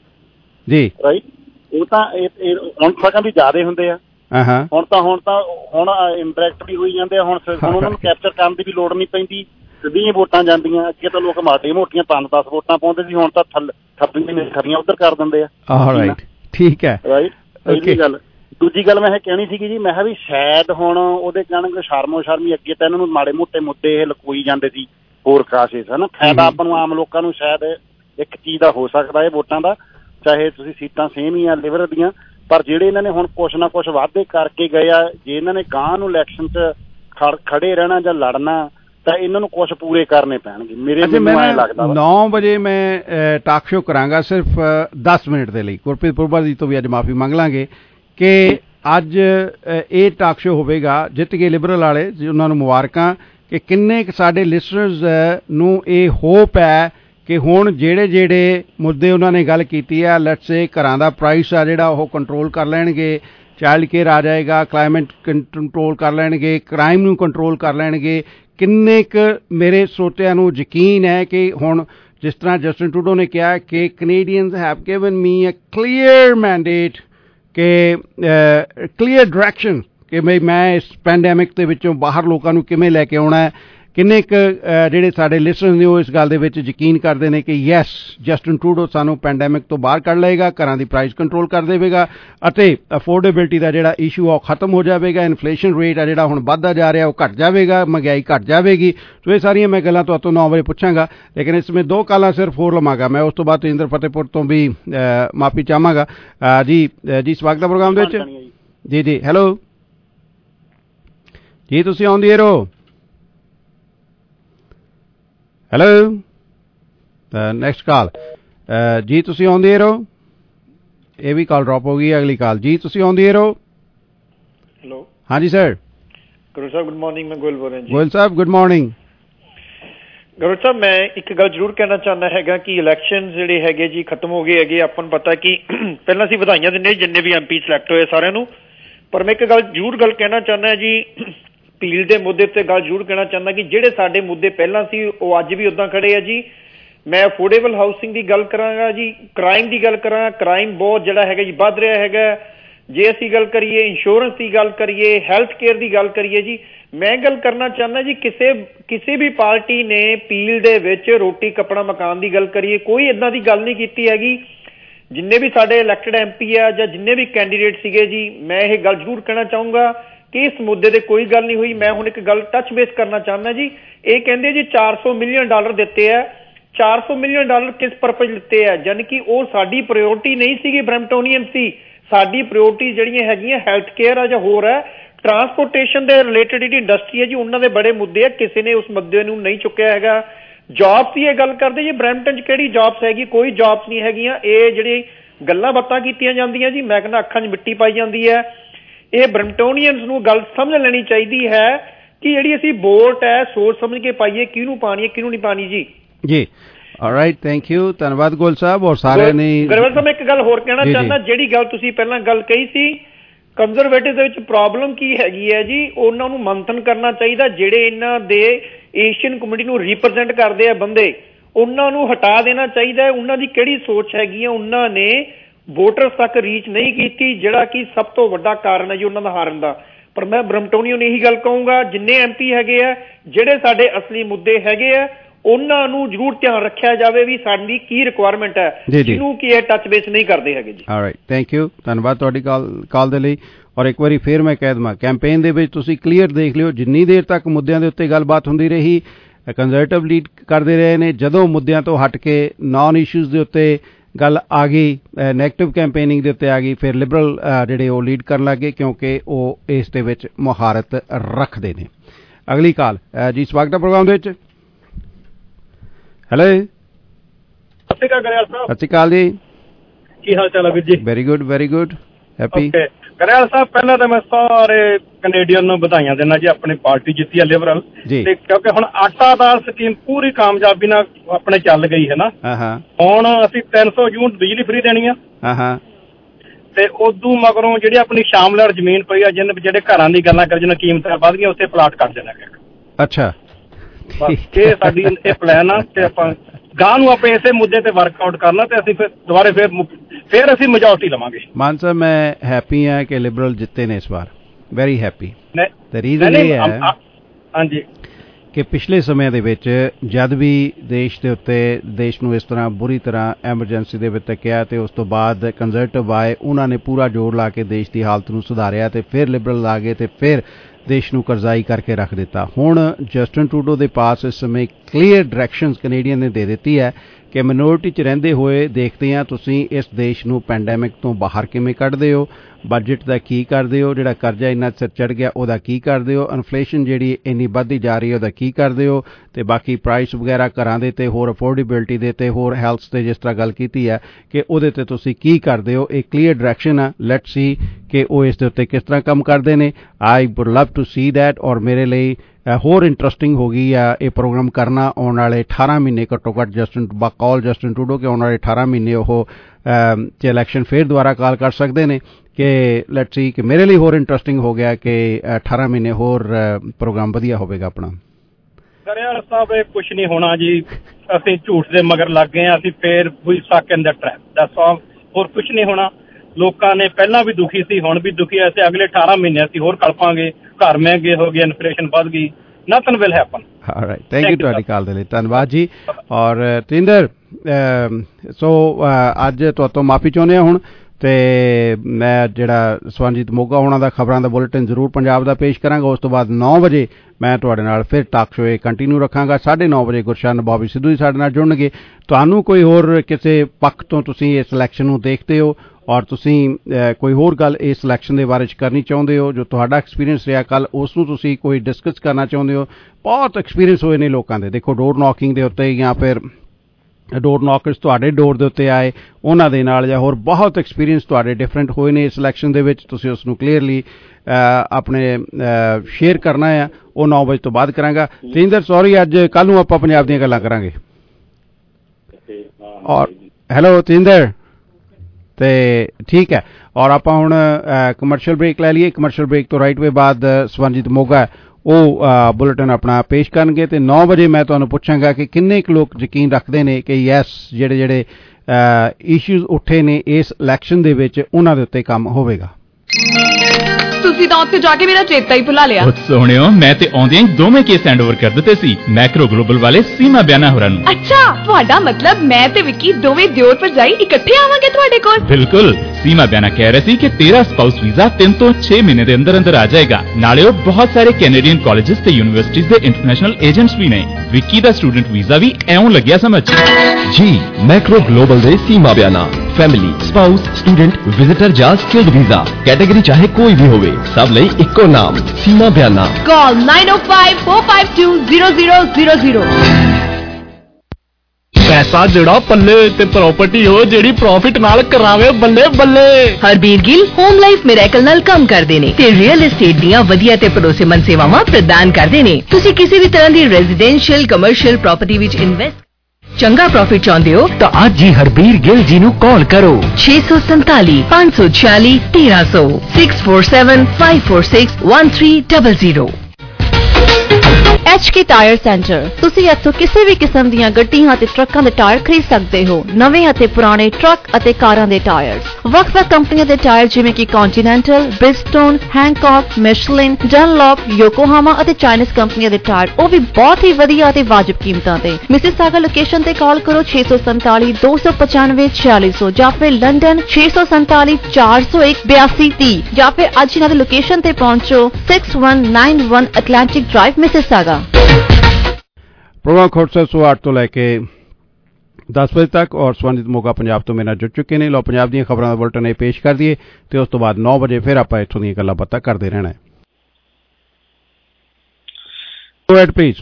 Speaker 11: ਜੀ,
Speaker 20: ਰਾਈਟ। ਉਹ ਤਾਂ ਹੁਣ ਸਕਾਂ ਵੀ ਜ਼ਿਆਦਾ ਹੁੰਦੇ ਆ।
Speaker 11: ਹਾਂ,
Speaker 20: ਹੁਣ ਤਾਂ ਹੁਣ ਤਾਂ ਹੁਣ ਇੰਟਰੈਕਟ ਵੀ ਹੋਈ ਜਾਂਦੇ ਆ। ਹੁਣ ਹੁਣ ਉਹਨਾਂ ਨੂੰ ਕੈਪਚਰ ਕਰਨ ਦੀ ਵੀ ਲੋੜ ਨਹੀਂ ਪੈਂਦੀ, ਸਿੱਧੀਆਂ ਵੋਟਾਂ ਜਾਂਦੀਆਂ। ਅੱਗੇ ਤਾਂ ਲੋਕ ਮਾਟੀਆਂ ਮੋਟੀਆਂ ਪੰਜ ਦਸ ਵੋਟਾਂ ਪਾਉਂਦੇ ਸੀ, ਹੁਣ ਤਾਂ ਥੱਲੇ ਥੱਬੀਆਂ ਖਰੀਆਂ ਉੱਧਰ ਕਰ ਦਿੰਦੇ ਆ।
Speaker 11: ਰਾਈਟ, ਠੀਕ ਹੈ,
Speaker 20: ਰਾਈਟ। ਪਹਿਲੀ ਗੱਲ। ਦੂਜੀ ਗੱਲ ਮੈਂ ਇਹ ਕਹਿਣੀ ਸੀਗੀ ਜੀ, ਮੈਂ ਕਿਹਾ ਵੀ ਸ਼ਾਇਦ ਹੁਣ ਉਹਦੇ ਕਹਿਣਗੇ ਸ਼ਰਮੋ ਸ਼ਰਮੀ, ਅੱਗੇ ਤਾਂ ਇਹਨਾਂ ਨੂੰ ਮਾੜੇ ਮੋਟੇ ਮੁੱਦੇ ਇਹ ਲਕੋਈ ਜਾਂਦੇ ਸੀ ਹੋਰ ਕ੍ਰਾਸਿਸ, ਹੈ ਨਾ। ਫਾਇਦਾ ਆਪਾਂ ਨੂੰ ਆਮ ਲੋਕਾਂ ਨੂੰ ਸ਼ਾਇਦ ਇੱਕ ਚੀਜ਼ ਦਾ ਹੋ ਸਕਦਾ ਇਹ ਵੋਟਾਂ ਦਾ, ਚਾਹੇ ਤੁਸੀਂ ਸੀਟਾਂ ਸੇਮ ਹੀ ਆ ਲਿਬਰਲ ਦੀਆਂ, ਪਰ ਜਿਹੜੇ ਇਹਨਾਂ ਨੇ ਹੁਣ ਕੁਛ ਨਾ ਕੁਛ ਵਾਅਦੇ ਕਰਕੇ ਗਏ ਆ, ਜੇ ਇਹਨਾਂ ਨੇ ਗਾਂਹ ਨੂੰ ਇਲੈਕਸ਼ਨ 'ਚ ਖੜੇ ਰਹਿਣਾ ਜਾਂ ਲੜਨਾ ਤਾਂ ਇਹਨਾਂ ਨੂੰ ਕੁਛ ਪੂਰੇ ਕਰਨੇ ਪੈਣਗੇ। ਮੇਰੇ ਮੈਨੂੰ ਐਂ ਲੱਗਦਾ
Speaker 11: ਨੌ ਵਜੇ ਮੈਂ ਟਾਕ ਸ਼ੋ ਕਰਾਂਗਾ ਸਿਰਫ ਦਸ ਮਿੰਟ ਦੇ ਲਈ। ਗੁਰਪ੍ਰੀਤ ਪੁਰਬਾ ਜੀ ਤੋਂ ਵੀ ਅੱਜ ਮਾਫੀ ਮੰਗ ਲਾਂਗੇ ਕਿ ਅੱਜ ਇਹ ਟਾਕ ਸ਼ੋ ਹੋਵੇਗਾ। ਜਿੱਤ ਗਏ ਲਿਬਰਲ ਵਾਲੇ, ਉਹਨਾਂ ਨੂੰ ਮੁਬਾਰਕਾਂ। ਕਿ ਕਿੰਨੇ ਕੁ ਸਾਡੇ ਲਿਸਨਰਸ ਨੂੰ ਇਹ ਹੋਪ ਹੈ ਕਿ ਹੁਣ ਜਿਹੜੇ ਜਿਹੜੇ ਮੁੱਦੇ ਉਹਨਾਂ ਨੇ ਗੱਲ ਕੀਤੀ ਹੈ, ਲੈਟਸ ਸੇ ਘਰਾਂ ਦਾ ਪ੍ਰਾਈਸ ਆ ਜਿਹੜਾ ਉਹ ਕੰਟਰੋਲ ਕਰ ਲੈਣਗੇ, ਚਾਈਲਡ ਕੇਅਰ ਆ ਜਾਏਗਾ, ਕਲਾਈਮੇਟ ਕੰਟਰੋਲ ਕਰ ਲੈਣਗੇ, ਕ੍ਰਾਈਮ ਨੂੰ ਕੰਟਰੋਲ ਕਰ ਲੈਣਗੇ। ਕਿੰਨੇ ਕੁ ਮੇਰੇ ਸਰੋਤਿਆਂ ਨੂੰ ਯਕੀਨ ਹੈ ਕਿ ਹੁਣ ਜਿਸ ਤਰ੍ਹਾਂ ਜਸਟਿਨ ਟਰੂਡੋ ਨੇ ਕਿਹਾ ਕਿ Canadians have given me a clear mandate, ਕਿ ਕਲੀਅਰ ਡਾਇਰੈਕਸ਼ਨ ਕਿ ਬਈ ਮੈਂ ਇਸ ਪੈਂਡੈਮਿਕ ਦੇ ਵਿੱਚੋਂ ਬਾਹਰ ਲੋਕਾਂ ਨੂੰ ਕਿਵੇਂ ਲੈ ਕੇ ਆਉਣਾ ਹੈ। ਕਿੰਨੇ ਕੁ ਜਿਹੜੇ ਸਾਡੇ ਲਿਸਨਰਸ ਨੇ ਉਹ ਇਸ ਗੱਲ ਦੇ ਵਿੱਚ ਯਕੀਨ ਕਰਦੇ ਨੇ ਕਿ ਯੈਸ ਜਸਟਿਨ ਟਰੂਡੋ ਸਾਨੂੰ ਪੈਂਡੈਮਿਕ ਤੋਂ ਬਾਹਰ ਕੱਢ ਲਏਗਾ, ਘਰਾਂ ਦੀ ਪ੍ਰਾਈਸ ਕੰਟਰੋਲ ਕਰ ਦੇਵੇਗਾ ਅਤੇ ਅਫੋਰਡੇਬਿਲਟੀ ਦਾ ਜਿਹੜਾ ਇਸ਼ੂ ਆ ਉਹ ਖਤਮ ਹੋ ਜਾਵੇਗਾ, ਇਨਫਲੇਸ਼ਨ ਰੇਟ ਆ ਜਿਹੜਾ ਹੁਣ ਵੱਧਦਾ ਜਾ ਰਿਹਾ ਉਹ ਘਟ ਜਾਵੇਗਾ, ਮਹਿੰਗਾਈ ਘਟ ਜਾਵੇਗੀ। ਸੋ ਇਹ ਸਾਰੀਆਂ ਮੈਂ ਗੱਲਾਂ ਤੁਹਾਤੋਂ ਨੌ ਵਜੇ ਪੁੱਛਾਂਗਾ, ਲੇਕਿਨ ਇਸ ਸਮੇਂ ਦੋ ਕਾਲਾਂ ਸਿਰਫ ਹੋਰ ਲਵਾਂਗਾ ਮੈਂ, ਉਸ ਤੋਂ ਬਾਅਦ ਤੇਂਦਰ ਫਤਿਹਪੁਰ ਤੋਂ ਵੀ ਮਾਫੀ ਚਾਹਾਂਗਾ। ਜੀ ਜੀ ਸਵਾਗਤ ਹੈ ਪ੍ਰੋਗਰਾਮ ਦੇ ਵਿੱਚ। ਜੀ ਜੀ ਹੈਲੋ ਜੀ, ਤੁਸੀਂ ਆਉਂਦੀ ਰਹੋ। Hello next call. ਜੀ ਤੁਸੀਂ ਆਉਂਦੇ ਰਹੋ। ਇਹ ਵੀ ਕਾਲ ਡ੍ਰੌਪ ਹੋ ਗਈ, ਅਗਲੀ ਕਾਲ। ਜੀ ਤੁਸੀਂ ਆਉਂਦੇ ਰਹੋ।
Speaker 21: ਹੈਲੋ
Speaker 11: ਹਾਂਜੀ sir.
Speaker 21: Gaurav sahib good morning, ਮੈਂ ਗੋਇਲ ਬੋਲ ਰਿਹਾ ਜੀ।
Speaker 11: Goyal sahib good morning.
Speaker 21: ਗੌਰਵ ਸਾਹਿਬ ਮੈਂ ਇੱਕ ਗੱਲ ਜ਼ਰੂਰ ਕਹਿਣਾ ਚਾਹੁੰਦਾ ਹੈਗਾ ਕਿ ਇਲੈਕਸ਼ਨ ਜਿਹੜੇ ਹੈਗੇ ਜੀ ਖਤਮ ਹੋ ਗਏ ਹੈਗੇ। ਆਪਾਂ ਨੂੰ ਪਤਾ ਕਿ ਪਹਿਲਾਂ ਅਸੀਂ ਵਧਾਈਆਂ ਦਿੰਦੇ ਜਿੰਨੇ ਵੀ ਐਮ ਪੀ ਸਿਲੈਕਟ ਹੋਏ ਸਾਰਿਆਂ ਨੂੰ, ਪਰ ਮੈਂ ਇੱਕ ਗੱਲ ਜ਼ਰੂਰ ਗੱਲ ਕਹਿਣਾ ਚਾਹੁੰਦਾ ਜੀ, ਪੀਲ ਦੇ ਮੁੱਦੇ ਤੇ ਗੱਲ ਜ਼ਰੂਰ ਕਹਿਣਾ ਚਾਹੁੰਦਾ ਕਿ ਜਿਹੜੇ ਸਾਡੇ ਮੁੱਦੇ ਪਹਿਲਾਂ ਸੀ ਉਹ ਅੱਜ ਵੀ ਉੱਦਾਂ ਖੜੇ ਆ ਜੀ। ਮੈਂ ਅਫੋਰਡੇਬਲ ਹਾਊਸਿੰਗ ਦੀ ਗੱਲ ਕਰਾਂਗਾ ਜੀ, ਕ੍ਰਾਈਮ ਦੀ ਗੱਲ ਕਰਾਂ, ਕ੍ਰਾਈਮ ਬਹੁਤ ਜਿਹੜਾ ਹੈਗਾ ਜੀ ਵੱਧ ਰਿਹਾ ਹੈਗਾ। ਜੇ ਅਸੀਂ ਗੱਲ ਕਰੀਏ ਇੰਸ਼ੋਰੈਂਸ ਦੀ ਗੱਲ ਕਰੀਏ, ਹੈਲਥ ਕੇਅਰ ਦੀ ਗੱਲ ਕਰੀਏ ਜੀ, ਮੈਂ ਗੱਲ ਕਰਨਾ ਚਾਹੁੰਦਾ ਜੀ ਕਿਸੇ ਕਿਸੇ ਵੀ ਪਾਰਟੀ ਨੇ ਪੀਲ ਦੇ ਵਿੱਚ ਰੋਟੀ ਕੱਪੜਾ ਮਕਾਨ ਦੀ ਗੱਲ ਕਰੀਏ ਕੋਈ ਇੱਦਾਂ ਦੀ ਗੱਲ ਨਹੀਂ ਕੀਤੀ ਹੈਗੀ। ਜਿੰਨੇ ਵੀ ਸਾਡੇ ਇਲੈਕਟਡ ਐਮ ਪੀ ਆ ਜਾਂ ਜਿੰਨੇ ਵੀ ਕੈਂਡੀਡੇਟ ਸੀਗੇ ਜੀ, ਮੈਂ ਇਹ ਗੱਲ ਜ਼ਰੂਰ ਕਹਿਣਾ ਚਾਹੂੰਗਾ ਕਿ ਇਸ ਮੁੱਦੇ ਤੇ ਕੋਈ ਗੱਲ ਨਹੀਂ ਹੋਈ। ਮੈਂ ਹੁਣ ਇੱਕ ਗੱਲ ਟੱਚ ਬੇਸ ਕਰਨਾ ਚਾਹੁੰਦਾ ਜੀ, ਇਹ ਕਹਿੰਦੇ ਜੀ ਚਾਰ ਸੌ ਮਿਲੀਅਨ ਡਾਲਰ ਦਿੱਤੇ ਆ। ਚਾਰ ਸੌ ਮਿਲੀਅਨ ਡਾਲਰ ਕਿਸ ਪਰਪਜ਼ ਦਿੱਤੇ ਆ? ਜਾਨੀ ਕਿ ਉਹ ਸਾਡੀ ਪ੍ਰਾਇਓਰਟੀ ਨਹੀਂ ਸੀਗੀ, ਬਰੈਂਪਟੋਨੀਅਨ ਸੀ। ਸਾਡੀ ਪ੍ਰਾਇਓਰਟੀ ਜਿਹੜੀਆਂ ਹੈਗੀਆਂ ਹੈਲਥ ਕੇਅਰ ਆ ਜਾਂ ਹੋਰ ਹੈ, ਟਰਾਂਸਪੋਰਟੇਸ਼ਨ ਦੇ ਰਿਲੇਟਡ ਜਿਹੜੀ ਇੰਡਸਟਰੀ ਹੈ ਜੀ, ਉਹਨਾਂ ਦੇ ਬੜੇ ਮੁੱਦੇ ਆ, ਕਿਸੇ ਨੇ ਉਸ ਮੁੱਦੇ ਨੂੰ ਨਹੀਂ ਚੁੱਕਿਆ ਹੈਗਾ। ਜੌਬਸ ਦੀ ਇਹ ਗੱਲ ਕਰਦੇ ਜੀ, ਬਰੈਂਪਟਨ 'ਚ ਕਿਹੜੀ ਜੌਬਸ ਹੈਗੀ? ਕੋਈ ਜੌਬਸ ਨਹੀਂ ਹੈਗੀਆਂ। ਇਹ ਜਿਹੜੀ ਗੱਲਾਂ ਬਾਤਾਂ ਕੀਤੀਆਂ ਜਾਂਦੀਆਂ ਜੀ, ਮੈਂ ਕਹਿੰਦਾ ਅੱਖਾਂ 'ਚ ਮਿੱਟੀ ਪਾਈ ਜਾਂਦੀ ਹੈ। ਇਹ ਬਰੈਂਪਟੋਨੀਅਨਸ ਨੂੰ ਗੱਲ ਸਮਝ ਲੈਣੀ ਚਾਹੀਦੀ ਹੈ ਕਿ ਜਿਹੜੀ ਅਸੀਂ ਵੋਟ ਹੈ ਸੋਚ ਸਮਝ ਕੇ ਪਾਈਏ, ਕਿਹਨੂੰ ਪਾਣੀ ਹੈ ਕਿਹਨੂੰ ਨਹੀਂ ਪਾਣੀ ਜੀ।
Speaker 11: ਜੀ ਆਲਰਾਈਟ, ਥੈਂਕ ਯੂ, ਧੰਨਵਾਦ ਗੋਲ ਸਾਹਿਬ। ਔਰ ਸਾਰਿਆਂ ਨੇ
Speaker 21: ਗਰੇਵਾਲ ਸਾਹਿਬ ਇੱਕ ਗੱਲ ਹੋਰ ਕਹਿਣਾ ਚਾਹੁੰਦਾ, ਜਿਹੜੀ ਗੱਲ ਤੁਸੀਂ ਪਹਿਲਾਂ ਗੱਲ ਕਹੀ ਸੀ ਕੰਜ਼ਰਵੇਟਿਵ ਦੇ ਵਿੱਚ ਪ੍ਰੋਬਲਮ ਕੀ ਹੈਗੀ ਹੈ ਜੀ, ਉਹਨਾਂ ਨੂੰ ਮੰਥਨ ਕਰਨਾ ਚਾਹੀਦਾ। ਜਿਹੜੇ ਇਹਨਾਂ ਦੇ ਏਸ਼ੀਅਨ ਕਮਿਊਨਿਟੀ ਨੂੰ ਰਿਪਰੈਜ਼ੈਂਟ ਕਰਦੇ ਆ ਬੰਦੇ, ਉਹਨਾਂ ਨੂੰ ਹਟਾ ਦੇਣਾ ਚਾਹੀਦਾ। ਉਹਨਾਂ ਦੀ ਕਿਹੜੀ ਸੋਚ ਹੈਗੀ ਆ, ਉਹਨਾਂ ਨੇ ਵੋਟਰਸ ਤੱਕ ਰੀਚ ਨਹੀਂ ਕੀਤੀ, ਜਿਹੜਾ ਕਿ ਸਭ ਤੋਂ ਵੱਡਾ ਕਾਰਨ ਹੈ ਜੀ ਉਹਨਾਂ ਦਾ ਹਾਰਨ ਦਾ। ਪਰ ਮੈਂ ਬਰਮਟੋਨੀਓ ਨੂੰ ਇਹੀ ਗੱਲ ਕਹੂੰਗਾ, ਜਿੰਨੇ ਐਮ ਪੀ ਹੈਗੇ ਆ, ਜਿਹੜੇ ਸਾਡੇ ਅਸਲੀ ਮੁੱਦੇ ਹੈਗੇ ਆ, ਉਹਨਾਂ ਨੂੰ ਜ਼ਰੂਰ ਧਿਆਨ ਰੱਖਿਆ ਜਾਵੇ ਵੀ ਸਾਡੀ ਕੀ ਰਿਕੁਆਇਰਮੈਂਟ ਹੈ, ਜਿਹਨੂੰ ਕਿ ਇਹ ਟੱਚ ਬੇਸ ਨਹੀਂ ਕਰਦੇ ਹੈਗੇ ਜੀ।
Speaker 11: ਆਲਰਾਈਟ, ਥੈਂਕ ਯੂ, ਧੰਨਵਾਦ ਤੁਹਾਡੀ ਕਾਲ ਕਾਲ ਦੇ ਲਈ। ਔਰ ਇੱਕ ਵਾਰੀ ਫੇਰ ਮੈਂ ਕਹਿ ਦੇਵਾਂ, ਕੈਂਪੇਨ ਦੇ ਵਿੱਚ ਤੁਸੀਂ ਕਲੀਅਰ ਦੇਖ ਲਿਓ, ਜਿੰਨੀ ਦੇਰ ਤੱਕ ਮੁੱਦਿਆਂ ਦੇ ਉੱਤੇ ਗੱਲਬਾਤ ਹੁੰਦੀ ਰਹੀ ਕੰਜ਼ਰਵੇਟਿਵ ਲੀਡ ਕਰਦੇ ਰਹੇ ਨੇ, ਜਦੋਂ ਮੁੱਦਿਆਂ ਤੋਂ ਹਟ ਕੇ ਨਾਨ ਇਸ਼ੂਜ਼ ਦੇ ਉੱਤੇ ਗੱਲ ਆ ਗਈ, ਨੈਗੇਟਿਵ ਕੈਂਪੇਨਿੰਗ ਦੇ ਉੱਤੇ ਆ ਗਈ, ਫਿਰ ਲਿਬਰਲ ਜਿਹੜੇ ਉਹ ਲੀਡ ਕਰਨ ਲੱਗੇ, ਕਿਉਂਕਿ ਉਹ ਇਸ ਦੇ ਵਿੱਚ ਮੁਹਾਰਤ ਰੱਖਦੇ ਨੇ। ਅਗਲੀ ਕਾਲ ਜੀ, ਸਵਾਗਤ ਹੈ ਪ੍ਰੋਗਰਾਮ ਦੇ ਵਿੱਚ। ਹੈਲੋ,
Speaker 21: ਸਤਿ ਸ਼੍ਰੀ ਅਕਾਲ ਗਰੇਵਾਲ ਸਾਹਿਬ।
Speaker 11: ਸਤਿ ਸ਼੍ਰੀ ਅਕਾਲ ਜੀ,
Speaker 21: ਕੀ ਹਾਲ ਚਾਲ ਹੈ ਵੀਰ ਜੀ?
Speaker 11: Very good very good, happy.
Speaker 21: Grewal sahib, ਪਹਿਲਾਂ ਤਾਂ ਮੈਂ ਸਾਰੇ ਕੈਨੇਡੀਅਨ ਨੂੰ ਵਧਾਈਆਂ ਦਿੰਦਾ ਜੀ, ਆਪਣੀ ਪਾਰਟੀ ਜਿੱਤੀ ਹੈ ਲਿਬਰਲ, ਤੇ ਕਿਉਂਕਿ ਹੁਣ ਆਟਾ ਦਾਲ ਸਕੀਮ ਪੂਰੀ ਕਾਮਯਾਬੀ ਨਾਲ ਆਪਣੇ ਚੱਲ ਗਈ ਹੈ ਨਾ। ਹੁਣ ਅਸੀਂ ਤਿੰਨ ਸੌ ਯੂਨਿਟ ਬਿਜਲੀ ਫ੍ਰੀ ਦੇਣੀ ਆ, ਤੇ ਉਦੋਂ ਮਗਰੋਂ ਜਿਹੜੀ ਆਪਣੀ ਸ਼ਾਮਲਰ ਜ਼ਮੀਨ ਪਈ ਆ, ਜਿਹਨੇ ਜਿਹੜੇ ਘਰਾਂ ਦੀ ਗੱਲਾਂ ਕਰ, ਜਿਹਨਾਂ ਕੀਮਤਾਂ ਵਧ ਗਈਆਂ, ਉੱਥੇ ਪਲਾਟ ਕੱਟ ਦੇਣਾ।
Speaker 11: ਅੱਛਾ,
Speaker 21: ਇਹ ਸਾਡੀ ਇਹ ਪਲਾਨ ਆ, ਤੇ ਆਪਾਂ ਗਾਂ ਨੂੰ ਆਪਾਂ ਇਸੇ ਮੁੱਦੇ ਤੇ ਵਰਕਆਊਟ ਕਰਨਾ, ਤੇ ਅਸੀਂ ਫਿਰ ਦੁਬਾਰੇ ਫਿਰ ਫਿਰ ਅਸੀਂ ਮੈਜੋਰਟੀ ਲਵਾਂਗੇ।
Speaker 11: ਮਾਨ ਸਾਹਿਬ, ਮੈਂ ਹੈਪੀ ਹਾਂ ਕਿ ਲਿਬਰਲ ਜਿੱਤੇ ਨੇ ਇਸ ਵਾਰ, ਵੈਰੀ ਹੈਪੀ। ਤੇ ਰੀਜ਼ਨ ਇਹ ਹੈ
Speaker 21: ਹਾਂਜੀ
Speaker 11: ਕਿ ਪਿਛਲੇ ਸਮੇਂ ਦੇ ਵਿੱਚ ਜਦ ਵੀ ਦੇਸ਼ ਦੇ ਉੱਤੇ ਦੇਸ਼ ਨੂੰ ਇਸ ਤਰ੍ਹਾਂ ਬੁਰੀ ਤਰ੍ਹਾਂ ਐਮਰਜੈਂਸੀ ਦੇ ਵਿੱਚ ਤੱਕਿਆ, ਤੇ ਉਸ ਤੋਂ ਬਾਅਦ ਕੰਜ਼ਰਵੇਟਿਵ ਆਏ, ਉਹਨਾਂ ਨੇ ਪੂਰਾ ਜ਼ੋਰ ਲਾ ਕੇ ਦੇਸ਼ ਦੀ ਹਾਲਤ ਨੂੰ ਸੁਧਾਰਿਆ, ਤੇ ਫਿਰ ਲਿਬਰਲ ਆ ਗਏ ਤੇ ਫਿਰ ਦੇਸ਼ ਨੂੰ ਕਰਜ਼ਾਈ ਕਰਕੇ ਰੱਖ ਦਿੱਤਾ। ਹੁਣ ਜਸਟਿਨ ਟਰੂਡੋ ਦੇ ਪਾਸ ਇਸ ਸਮੇਂ ਕਲੀਅਰ ਡਾਇਰੈਕਸ਼ਨਸ ਕੈਨੇਡੀਅਨ ਨੇ ਦੇ ਦਿੱਤੀ ਹੈ ਕਿ ਮਿਨੋਰਿਟੀ 'ਚ ਰਹਿੰਦੇ ਹੋਏ ਦੇਖਦੇ ਹਾਂ ਤੁਸੀਂ ਇਸ ਦੇਸ਼ ਨੂੰ ਪੈਂਡੈਮਿਕ ਤੋਂ ਬਾਹਰ ਕਿਵੇਂ ਕੱਢਦੇ ਹੋ, ਬਜਟ ਦਾ ਕੀ ਕਰਦੇ ਹੋ, ਜਿਹੜਾ ਕਰਜ਼ਾ ਇੰਨਾ ਸਿਰ ਚੜ੍ਹ ਗਿਆ ਉਹਦਾ ਕੀ ਕਰਦੇ ਹੋ, ਇਨਫਲੇਸ਼ਨ ਜਿਹੜੀ ਇੰਨੀ ਵੱਧਦੀ ਜਾ ਰਹੀ ਹੈ ਉਹਦਾ ਕੀ ਕਰਦੇ ਹੋ, ਤੇ ਬਾਕੀ ਪ੍ਰਾਈਸ ਵਗੈਰਾ ਘਰਾਂ ਦੇ ਤੇ ਹੋਰ ਅਫੋਰਡੇਬਿਲਟੀ ਦੇ ਤੇ ਹੋਰ ਹੈਲਥ ਤੇ ਜਿਸ ਤਰ੍ਹਾਂ ਗੱਲ ਕੀਤੀ ਹੈ ਕਿ ਉਹਦੇ ਤੇ ਤੁਸੀਂ ਕੀ ਕਰਦੇ ਹੋ। ਇਹ ਕਲੀਅਰ ਡਾਇਰੈਕਸ਼ਨ ਆ, ਲੈਟਸ ਸੀ ਕਿ ਉਹ ਇਸ ਦੇ ਉੱਤੇ ਕਿਸ ਤਰ੍ਹਾਂ ਕੰਮ ਕਰਦੇ ਨੇ। I would love to see that. ਔਰ ਮੇਰੇ ਲਈ ਹੋਰ ਇੰਟਰਸਟਿੰਗ ਹੋ ਗਈ ਆ ਇਹ ਪ੍ਰੋਗਰਾਮ ਕਰਨਾ ਆਉਣ ਵਾਲੇ ਅਠਾਰਾਂ ਮਹੀਨੇ ਘੱਟੋ ਘੱਟ ਜਸਟਿਨ ਕਾਲ ਜਸਟਿਨ ਟਰੂਡੋ ਕਿ ਆਉਣ ਵਾਲੇ ਅਠਾਰਾਂ ਮਹੀਨੇ ਉਹ ਚ ਇਲੈਕਸ਼ਨ ਫੇਰ ਦੁਬਾਰਾ ਕਾਲ ਕਰ ਸਕਦੇ ਨੇ, ਕਿ ਲੈਟਸ ਸੀ ਕਿ ਮੇਰੇ ਲਈ ਹੋਰ ਇੰਟਰਸਟਿੰਗ ਹੋ ਗਿਆ ਕਿ ਅਠਾਰਾਂ ਮਹੀਨੇ ਹੋਰ ਪ੍ਰੋਗਰਾਮ ਵਧੀਆ ਹੋਵੇਗਾ ਆਪਣਾ।
Speaker 21: ਗਰੇਵਾਲ ਸਾਹਿਬ, ਇਹ ਕੁਛ ਨਹੀਂ ਹੋਣਾ ਜੀ, ਅਸੀਂ ਝੂਠ ਦੇ ਮਗਰ ਲੱਗ ਗਏ ਹਾਂ, ਅਸੀਂ ਫੇਰ ਵੀ stuck in the trap, that's all, ਹੋਰ ਕੁਛ ਨਹੀਂ ਹੋਣਾ। ਲੋਕਾਂ ਨੇ ਪਹਿਲਾਂ ਵੀ ਦੁਖੀ ਸੀ, ਹੁਣ ਵੀ ਦੁਖੀ ਐ, ਤੇ ਅਗਲੇ ਅਠਾਰਾਂ ਮਹੀਨੇ ਅਸੀਂ ਹੋਰ ਕਲਪਾਂਗੇ। ਘਰ ਮਹਿੰਗੇ ਹੋ ਗਏ, ਇਨਫਲੇਸ਼ਨ ਵੱਧ ਗਈ, nothing will happen.
Speaker 11: Alright, thank you ਤੁਹਾਡੀ ਕਾਲ ਦੇ ਲਈ, ਧੰਨਵਾਦ ਜੀ। ਔਰ ਤੇਂਦਰ, ਸੋ ਅੱਜ ਤੁਹਾਤੋਂ ਮਾਫੀ ਚਾਹੁੰਦੇ ਹਾਂ ਹੁਣ, ਤੇ ਮੈਂ ਜਿਹੜਾ ਸਵਰਨਜੀਤ ਮੋਗਾ ਹੋਣਾ ਦਾ ਖਬਰਾਂ ਦਾ ਬੁਲੇਟਿਨ ਜ਼ਰੂਰ ਪੰਜਾਬ ਦਾ ਪੇਸ਼ ਕਰਾਂਗਾ। ਉਸ ਤੋਂ ਬਾਅਦ ਨੌ ਵਜੇ ਮੈਂ ਤੁਹਾਡੇ ਨਾਲ ਫਿਰ ਟਾਕ ਸ਼ੋ ਇਹ ਕੰਟੀਨਿਊ ਰੱਖਾਂਗਾ। ਸਾਢੇ ਨੌ ਵਜੇ ਗੁਰਸ਼ਨ ਬੌਬੀ ਸਿੱਧੂ ਜੀ ਸਾਡੇ ਨਾਲ ਜੁੜਨਗੇ। ਤੁਹਾਨੂੰ ਕੋਈ ਹੋਰ ਕਿਸੇ ਪੱਖ ਤੋਂ ਤੁਸੀਂ ਇਸ ਇਲੈਕਸ਼ਨ ਨੂੰ ਦੇਖਦੇ ਹੋ, ਔਰ ਤੁਸੀਂ ਕੋਈ ਹੋਰ ਗੱਲ ਇਸ ਇਲੈਕਸ਼ਨ ਦੇ ਬਾਰੇ 'ਚ ਕਰਨੀ ਚਾਹੁੰਦੇ ਹੋ, ਜੋ ਤੁਹਾਡਾ ਐਕਸਪੀਰੀਅੰਸ ਰਿਹਾ ਕੱਲ, ਉਸ ਨੂੰ ਤੁਸੀਂ ਕੋਈ ਡਿਸਕਸ ਕਰਨਾ ਚਾਹੁੰਦੇ ਹੋ। ਬਹੁਤ ਐਕਸਪੀਰੀਅੰਸ ਹੋਏ ਨੇ ਲੋਕਾਂ ਦੇ, ਦੇਖੋ ਡੋਰ ਨੌਕਿੰਗ ਦੇ ਉੱਤੇ ਜਾਂ ਫਿਰ ਡੋਰ ਨੌਕਰਸ ਤੁਹਾਡੇ ਡੋਰ ਦੇ ਉੱਤੇ ਆਏ ਉਹਨਾਂ ਦੇ ਨਾਲ, ਜਾਂ ਹੋਰ ਬਹੁਤ ਐਕਸਪੀਰੀਅੰਸ ਤੁਹਾਡੇ ਡਿਫਰੈਂਟ ਹੋਏ ਨੇ ਇਸ ਇਲੈਕਸ਼ਨ ਦੇ ਵਿੱਚ, ਤੁਸੀਂ ਉਸ ਨੂੰ ਕਲੀਅਰਲੀ ਆਪਣੇ ਸ਼ੇਅਰ ਕਰਨਾ ਆ। ਉਹ ਨੌ ਵਜੇ ਤੋਂ ਬਾਅਦ ਕਰਾਂਗਾ। ਤੇਂਦਰ ਸੌਰੀ, ਅੱਜ ਕੱਲ੍ਹ ਨੂੰ ਆਪਾਂ ਪੰਜਾਬ ਦੀਆਂ ਗੱਲਾਂ ਕਰਾਂਗੇ। ਔਰ ਹੈਲੋ ਤੇਂਦਰ, ਤੇ ਠੀਕ ਹੈ। ਔਰ ਆਪਾਂ ਹੁਣ ਕਮਰਸ਼ੀਅਲ ਬ੍ਰੇਕ ਲੈ ਲਈਏ। ਕਮਰਸ਼ੀਅਲ ਬ੍ਰੇਕ ਤੋਂ ਰਾਈਟ ਵੇ ਬਾਅਦ ਸਵਰਨਜੀਤ ਮੋਗਾ ਉਹ ਬੁਲੇਟਿਨ ਆਪਣਾ ਪੇਸ਼ ਕਰਨਗੇ, ਤੇ ਨੌ ਵਜੇ ਮੈਂ ਤੁਹਾਨੂੰ ਪੁੱਛਾਂਗਾ ਕਿ ਕਿੰਨੇ ਕੁ ਲੋਕ ਯਕੀਨ ਰੱਖਦੇ ਨੇ ਕਿ ਯੈਸ ਜਿਹੜੇ ਜਿਹੜੇ ਇਸ਼ੂਜ਼ ਉੱਠੇ ਨੇ ਇਸ ਇਲੈਕਸ਼ਨ ਦੇ ਵਿੱਚ ਉਹਨਾਂ ਦੇ ਉੱਤੇ ਕੰਮ ਹੋਵੇਗਾ।
Speaker 7: ਤੁਸੀਂ ਤਾਂ ਉੱਥੇ ਜਾ ਕੇ ਮੇਰਾ ਚੇਤਾ ਹੀ ਭੁਲਾ ਲਿਆ।
Speaker 1: ਸੋਹਣਿਓ, ਮੈਂ ਤੇ ਆਉਂਦਿਆਂ ਹੀ ਦੋਵੇਂ ਕੇਸ ਹੈਂਡ ਓਵਰ ਕਰ ਦਿੱਤੇ ਸੀ ਮੈਕਰੋ ਗਲੋਬਲ ਵਾਲੇ ਸੀਮਾ ਬਿਆਨਾ ਹੋਰਾਂ ਨੂੰ।
Speaker 7: ਅੱਛਾ, ਤੁਹਾਡਾ ਮਤਲਬ ਮੈਂ ਤੇ ਵਿੱਕੀ ਦੋਵੇਂ ਦਿਓਰ ਭਰਜਾਈ ਇਕੱਠੇ ਆਵਾਂਗੇ ਤੁਹਾਡੇ ਕੋਲ?
Speaker 1: ਬਿਲਕੁਲ। ਸੀਮਾ ਬਿਆਨਾ ਕਹਿ ਰਹੇ ਸੀ ਕਿ ਤੇਰਾ ਸਪਾਊਸ ਵੀਜ਼ਾ ਤਿੰਨ ਤੋਂ ਛੇ ਮਹੀਨੇ ਦੇ ਅੰਦਰ ਅੰਦਰ ਆ ਜਾਏਗਾ। ਨਾਲੇ ਉਹ ਬਹੁਤ ਸਾਰੇ ਕੈਨੇਡੀਅਨ ਕਾਲਜਿਸ ਤੇ ਯੂਨੀਵਰਸਿਟੀਜ਼ ਦੇ ਇੰਟਰਨੈਸ਼ਨਲ ਏਜੰਟਸ ਵੀ ਨੇ। ਵਿੱਕੀ ਦਾ ਸਟੂਡੈਂਟ ਵੀਜ਼ਾ ਵੀ ਐਉਂ ਲੱਗਿਆ ਸਮਝ।
Speaker 22: ਜੀ ਮੈਕਰੋ ਗਲੋਬਲ ਦੇ Seema Biana family, spouse, student, visitor ਜਾਂ ਸਕਿਲਡ ਵੀਜ਼ਾ, ਕੈਟੇਗਰੀ ਚਾਹੇ ਕੋਈ ਵੀ ਹੋਵੇ, ਸਭ ਲਈ ਇੱਕੋ ਨਾਮ ਸੀਮਾ ਬਿਆਨਾ।
Speaker 7: ਕਾਲ nine oh five four five two zero zero zero zero।
Speaker 2: पैसा जेड़ा पल्ले ते प्रॉपर्टी हो जेड़ी प्रॉफिट नाल करावे बल्ले बल्ले।
Speaker 7: Harbir Gill Home Life Miracle नाल काम करदे ने ते रियल एस्टेट दियां वधिया ते भरोसेमंद सेवावां प्रदान करदे ने। तुसी किसी भी तरह दी रेजिडेंशियल कमर्शियल प्रॉपर्टी विच इन्वेस्ट चंगा प्रॉफिट चाहते हो तो
Speaker 6: आज ही हरबीर गिल जी नू कॉल करो
Speaker 7: छे सौ संताली पाँच सौ छियाली तेरह सौ six four seven five four six one three double zero.
Speaker 10: H K tyre centre तुसी इत्थों किसी भी किस्म दीयां गड्डियां ते ट्रक्कां दे टायर खरीद सकते हो। नवे अते पुराने ट्रक अते कारां दे टायर्स ਵੱਖ-ਵੱਖ कंपनियों के टायर जिवें कि Continental, Bridgestone, Hankook, Michelin, Dunlop, Yokohama अते चाइनीज कंपनियों के टायर वो भी बहुत ही वधिया अते वाजिब कीमतां ते। मिसिसागा लोकेशन ते कॉल करो छे सौ संताली दो सौ पचानवे छियाली सौ या फिर लंदन छे सौ संताली चार सौ एक बयासी तीह या फिर अज इन्हां दी लोकेशन ते पहुंचो six one nine one Atlantic Drive Mississauga.
Speaker 11: Programme खोटसा सुबह आठ तो लैके दस बजे तक और संबंधित मौका पंजाब तो मेरे जुड़ चुके ने। लो पंजाब दी खबरां दा बुलेटिन पेश कर दिए तो उस तो बाद नौ बजे फिर आप इत्थों दी गल्लां बातां करते रहना है। Go ahead please.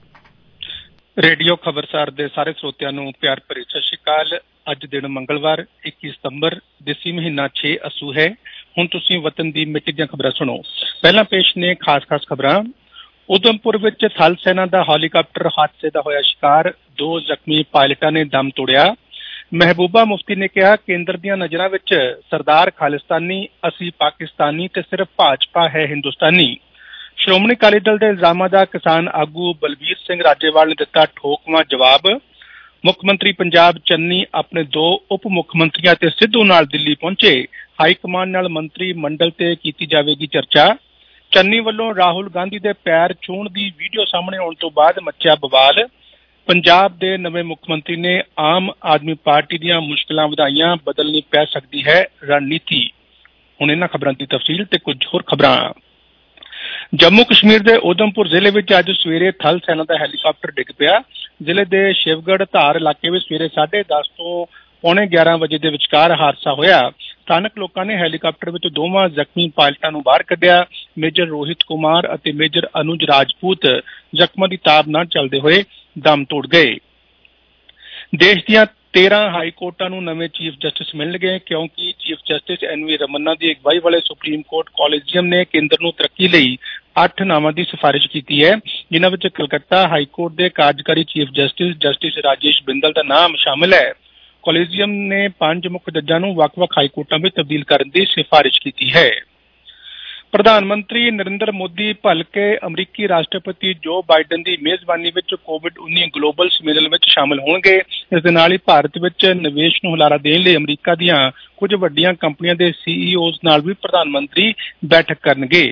Speaker 5: Radio Khabarsar दे सारे श्रोतियां नूं प्यार भरी सत श्री अकाल। अज दिन मंगलवार इक्की सितंबर देसी महीना छे असू है। हुण तुसीं वतन दी मिट्टी दीआं खबरां सुणो। पहलां पेश ने खास खास खबरां। उधमपुर विच थल सेना दा हैलीकाप्टर हादसे दा होया शिकार, दो जख्मी पायलटां ने दम तोड़िया। महबूबा मुफ्ती ने कहा केंद्र दीआं नज़रां विच सरदार खालिस्तानी, असी पाकिस्तानी ते सिर्फ भाजपा है हिंदुस्तानी। श्रोमणी अकाली दल दे इल्जामां दा किसान आगू बलबीर सिंह राजेवाल ने दिता ठोकवां जवाब। मुख मंत्री पंजाब चन्नी अपने दो उप मुख मंत्रियों ते सिद्धू नाल दिल्ली पहुंचे। हाईकमान नाल मंत्री मंडल ते कीती जावेगी चर्चा। चन्नी वालों राहुल गांधी दे पैर छूण दी वीडियो सामने आउण तो बाद मचिया बवाल। पंजाब दे नवे मुख्यमंत्री ने आम आदमी पार्टी दीआं मुश्किलां वधाईआं, बदलनी पै सकदी है रणनीति। हुण इन्हां खबरां दी तफसील ते कुछ होर खबरां। जम्मू कश्मीर दे उधमपुर जिले विच अज सवेरे थल सेना दा हैलीकाप्टर डिग पिया। जिले दे शिवगढ़ धार इलाके विच सवेरे साढ़े दस तो पौने ग्यारह बजे के विचकार हादसा होया। स्थानक लोगों ने हैलीकाप्टर विच दोवां जख्मी पायलटां नूं बाहर कढिया। मेजर रोहित कुमार अते मेजर अनुज राजपूत जख्मां दी ताब नाल चलदे होए दम तोड़ गए। देश दीआं तेरह हाई कोर्टां नूं नवे चीफ जस्टिस मिलणगे क्योंकि chief justice N V Ramana की अगवाई वाले सुप्रीम कोर्ट कॉलेजियम ने केंद्र नूं तरक्की लई अठ नावां की सिफारिश की है, जिन्हां विच कलकत्ता हाई कोर्ट के कार्यकारी chief justice justice Rajesh Bindal का नाम शामिल है। कॉलेजियम ने पांच मुख जजां नूं वख-वख हाई कोर्टां में तब्दील करने की सिफारिश की है। प्रधानमंत्री नरेंद्र मोदी भलके अमरीकी राष्ट्रपति जो बाइडन की मेजबानी में कोविड उन्नीस ग्लोबल सम्मेलन में शामिल होंगे। इस दे नाल ही भारत में निवेश नूं हुलारा देने लई अमरीका दीआं कुछ वड्डियां कंपनियां दे सीईओज़ नाल भी प्रधानमंत्री बैठक करनगे।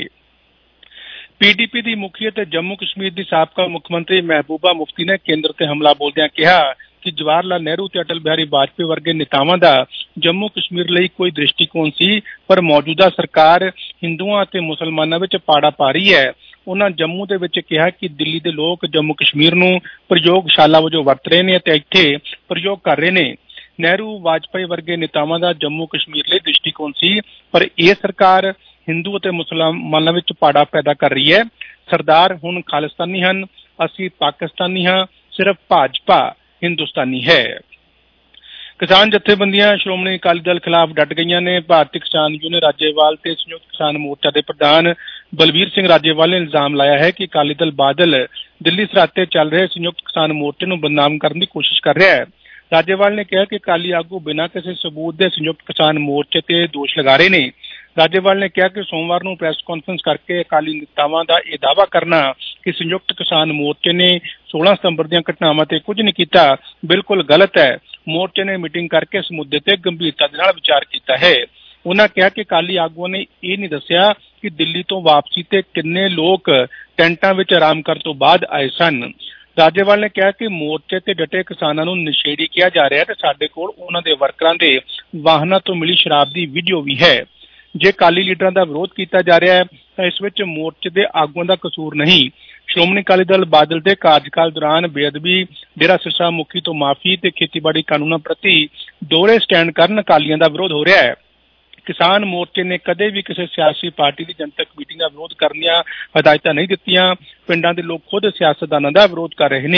Speaker 5: पीडीपी की मुखी ते जम्मू कश्मीर की साबका मुख्यमंत्री महबूबा मुफ्ती ने केंद्र ते हमला बोलदिआं कहा कि जवाहर लाल नेहरू ते अटल बिहारी वाजपेयी वर्गे नेतावां दा जम्मू कश्मीर लई कोई दृष्टिकोण सी, पर मौजूदा सरकार हिंदुआं ते मुसलमानां विच पाड़ा पा रही है। उन्हां जम्मू दे विच कहा कि दिल्ली दे लोग जम्मू कश्मीर नूं प्रयोगशाला वजों वरत रहे ने ते इत्थे प्रयोग कर रहे ने। नेहरू वाजपेयी वर्गे नेतावां दा जम्मू कश्मीर लई दृष्टिकोण सी, पर यह सरकार हिंदू अते मुसलमानां विच पाड़ा पैदा कर रही है। सरदार हुण खालिस्तानी हन, असी पाकिस्तानी हां, सिर्फ भाजपा हिंदुस्तानी है। किसान जथेबंदियां श्रोमणी अकाली दल खिलाफ डट गईयां ने। भारतीय किसान यूनियन राज्यपाल ते संयुक्त किसान मोर्चा के प्रधान बलबीर सिंह राज्यपाल ने इल्जाम लाया है कि अकाली दल बादल दिल्ली सराते चल रहे संयुक्त किसान मोर्चे नूं बदनाम करने की कोशिश कर रहा है। राज्यपाल ने कहा कि अकाली आगू बिना किसी सबूत के संयुक्त किसान मोर्चे ते दोष लगा रहे हैं। राज्यपाल ने कहा कि सोमवार को प्रेस कॉन्फ्रेंस करके अकाली नेतावां दा यह दावा करना कि संयुक्त किसान मोर्चे ने सोलह सितंबर दी घटनावां ते कुछ नहीं किया बिल्कुल गलत है। मोर्चे ने मीटिंग करके इस मुद्दे ते गंभीरता दे नाल विचार किया है। उन्होंने कहा कि अकाली आगुआं ने यह नहीं दस्सिया कि दिल्ली तो वापसी ते किन्ने लोग टेंटां विच आराम करन तो बाद आए सन। राज्यपाल ने कहा कि मोर्चे ते डटे किसानां नूं नशेड़ी किया जा रहा है ते साडे कोल उन्हां दे वर्करां दे वाहनां तो मिली शराब की वीडियो भी है। जे अकाली लीडरां दा विरोध किया जा रहा है तो इस विच मोर्चे दे आगुआं दा कसूर नहीं। श्रोमणी अकाली दल बादल के कार्यकाल दौरान बेअदबी, डेरा सिरसा मुखी तो माफी ते खेतीबाड़ी कानूनों प्रति दोहरे स्टैंड करन अकालियां दा विरोध हो रहा है। किसान मोर्चे ने कदे भी किसी सियासी पार्टी की जनतक मीटिंग का विरोध करने हदायतां नहीं दित्तियां। पिंडां दे लोग खुद सियासतदानां दा विरोध कर रहे हैं।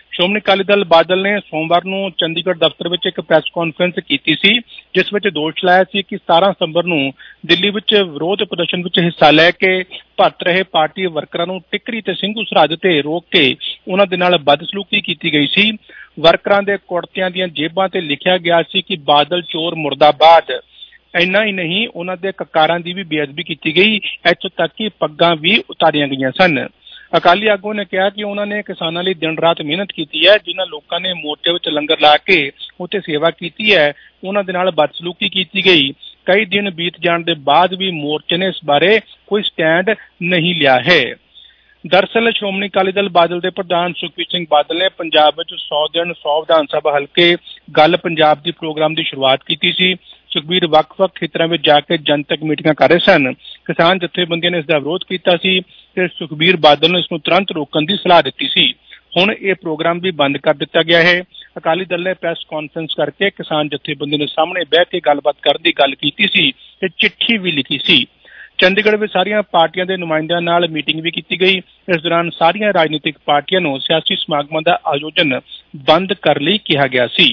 Speaker 5: ਸ਼੍ਰੋਮਣੀ ਅਕਾਲੀ ਦਲ ਬਾਦਲ ਨੇ ਸੋਮਵਾਰ ਨੂੰ ਚੰਡੀਗੜ੍ਹ ਦਫ਼ਤਰ ਵਿੱਚ ਇੱਕ ਪ੍ਰੈਸ ਕਾਨਫਰੰਸ ਕੀਤੀ ਸੀ, ਜਿਸ ਵਿੱਚ ਦੋਸ਼ ਲਾਇਆ ਸੀ ਕਿ ਸਤਾਰਾਂ ਸਤੰਬਰ ਨੂੰ ਦਿੱਲੀ ਵਿੱਚ ਵਿਰੋਧ ਪ੍ਰਦਰਸ਼ਨ ਵਿੱਚ ਹਿੱਸਾ ਲੈ ਕੇ ਭੱਟ ਰਹੇ ਪਾਰਟੀ ਵਰਕਰਾਂ ਨੂੰ ਟਿੱਕਰੀ ਤੇ ਸਿੰਘੂ ਸਰਹੱਦ ਤੇ ਰੋਕ ਕੇ ਉਹਨਾਂ ਦੇ ਨਾਲ ਬਦਸਲੂਕੀ ਕੀਤੀ ਗਈ ਸੀ। ਵਰਕਰਾਂ ਦੇ ਕੁੜਤਿਆਂ ਦੀਆਂ ਜੇਬਾਂ ਤੇ ਲਿਖਿਆ ਗਿਆ ਸੀ ਕਿ ਬਾਦਲ ਚੋਰ ਮੁਰਦਾਬਾਦ। ਇੰਨਾ ਹੀ ਨਹੀਂ, ਉਹਨਾਂ ਦੇ ਕਕਾਰਾਂ ਦੀ ਵੀ ਬੇਅਦਬੀ ਕੀਤੀ ਗਈ, ਇੱਥੋਂ ਤੱਕ ਕਿ ਪੱਗਾਂ ਵੀ ਉਤਾਰੀਆਂ ਗਈਆਂ ਸਨ। ਅਕਾਲੀ ਆਗੂ ਨੇ ਕਿਹਾ ਕਿ ਉਹਨਾਂ ਨੇ ਕਿਸਾਨਾਂ ਲਈ ਦਿਨ ਰਾਤ ਮਿਹਨਤ ਕੀਤੀ ਹੈ। ਜਿਨ੍ਹਾਂ ਲੋਕਾਂ ਨੇ ਮੋਰਚੇ ਵਿੱਚ ਲੰਗਰ ਲਾ ਕੇ ਉੱਥੇ ਸੇਵਾ ਕੀਤੀ ਹੈ, ਉਹਨਾਂ ਦੇ ਨਾਲ ਬਦਸਲੂਕੀ ਕੀਤੀ ਗਈ। ਕਈ ਦਿਨ ਬੀਤ ਜਾਣ ਦੇ ਬਾਅਦ ਵੀ ਮੋਰਚੇ ਨੇ ਇਸ ਬਾਰੇ ਕੋਈ ਸਟੈਂਡ ਨਹੀਂ ਲਿਆ ਹੈ। ਦਰਅਸਲ ਸ਼੍ਰੋਮਣੀ ਅਕਾਲੀ ਦਲ ਬਾਦਲ ਦੇ ਪ੍ਰਧਾਨ ਸੁਖਬੀਰ ਸਿੰਘ ਬਾਦਲ ਨੇ ਪੰਜਾਬ ਵਿੱਚ ਸੌ ਦਿਨ ਸੌ ਵਿਧਾਨ ਸਭਾ ਹਲਕੇ ਗੱਲ ਪੰਜਾਬ ਦੀ ਪ੍ਰੋਗਰਾਮ ਦੀ ਸ਼ੁਰੂਆਤ ਕੀਤੀ ਸੀ। ਸੁਖਬੀਰ ਵੱਖ-ਵੱਖ ਖੇਤਰਾਂ ਵਿੱਚ ਜਾ ਕੇ ਜਨਤਕ ਮੀਟਿੰਗਾਂ ਕਰ ਰਹੇ ਸਨ। ਕਿਸਾਨ ਜਥੇਬੰਦੀਆਂ ਨੇ ਇਸ ਦਾ ਵਿਰੋਧ ਕੀਤਾ ਸੀ ਤੇ ਸੁਖਬੀਰ ਬਾਦਲ ਨੂੰ ਇਸ ਨੂੰ ਤੁਰੰਤ ਰੋਕਣ ਦੀ ਸਲਾਹ ਦਿੱਤੀ ਸੀ। ਹੁਣ ਇਹ ਪ੍ਰੋਗਰਾਮ ਵੀ ਬੰਦ ਕਰ ਦਿੱਤਾ ਗਿਆ ਹੈ। ਅਕਾਲੀ ਦਲ ਨੇ ਪ੍ਰੈਸ ਕਾਨਫਰੰਸ ਕਰਕੇ ਕਿਸਾਨ ਜਥੇਬੰਦੀਆਂ ਦੇ ਸਾਹਮਣੇ ਬਹਿ ਕੇ ਗੱਲਬਾਤ ਕਰਨ ਦੀ ਗੱਲ ਕੀਤੀ ਸੀ ਤੇ ਚਿੱਠੀ ਵੀ ਲਿਖੀ ਸੀ। ਚੰਡੀਗੜ੍ਹ ਵਿੱਚ ਸਾਰੀਆਂ ਪਾਰਟੀਆਂ ਦੇ ਨੁਮਾਇੰਦਿਆਂ ਨਾਲ ਮੀਟਿੰਗ ਵੀ ਕੀਤੀ ਗਈ। ਇਸ ਦੌਰਾਨ ਸਾਰੀਆਂ ਰਾਜਨੀਤਿਕ ਪਾਰਟੀਆਂ ਨੂੰ ਸਿਆਸੀ ਸਮਾਗਮਾਂ ਦਾ ਆਯੋਜਨ ਬੰਦ ਕਰਨ ਲਈ ਕਿਹਾ ਗਿਆ ਸੀ।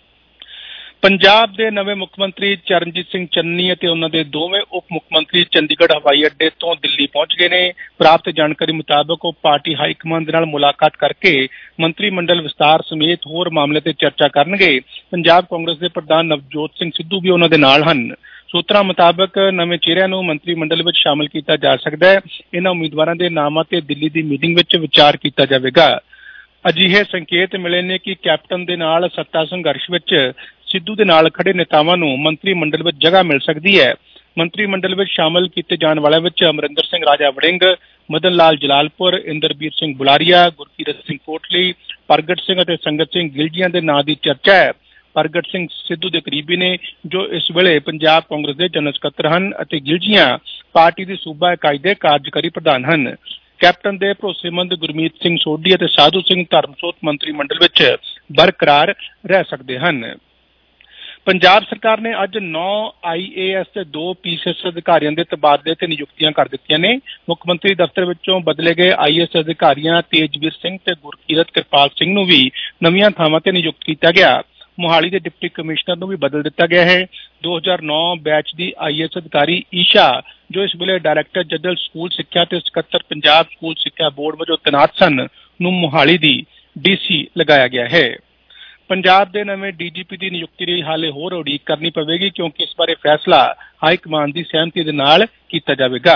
Speaker 5: ਪੰਜਾਬ ਦੇ ਨਵੇਂ ਮੁੱਖ ਮੰਤਰੀ ਚਰਨਜੀਤ ਸਿੰਘ ਚੰਨੀ ਅਤੇ ਉਹਨਾਂ ਦੇ ਦੋਵੇਂ ਉਪ ਮੁੱਖ ਮੰਤਰੀ ਚੰਡੀਗੜ੍ਹ ਹਵਾਈ ਅੱਡੇ ਤੋਂ ਦਿੱਲੀ ਪਹੁੰਚ ਗਏ ਨੇ। ਪ੍ਰਾਪਤ ਜਾਣਕਾਰੀ ਮੁਤਾਬਕ ਉਹ ਪਾਰਟੀ ਹਾਈਕਮਾਨ ਦੇ ਨਾਲ ਮੁਲਾਕਾਤ ਕਰਕੇ ਮੰਤਰੀ ਮੰਡਲ ਵਿਸਤਾਰ ਸਮੇਤ ਹੋਰ ਮਾਮਲੇ ਤੇ ਚਰਚਾ ਕਰਨਗੇ। ਪੰਜਾਬ ਕਾਂਗਰਸ ਦੇ ਪ੍ਰਧਾਨ ਨਵਜੋਤ ਸਿੰਘ ਸਿੱਧੂ ਵੀ ਉਹਨਾਂ ਦੇ ਨਾਲ ਹਨ। ਸੂਤਰਾਂ ਮੁਤਾਬਕ ਨਵੇਂ ਚਿਹਰਿਆਂ ਨੂੰ ਮੰਤਰੀ ਮੰਡਲ ਵਿੱਚ ਸ਼ਾਮਲ ਕੀਤਾ ਜਾ ਸਕਦਾ ਹੈ। ਇਹਨਾਂ ਉਮੀਦਵਾਰਾਂ ਦੇ ਨਾਮਾਂ ਤੇ ਦਿੱਲੀ ਦੀ ਮੀਟਿੰਗ ਵਿੱਚ ਵਿਚਾਰ ਕੀਤਾ ਜਾਵੇਗਾ। ਅਜਿਹੇ ਸੰਕੇਤ ਮਿਲੇ ਨੇ ਕਿ ਕੈਪਟਨ ਦੇ ਨਾਲ ਸੱਤਾ ਸੰਘਰਸ਼ ਵਿੱਚ ਸਿੱਧੂ ਦੇ ਨਾਲ ਖੜੇ ਨੇਤਾਵਾਂ ਨੂੰ ਮੰਤਰੀ ਮੰਡਲ ਵਿੱਚ ਜਗ੍ਹਾ ਮਿਲ ਸਕਦੀ ਹੈ। ਮੰਤਰੀ ਮੰਡਲ ਵਿੱਚ ਸ਼ਾਮਲ ਕੀਤੇ ਜਾਣ ਵਾਲਿਆਂ ਵਿੱਚ ਅਮਰਿੰਦਰ ਸਿੰਘ ਰਾਜਾ ਵੜਿੰਗ, ਮਦਨ ਲਾਲ ਜਲਾਲਪੁਰ, ਇੰਦਰਬੀਰ ਸਿੰਘ ਬੁਲਾਰੀਆ, ਗੁਰਕੀਰਤ ਸਿੰਘ ਕੋਟਲੀ, ਪ੍ਰਗਟ ਸਿੰਘ ਅਤੇ ਸੰਗਤ ਸਿੰਘ ਗਿਲਜੀਆਂ ਦੇ ਨਾਂ ਦੀ ਚਰਚਾ ਹੈ। ਪ੍ਰਗਟ ਸਿੰਘ ਸਿੱਧੂ ਦੇ ਕਰੀਬੀ ਨੇ, ਜੋ ਇਸ ਵੇਲੇ ਪੰਜਾਬ ਕਾਂਗਰਸ ਦੇ ਜਨਰਲ ਸਕੱਤਰ ਹਨ, ਅਤੇ ਗਿਲਜੀਆਂ ਪਾਰਟੀ ਦੀ ਸੂਬਾ ਇਕਾਈ ਦੇ ਕਾਰਜਕਾਰੀ ਪ੍ਰਧਾਨ ਹਨ। ਕੈਪਟਨ ਦੇ ਭਰੋਸੇਮੰਦ ਗੁਰਮੀਤ ਸਿੰਘ ਸੋਢੀ ਅਤੇ ਸਾਧੂ ਸਿੰਘ ਧਰਮਸੋਤ ਮੰਤਰੀ ਮੰਡਲ ਵਿੱਚ ਬਰਕਰਾਰ ਰਹਿ ਸਕਦੇ ਹਨ। ਪੰਜਾਬ ਸਰਕਾਰ ਨੇ ਅੱਜ ਨੌ ਆਈ ਏ ਐਸ ਤੇ ਦੋ ਪੀ ਸੀ ਐਸ ਅਧਿਕਾਰੀਆਂ ਦੇ ਤਬਾਦਲੇ ਤੇ ਨਿਯੁਕਤੀਆਂ ਕਰ ਦਿੱਤੀਆਂ ਨੇ। ਮੁੱਖ ਮੰਤਰੀ ਦਫ਼ਤਰ ਵਿੱਚੋਂ ਬਦਲੇ ਗਏ ਆਈ ਏ ਐਸ ਅਧਿਕਾਰੀਆਂ ਤੇਜਵੀਰ ਸਿੰਘ ਤੇ ਗੁਰਕੀਰਤ ਕਿਰਪਾਲ ਸਿੰਘ ਨੂੰ ਵੀ ਨਵੀਆਂ ਥਾਵਾਂ ਤੇ ਨਿਯੁਕਤ ਕੀਤਾ ਗਿਆ। ਮੋਹਾਲੀ ਦੇ ਡਿਪਟੀ ਕਮਿਸ਼ਨਰ ਨੂੰ ਵੀ ਬਦਲ ਦਿੱਤਾ ਗਿਆ ਹੈ। ਦੋ ਹਜ਼ਾਰ ਨੌ batch the I A S ਅਧਿਕਾਰੀ ਈਸ਼ਾ, ਜੋ ਇਸ ਵੇਲੇ ਡਾਇਰੈਕਟਰ ਜਨਰਲ ਸਕੂਲ ਸਿੱਖਿਆ ਤੇ ਸਕੱਤਰ ਪੰਜਾਬ ਸਕੂਲ ਸਿੱਖਿਆ ਬੋਰਡ ਵਜੋਂ ਤੈਨਾਤ ਸਨ, ਨੂੰ ਮੋਹਾਲੀ ਦੀ ਡੀ ਸੀ ਲਗਾਇਆ ਗਿਆ ਹੈ। ਪੰਜਾਬ ਦੇ ਨਵੇਂ ਡੀ ਜੀ ਪੀ ਦੀ ਨਿਯੁਕਤੀ ਲਈ ਹਾਲੇ ਹੋਰ ਉਡੀਕ ਕਰਨੀ ਪਵੇਗੀ, ਕਿਉਂਕਿ ਇਸ ਬਾਰੇ ਫੈਸਲਾ ਹਾਈ ਕਮਾਨ ਦੀ ਸਹਿਮਤੀ ਦੇ ਨਾਲ ਕੀਤਾ ਜਾਵੇਗਾ।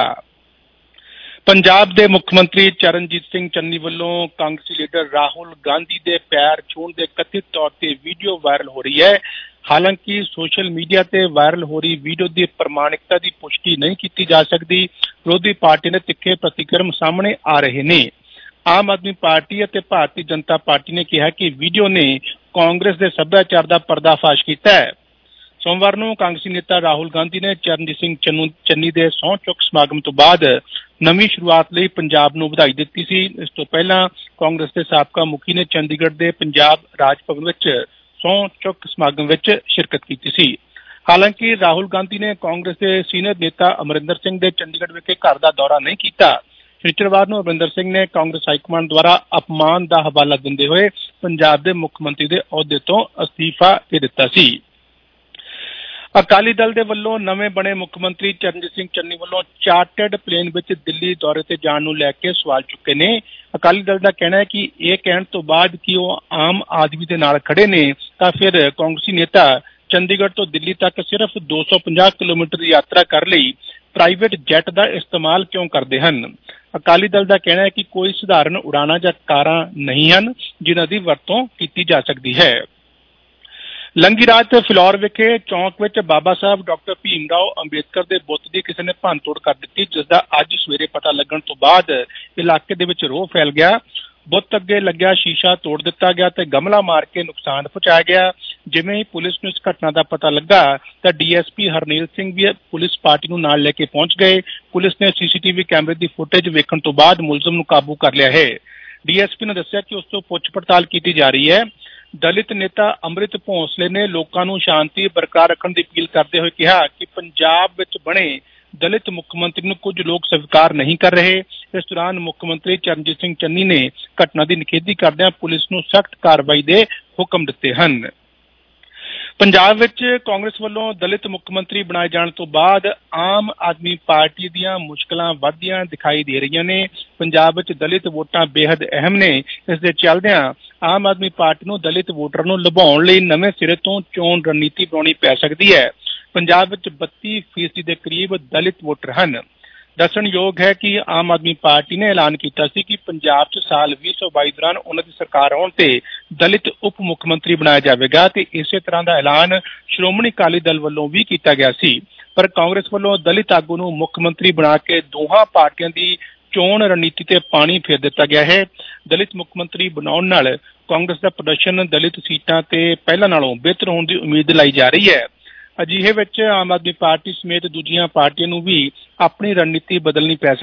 Speaker 5: ਪੰਜਾਬ ਦੇ ਮੁੱਖ ਮੰਤਰੀ ਚਰਨਜੀਤ ਸਿੰਘ ਚੰਨੀ ਵੱਲੋਂ ਕਾਂਗਰਸੀ ਲੀਡਰ ਰਾਹੁਲ ਗਾਂਧੀ ਦੇ ਪੈਰ ਛੂਹਣ ਦੇ ਕਥਿਤ ਤੌਰ ਤੇ ਵੀਡੀਓ ਵਾਇਰਲ ਹੋ ਰਹੀ ਹੈ। ਹਾਲਾਂਕਿ ਸੋਸ਼ਲ ਮੀਡੀਆ ਤੇ ਵਾਇਰਲ ਹੋ ਰਹੀ ਵੀਡੀਓ ਦੀ ਪ੍ਰਮਾਣਿਕਤਾ ਦੀ ਪੁਸ਼ਟੀ ਨਹੀਂ ਕੀਤੀ ਜਾ ਸਕਦੀ। ਵਿਰੋਧੀ ਪਾਰਟੀ ਦੇ ਤਿੱਖੇ ਪ੍ਰਤੀਕਰਮ ਸਾਹਮਣੇ ਆ ਰਹੇ ਨੇ। ਆਮ ਆਦਮੀ ਪਾਰਟੀ ਅਤੇ ਭਾਰਤੀ ਜਨਤਾ ਪਾਰਟੀ ਨੇ ਕਿਹਾ ਕਿ ਵੀਡੀਓ ਨੇ ਕਾਂਗਰਸ ਦੇ ਸੱਭਿਆਚਾਰ ਦਾ ਪਰਦਾਫਾਸ਼ ਕੀਤਾ ਹੈ। ਸੋਮਵਾਰ ਨੂੰ ਕਾਂਗਰਸੀ ਨੇਤਾ ਰਾਹੁਲ ਗਾਂਧੀ ਨੇ ਚਰਨਜੀਤ ਸਿੰਘ ਚੰਨੂ ਚੰਨੀ ਦੇ ਸਹੁੰ ਚੁੱਕ ਸਮਾਗਮ ਤੋਂ ਬਾਅਦ ਨਵੀਂ ਸ਼ੁਰੂਆਤ ਲਈ ਪੰਜਾਬ ਨੂੰ ਵਧਾਈ ਦਿੱਤੀ ਸੀ। ਇਸ ਤੋਂ ਪਹਿਲਾਂ ਕਾਂਗਰਸ ਦੇ ਸਾਬਕਾ ਮੁਖੀ ਨੇ ਚੰਡੀਗੜ੍ਹ ਦੇ ਪੰਜਾਬ ਰਾਜ ਭਵਨ ਵਿੱਚ ਸਹੁੰ ਚੁੱਕ ਸਮਾਗਮ ਵਿੱਚ ਸ਼ਿਰਕਤ ਕੀਤੀ ਸੀ। ਹਾਲਾਂਕਿ ਰਾਹੁਲ ਗਾਂਧੀ ਨੇ ਕਾਂਗਰਸ ਦੇ ਸੀਨੀਅਰ ਨੇਤਾ ਅਮਰਿੰਦਰ ਸਿੰਘ ਦੇ ਚੰਡੀਗੜ੍ਹ ਵਿਖੇ ਘਰ ਦਾ ਦੌਰਾ ਨਹੀਂ ਕੀਤਾ। ਸ਼ਨੀਚਰਵਾਰ ਨੂੰ ਅਮਰਿੰਦਰ ਸਿੰਘ ਨੇ ਕਾਂਗਰਸ ਹਾਈਕਮਾਂਡ ਦੁਆਰਾ ਅਪਮਾਨ ਦਾ ਹਵਾਲਾ ਦਿੰਦੇ ਹੋਏ ਪੰਜਾਬ ਦੇ ਮੁੱਖ ਮੰਤਰੀ ਦੇ ਅਹੁਦੇ ਤੋਂ ਅਸਤੀਫਾ ਦੇ ਦਿੱਤਾ ਸੀ। ਅਕਾਲੀ ਦਲ ਦੇ ਵੱਲੋਂ ਨਵੇਂ ਬਣੇ ਮੁੱਖ ਮੰਤਰੀ ਚਰਨਜੀਤ ਸਿੰਘ ਚੰਨੀ ਵੱਲੋਂ ਚਾਰਟਰਡ ਪਲੇਨ ਵਿੱਚ ਦਿੱਲੀ ਦੌਰੇ ਤੇ ਜਾਣ ਨੂੰ ਲੈ ਕੇ ਸਵਾਲ ਚੁੱਕੇ ਨੇ। ਅਕਾਲੀ ਦਲ ਦਾ ਕਹਿਣਾ ਹੈ ਕਿ ਇਹ ਕਹਿਣ ਤੋਂ ਬਾਅਦ ਕਿ ਉਹ ਆਮ ਆਦਮੀ ਦੇ ਨਾਲ ਖੜੇ ਨੇ, ਤਾਂ ਫਿਰ ਕਾਂਗਰਸੀ ਨੇਤਾ ਚੰਡੀਗੜ੍ਹ ਤੋਂ ਦਿੱਲੀ ਤੱਕ ਸਿਰਫ ਦੋ ਸੌ ਪੰਜਾਹ ਕਿਲੋਮੀਟਰ ਦੀ ਯਾਤਰਾ ਕਰਨ ਲਈ ਪ੍ਰਾਈਵੇਟ ਜੈਟ ਦਾ ਇਸਤੇਮਾਲ ਕਿਉਂ ਕਰਦੇ ਹਨ। ਅਕਾਲੀ ਦਲ ਦਾ ਕਹਿਣਾ ਹੈ ਕਿ ਕੋਈ ਸਧਾਰਨ ਉਡਾਣਾਂ ਜਾਂ ਕਾਰਾਂ ਨਹੀਂ ਹਨ ਜਿਨ੍ਹਾਂ ਦੀ ਵਰਤੋਂ ਕੀਤੀ ਜਾ ਸਕਦੀ ਹੈ। ਲੰਘੀ ਰਾਤ ਫਿਲੌਰ ਵਿਖੇ ਚੌਂਕ ਵਿੱਚ ਬਾਬਾ ਸਾਹਿਬ ਡਾਕਟਰ ਭੀਮ ਰਾਓ ਅੰਬੇਦਕਰ ਦੇ ਬੁੱਤ ਦੀ ਕਿਸੇ ਨੇ ਭੰਨਤੋੜ ਕਰ ਦਿੱਤੀ, ਜਿਸ ਦਾ ਅੱਜ ਸਵੇਰੇ ਪਤਾ ਲੱਗਣ ਤੋਂ ਬਾਅਦ ਇਲਾਕੇ ਦੇ ਵਿੱਚ ਰੋਹ ਫੈਲ ਗਿਆ। ਬੁੱਤ ਅੱਗੇ ਲੱਗਿਆ ਸ਼ੀਸ਼ਾ ਤੋੜ ਦਿੱਤਾ ਗਿਆ ਤੇ ਗਮਲਾ ਮਾਰ ਕੇ ਨੁਕਸਾਨ ਪਹੁੰਚਾਇਆ ਗਿਆ। ਜਿਵੇਂ ਹੀ ਪੁਲਿਸ ਨੂੰ ਇਸ ਘਟਨਾ ਦਾ ਪਤਾ ਲੱਗਾ ਤਾਂ D S P Harnel Singh ਵੀ ਪੁਲਿਸ ਪਾਰਟੀ ਨੂੰ ਨਾਲ ਲੈ ਕੇ ਪਹੁੰਚ ਗਏ। ਪੁਲਿਸ ਨੇ ਸੀ ਸੀ ਟੀ ਵੀ ਕੈਮਰੇ ਦੀ ਫੁਟੇਜ ਵੇਖਣ ਤੋਂ ਬਾਅਦ ਮੁਲਜ਼ਮ ਨੂੰ ਕਾਬੂ ਕਰ ਲਿਆ ਹੈ। ਡੀ ਐਸ ਪੀ ਨੇ ਦੱਸਿਆ ਕਿ ਉਸ ਤੋਂ ਪੁੱਛ ਪੜਤਾਲ ਕੀਤੀ ਜਾ ਰਹੀ ਹੈ। ਦਲਿਤ ਨੇਤਾ ਅੰਮ੍ਰਿਤ ਭੋਂਸਲੇ ਨੇ ਲੋਕਾਂ ਨੂੰ ਸ਼ਾਂਤੀ ਬਰਕਰਾਰ ਰੱਖਣ ਦੀ ਅਪੀਲ ਕਰਦੇ ਹੋਏ ਕਿਹਾ ਕਿ ਪੰਜਾਬ ਵਿੱਚ ਬਣੇ ਦਲਿਤ ਮੁੱਖ ਮੰਤਰੀ ਨੂੰ ਕੁਝ ਲੋਕ ਸਵੀਕਾਰ ਨਹੀਂ ਕਰ ਰਹੇ। ਇਸ ਦੌਰਾਨ ਮੁੱਖ ਮੰਤਰੀ ਚਰਨਜੀਤ ਸਿੰਘ ਚੰਨੀ ਨੇ ਘਟਨਾ ਦੀ ਨਿਖੇਧੀ ਕਰਦਿਆਂ ਪੁਲਿਸ ਨੂੰ ਸਖਤ ਕਾਰਵਾਈ ਦੇ ਹੁਕਮ ਦਿੱਤੇ ਹਨ। ਪੰਜਾਬ ਵਿੱਚ ਕਾਂਗਰਸ ਵੱਲੋਂ ਦਲਿਤ ਮੁੱਖ ਮੰਤਰੀ ਬਣਾਏ ਜਾਣ ਤੋਂ ਬਾਅਦ ਆਮ ਆਦਮੀ ਪਾਰਟੀ ਦੀਆਂ ਮੁਸ਼ਕਲਾਂ ਵੱਧਦੀਆਂ ਦਿਖਾਈ ਦੇ ਰਹੀਆਂ ਨੇ। ਪੰਜਾਬ ਵਿੱਚ ਦਲਿਤ ਵੋਟਾਂ ਬੇਹੱਦ ਅਹਿਮ ਨੇ। ਇਸ ਦੇ ਚੱਲਦਿਆਂ ਆਮ ਆਦਮੀ ਪਾਰਟੀ ਨੂੰ ਦਲਿਤ ਵੋਟਰਾਂ ਨੂੰ ਲੁਭਾਉਣ ਲਈ ਨਵੇਂ ਸਿਰੇ ਤੋਂ ਚੋਣ ਰਣਨੀਤੀ ਬਣਾਉਣੀ ਪੈ ਸਕਦੀ ਹੈ। ਪੰਜਾਬ ਵਿੱਚ ਬੱਤੀ ਫੀਸਦੀ ਦੇ ਕਰੀਬ ਦਲਿਤ ਵੋਟਰ ਹਨ। ਦੱਸਣਯੋਗ ਹੈ ਕਿ ਆਮ ਆਦਮੀ ਪਾਰਟੀ ਨੇ ਐਲਾਨ ਕੀਤਾ ਸੀ ਕਿ ਪੰਜਾਬ 'ਚ ਸਾਲ ਵੀਹ ਸੌ ਬਾਈ ਦੌਰਾਨ ਉਹਨਾਂ ਦੀ ਸਰਕਾਰ ਆਉਣ ਤੇ ਦਲਿਤ ਉਪ ਮੁੱਖ ਮੰਤਰੀ ਬਣਾਇਆ ਜਾਵੇਗਾ ਤੇ ਇਸੇ ਤਰ੍ਹਾਂ ਦਾ ਐਲਾਨ ਸ਼੍ਰੋਮਣੀ ਅਕਾਲੀ ਦਲ ਵੱਲੋਂ ਵੀ ਕੀਤਾ ਗਿਆ ਸੀ। ਪਰ ਕਾਂਗਰਸ ਵੱਲੋਂ ਦਲਿਤ ਆਗੂ ਨੂੰ ਮੁੱਖ ਮੰਤਰੀ ਬਣਾ ਕੇ ਦੋਹਾਂ ਪਾਰਟੀਆਂ ਦੀ ਚੋਣ ਰਣਨੀਤੀ ਤੇ ਪਾਣੀ ਫੇਰ ਦਿੱਤਾ ਗਿਆ ਹੈ। ਦਲਿਤ ਮੁੱਖ ਮੰਤਰੀ ਬਣਾਉਣ ਨਾਲ ਕਾਂਗਰਸ ਦਾ ਪ੍ਰਦਰਸ਼ਨ ਦਲਿਤ ਸੀਟਾਂ ਤੇ ਪਹਿਲਾਂ ਨਾਲੋਂ ਬਿਹਤਰ ਹੋਣ ਦੀ ਉਮੀਦ ਲਾਈ ਜਾ ਰਹੀ ਹੈ। ਅਜਿਹੇ ਵਿੱਚ ਆਮ ਆਦਮੀ ਪਾਰਟੀ ਸਮੇਤ ਦੂਜੀਆਂ ਪਾਰਟੀਆਂ ਨੂੰ ਵੀ ਆਪਣੀ ਰਣਨੀਤੀ ਬਦਲਣੀ ਪੈ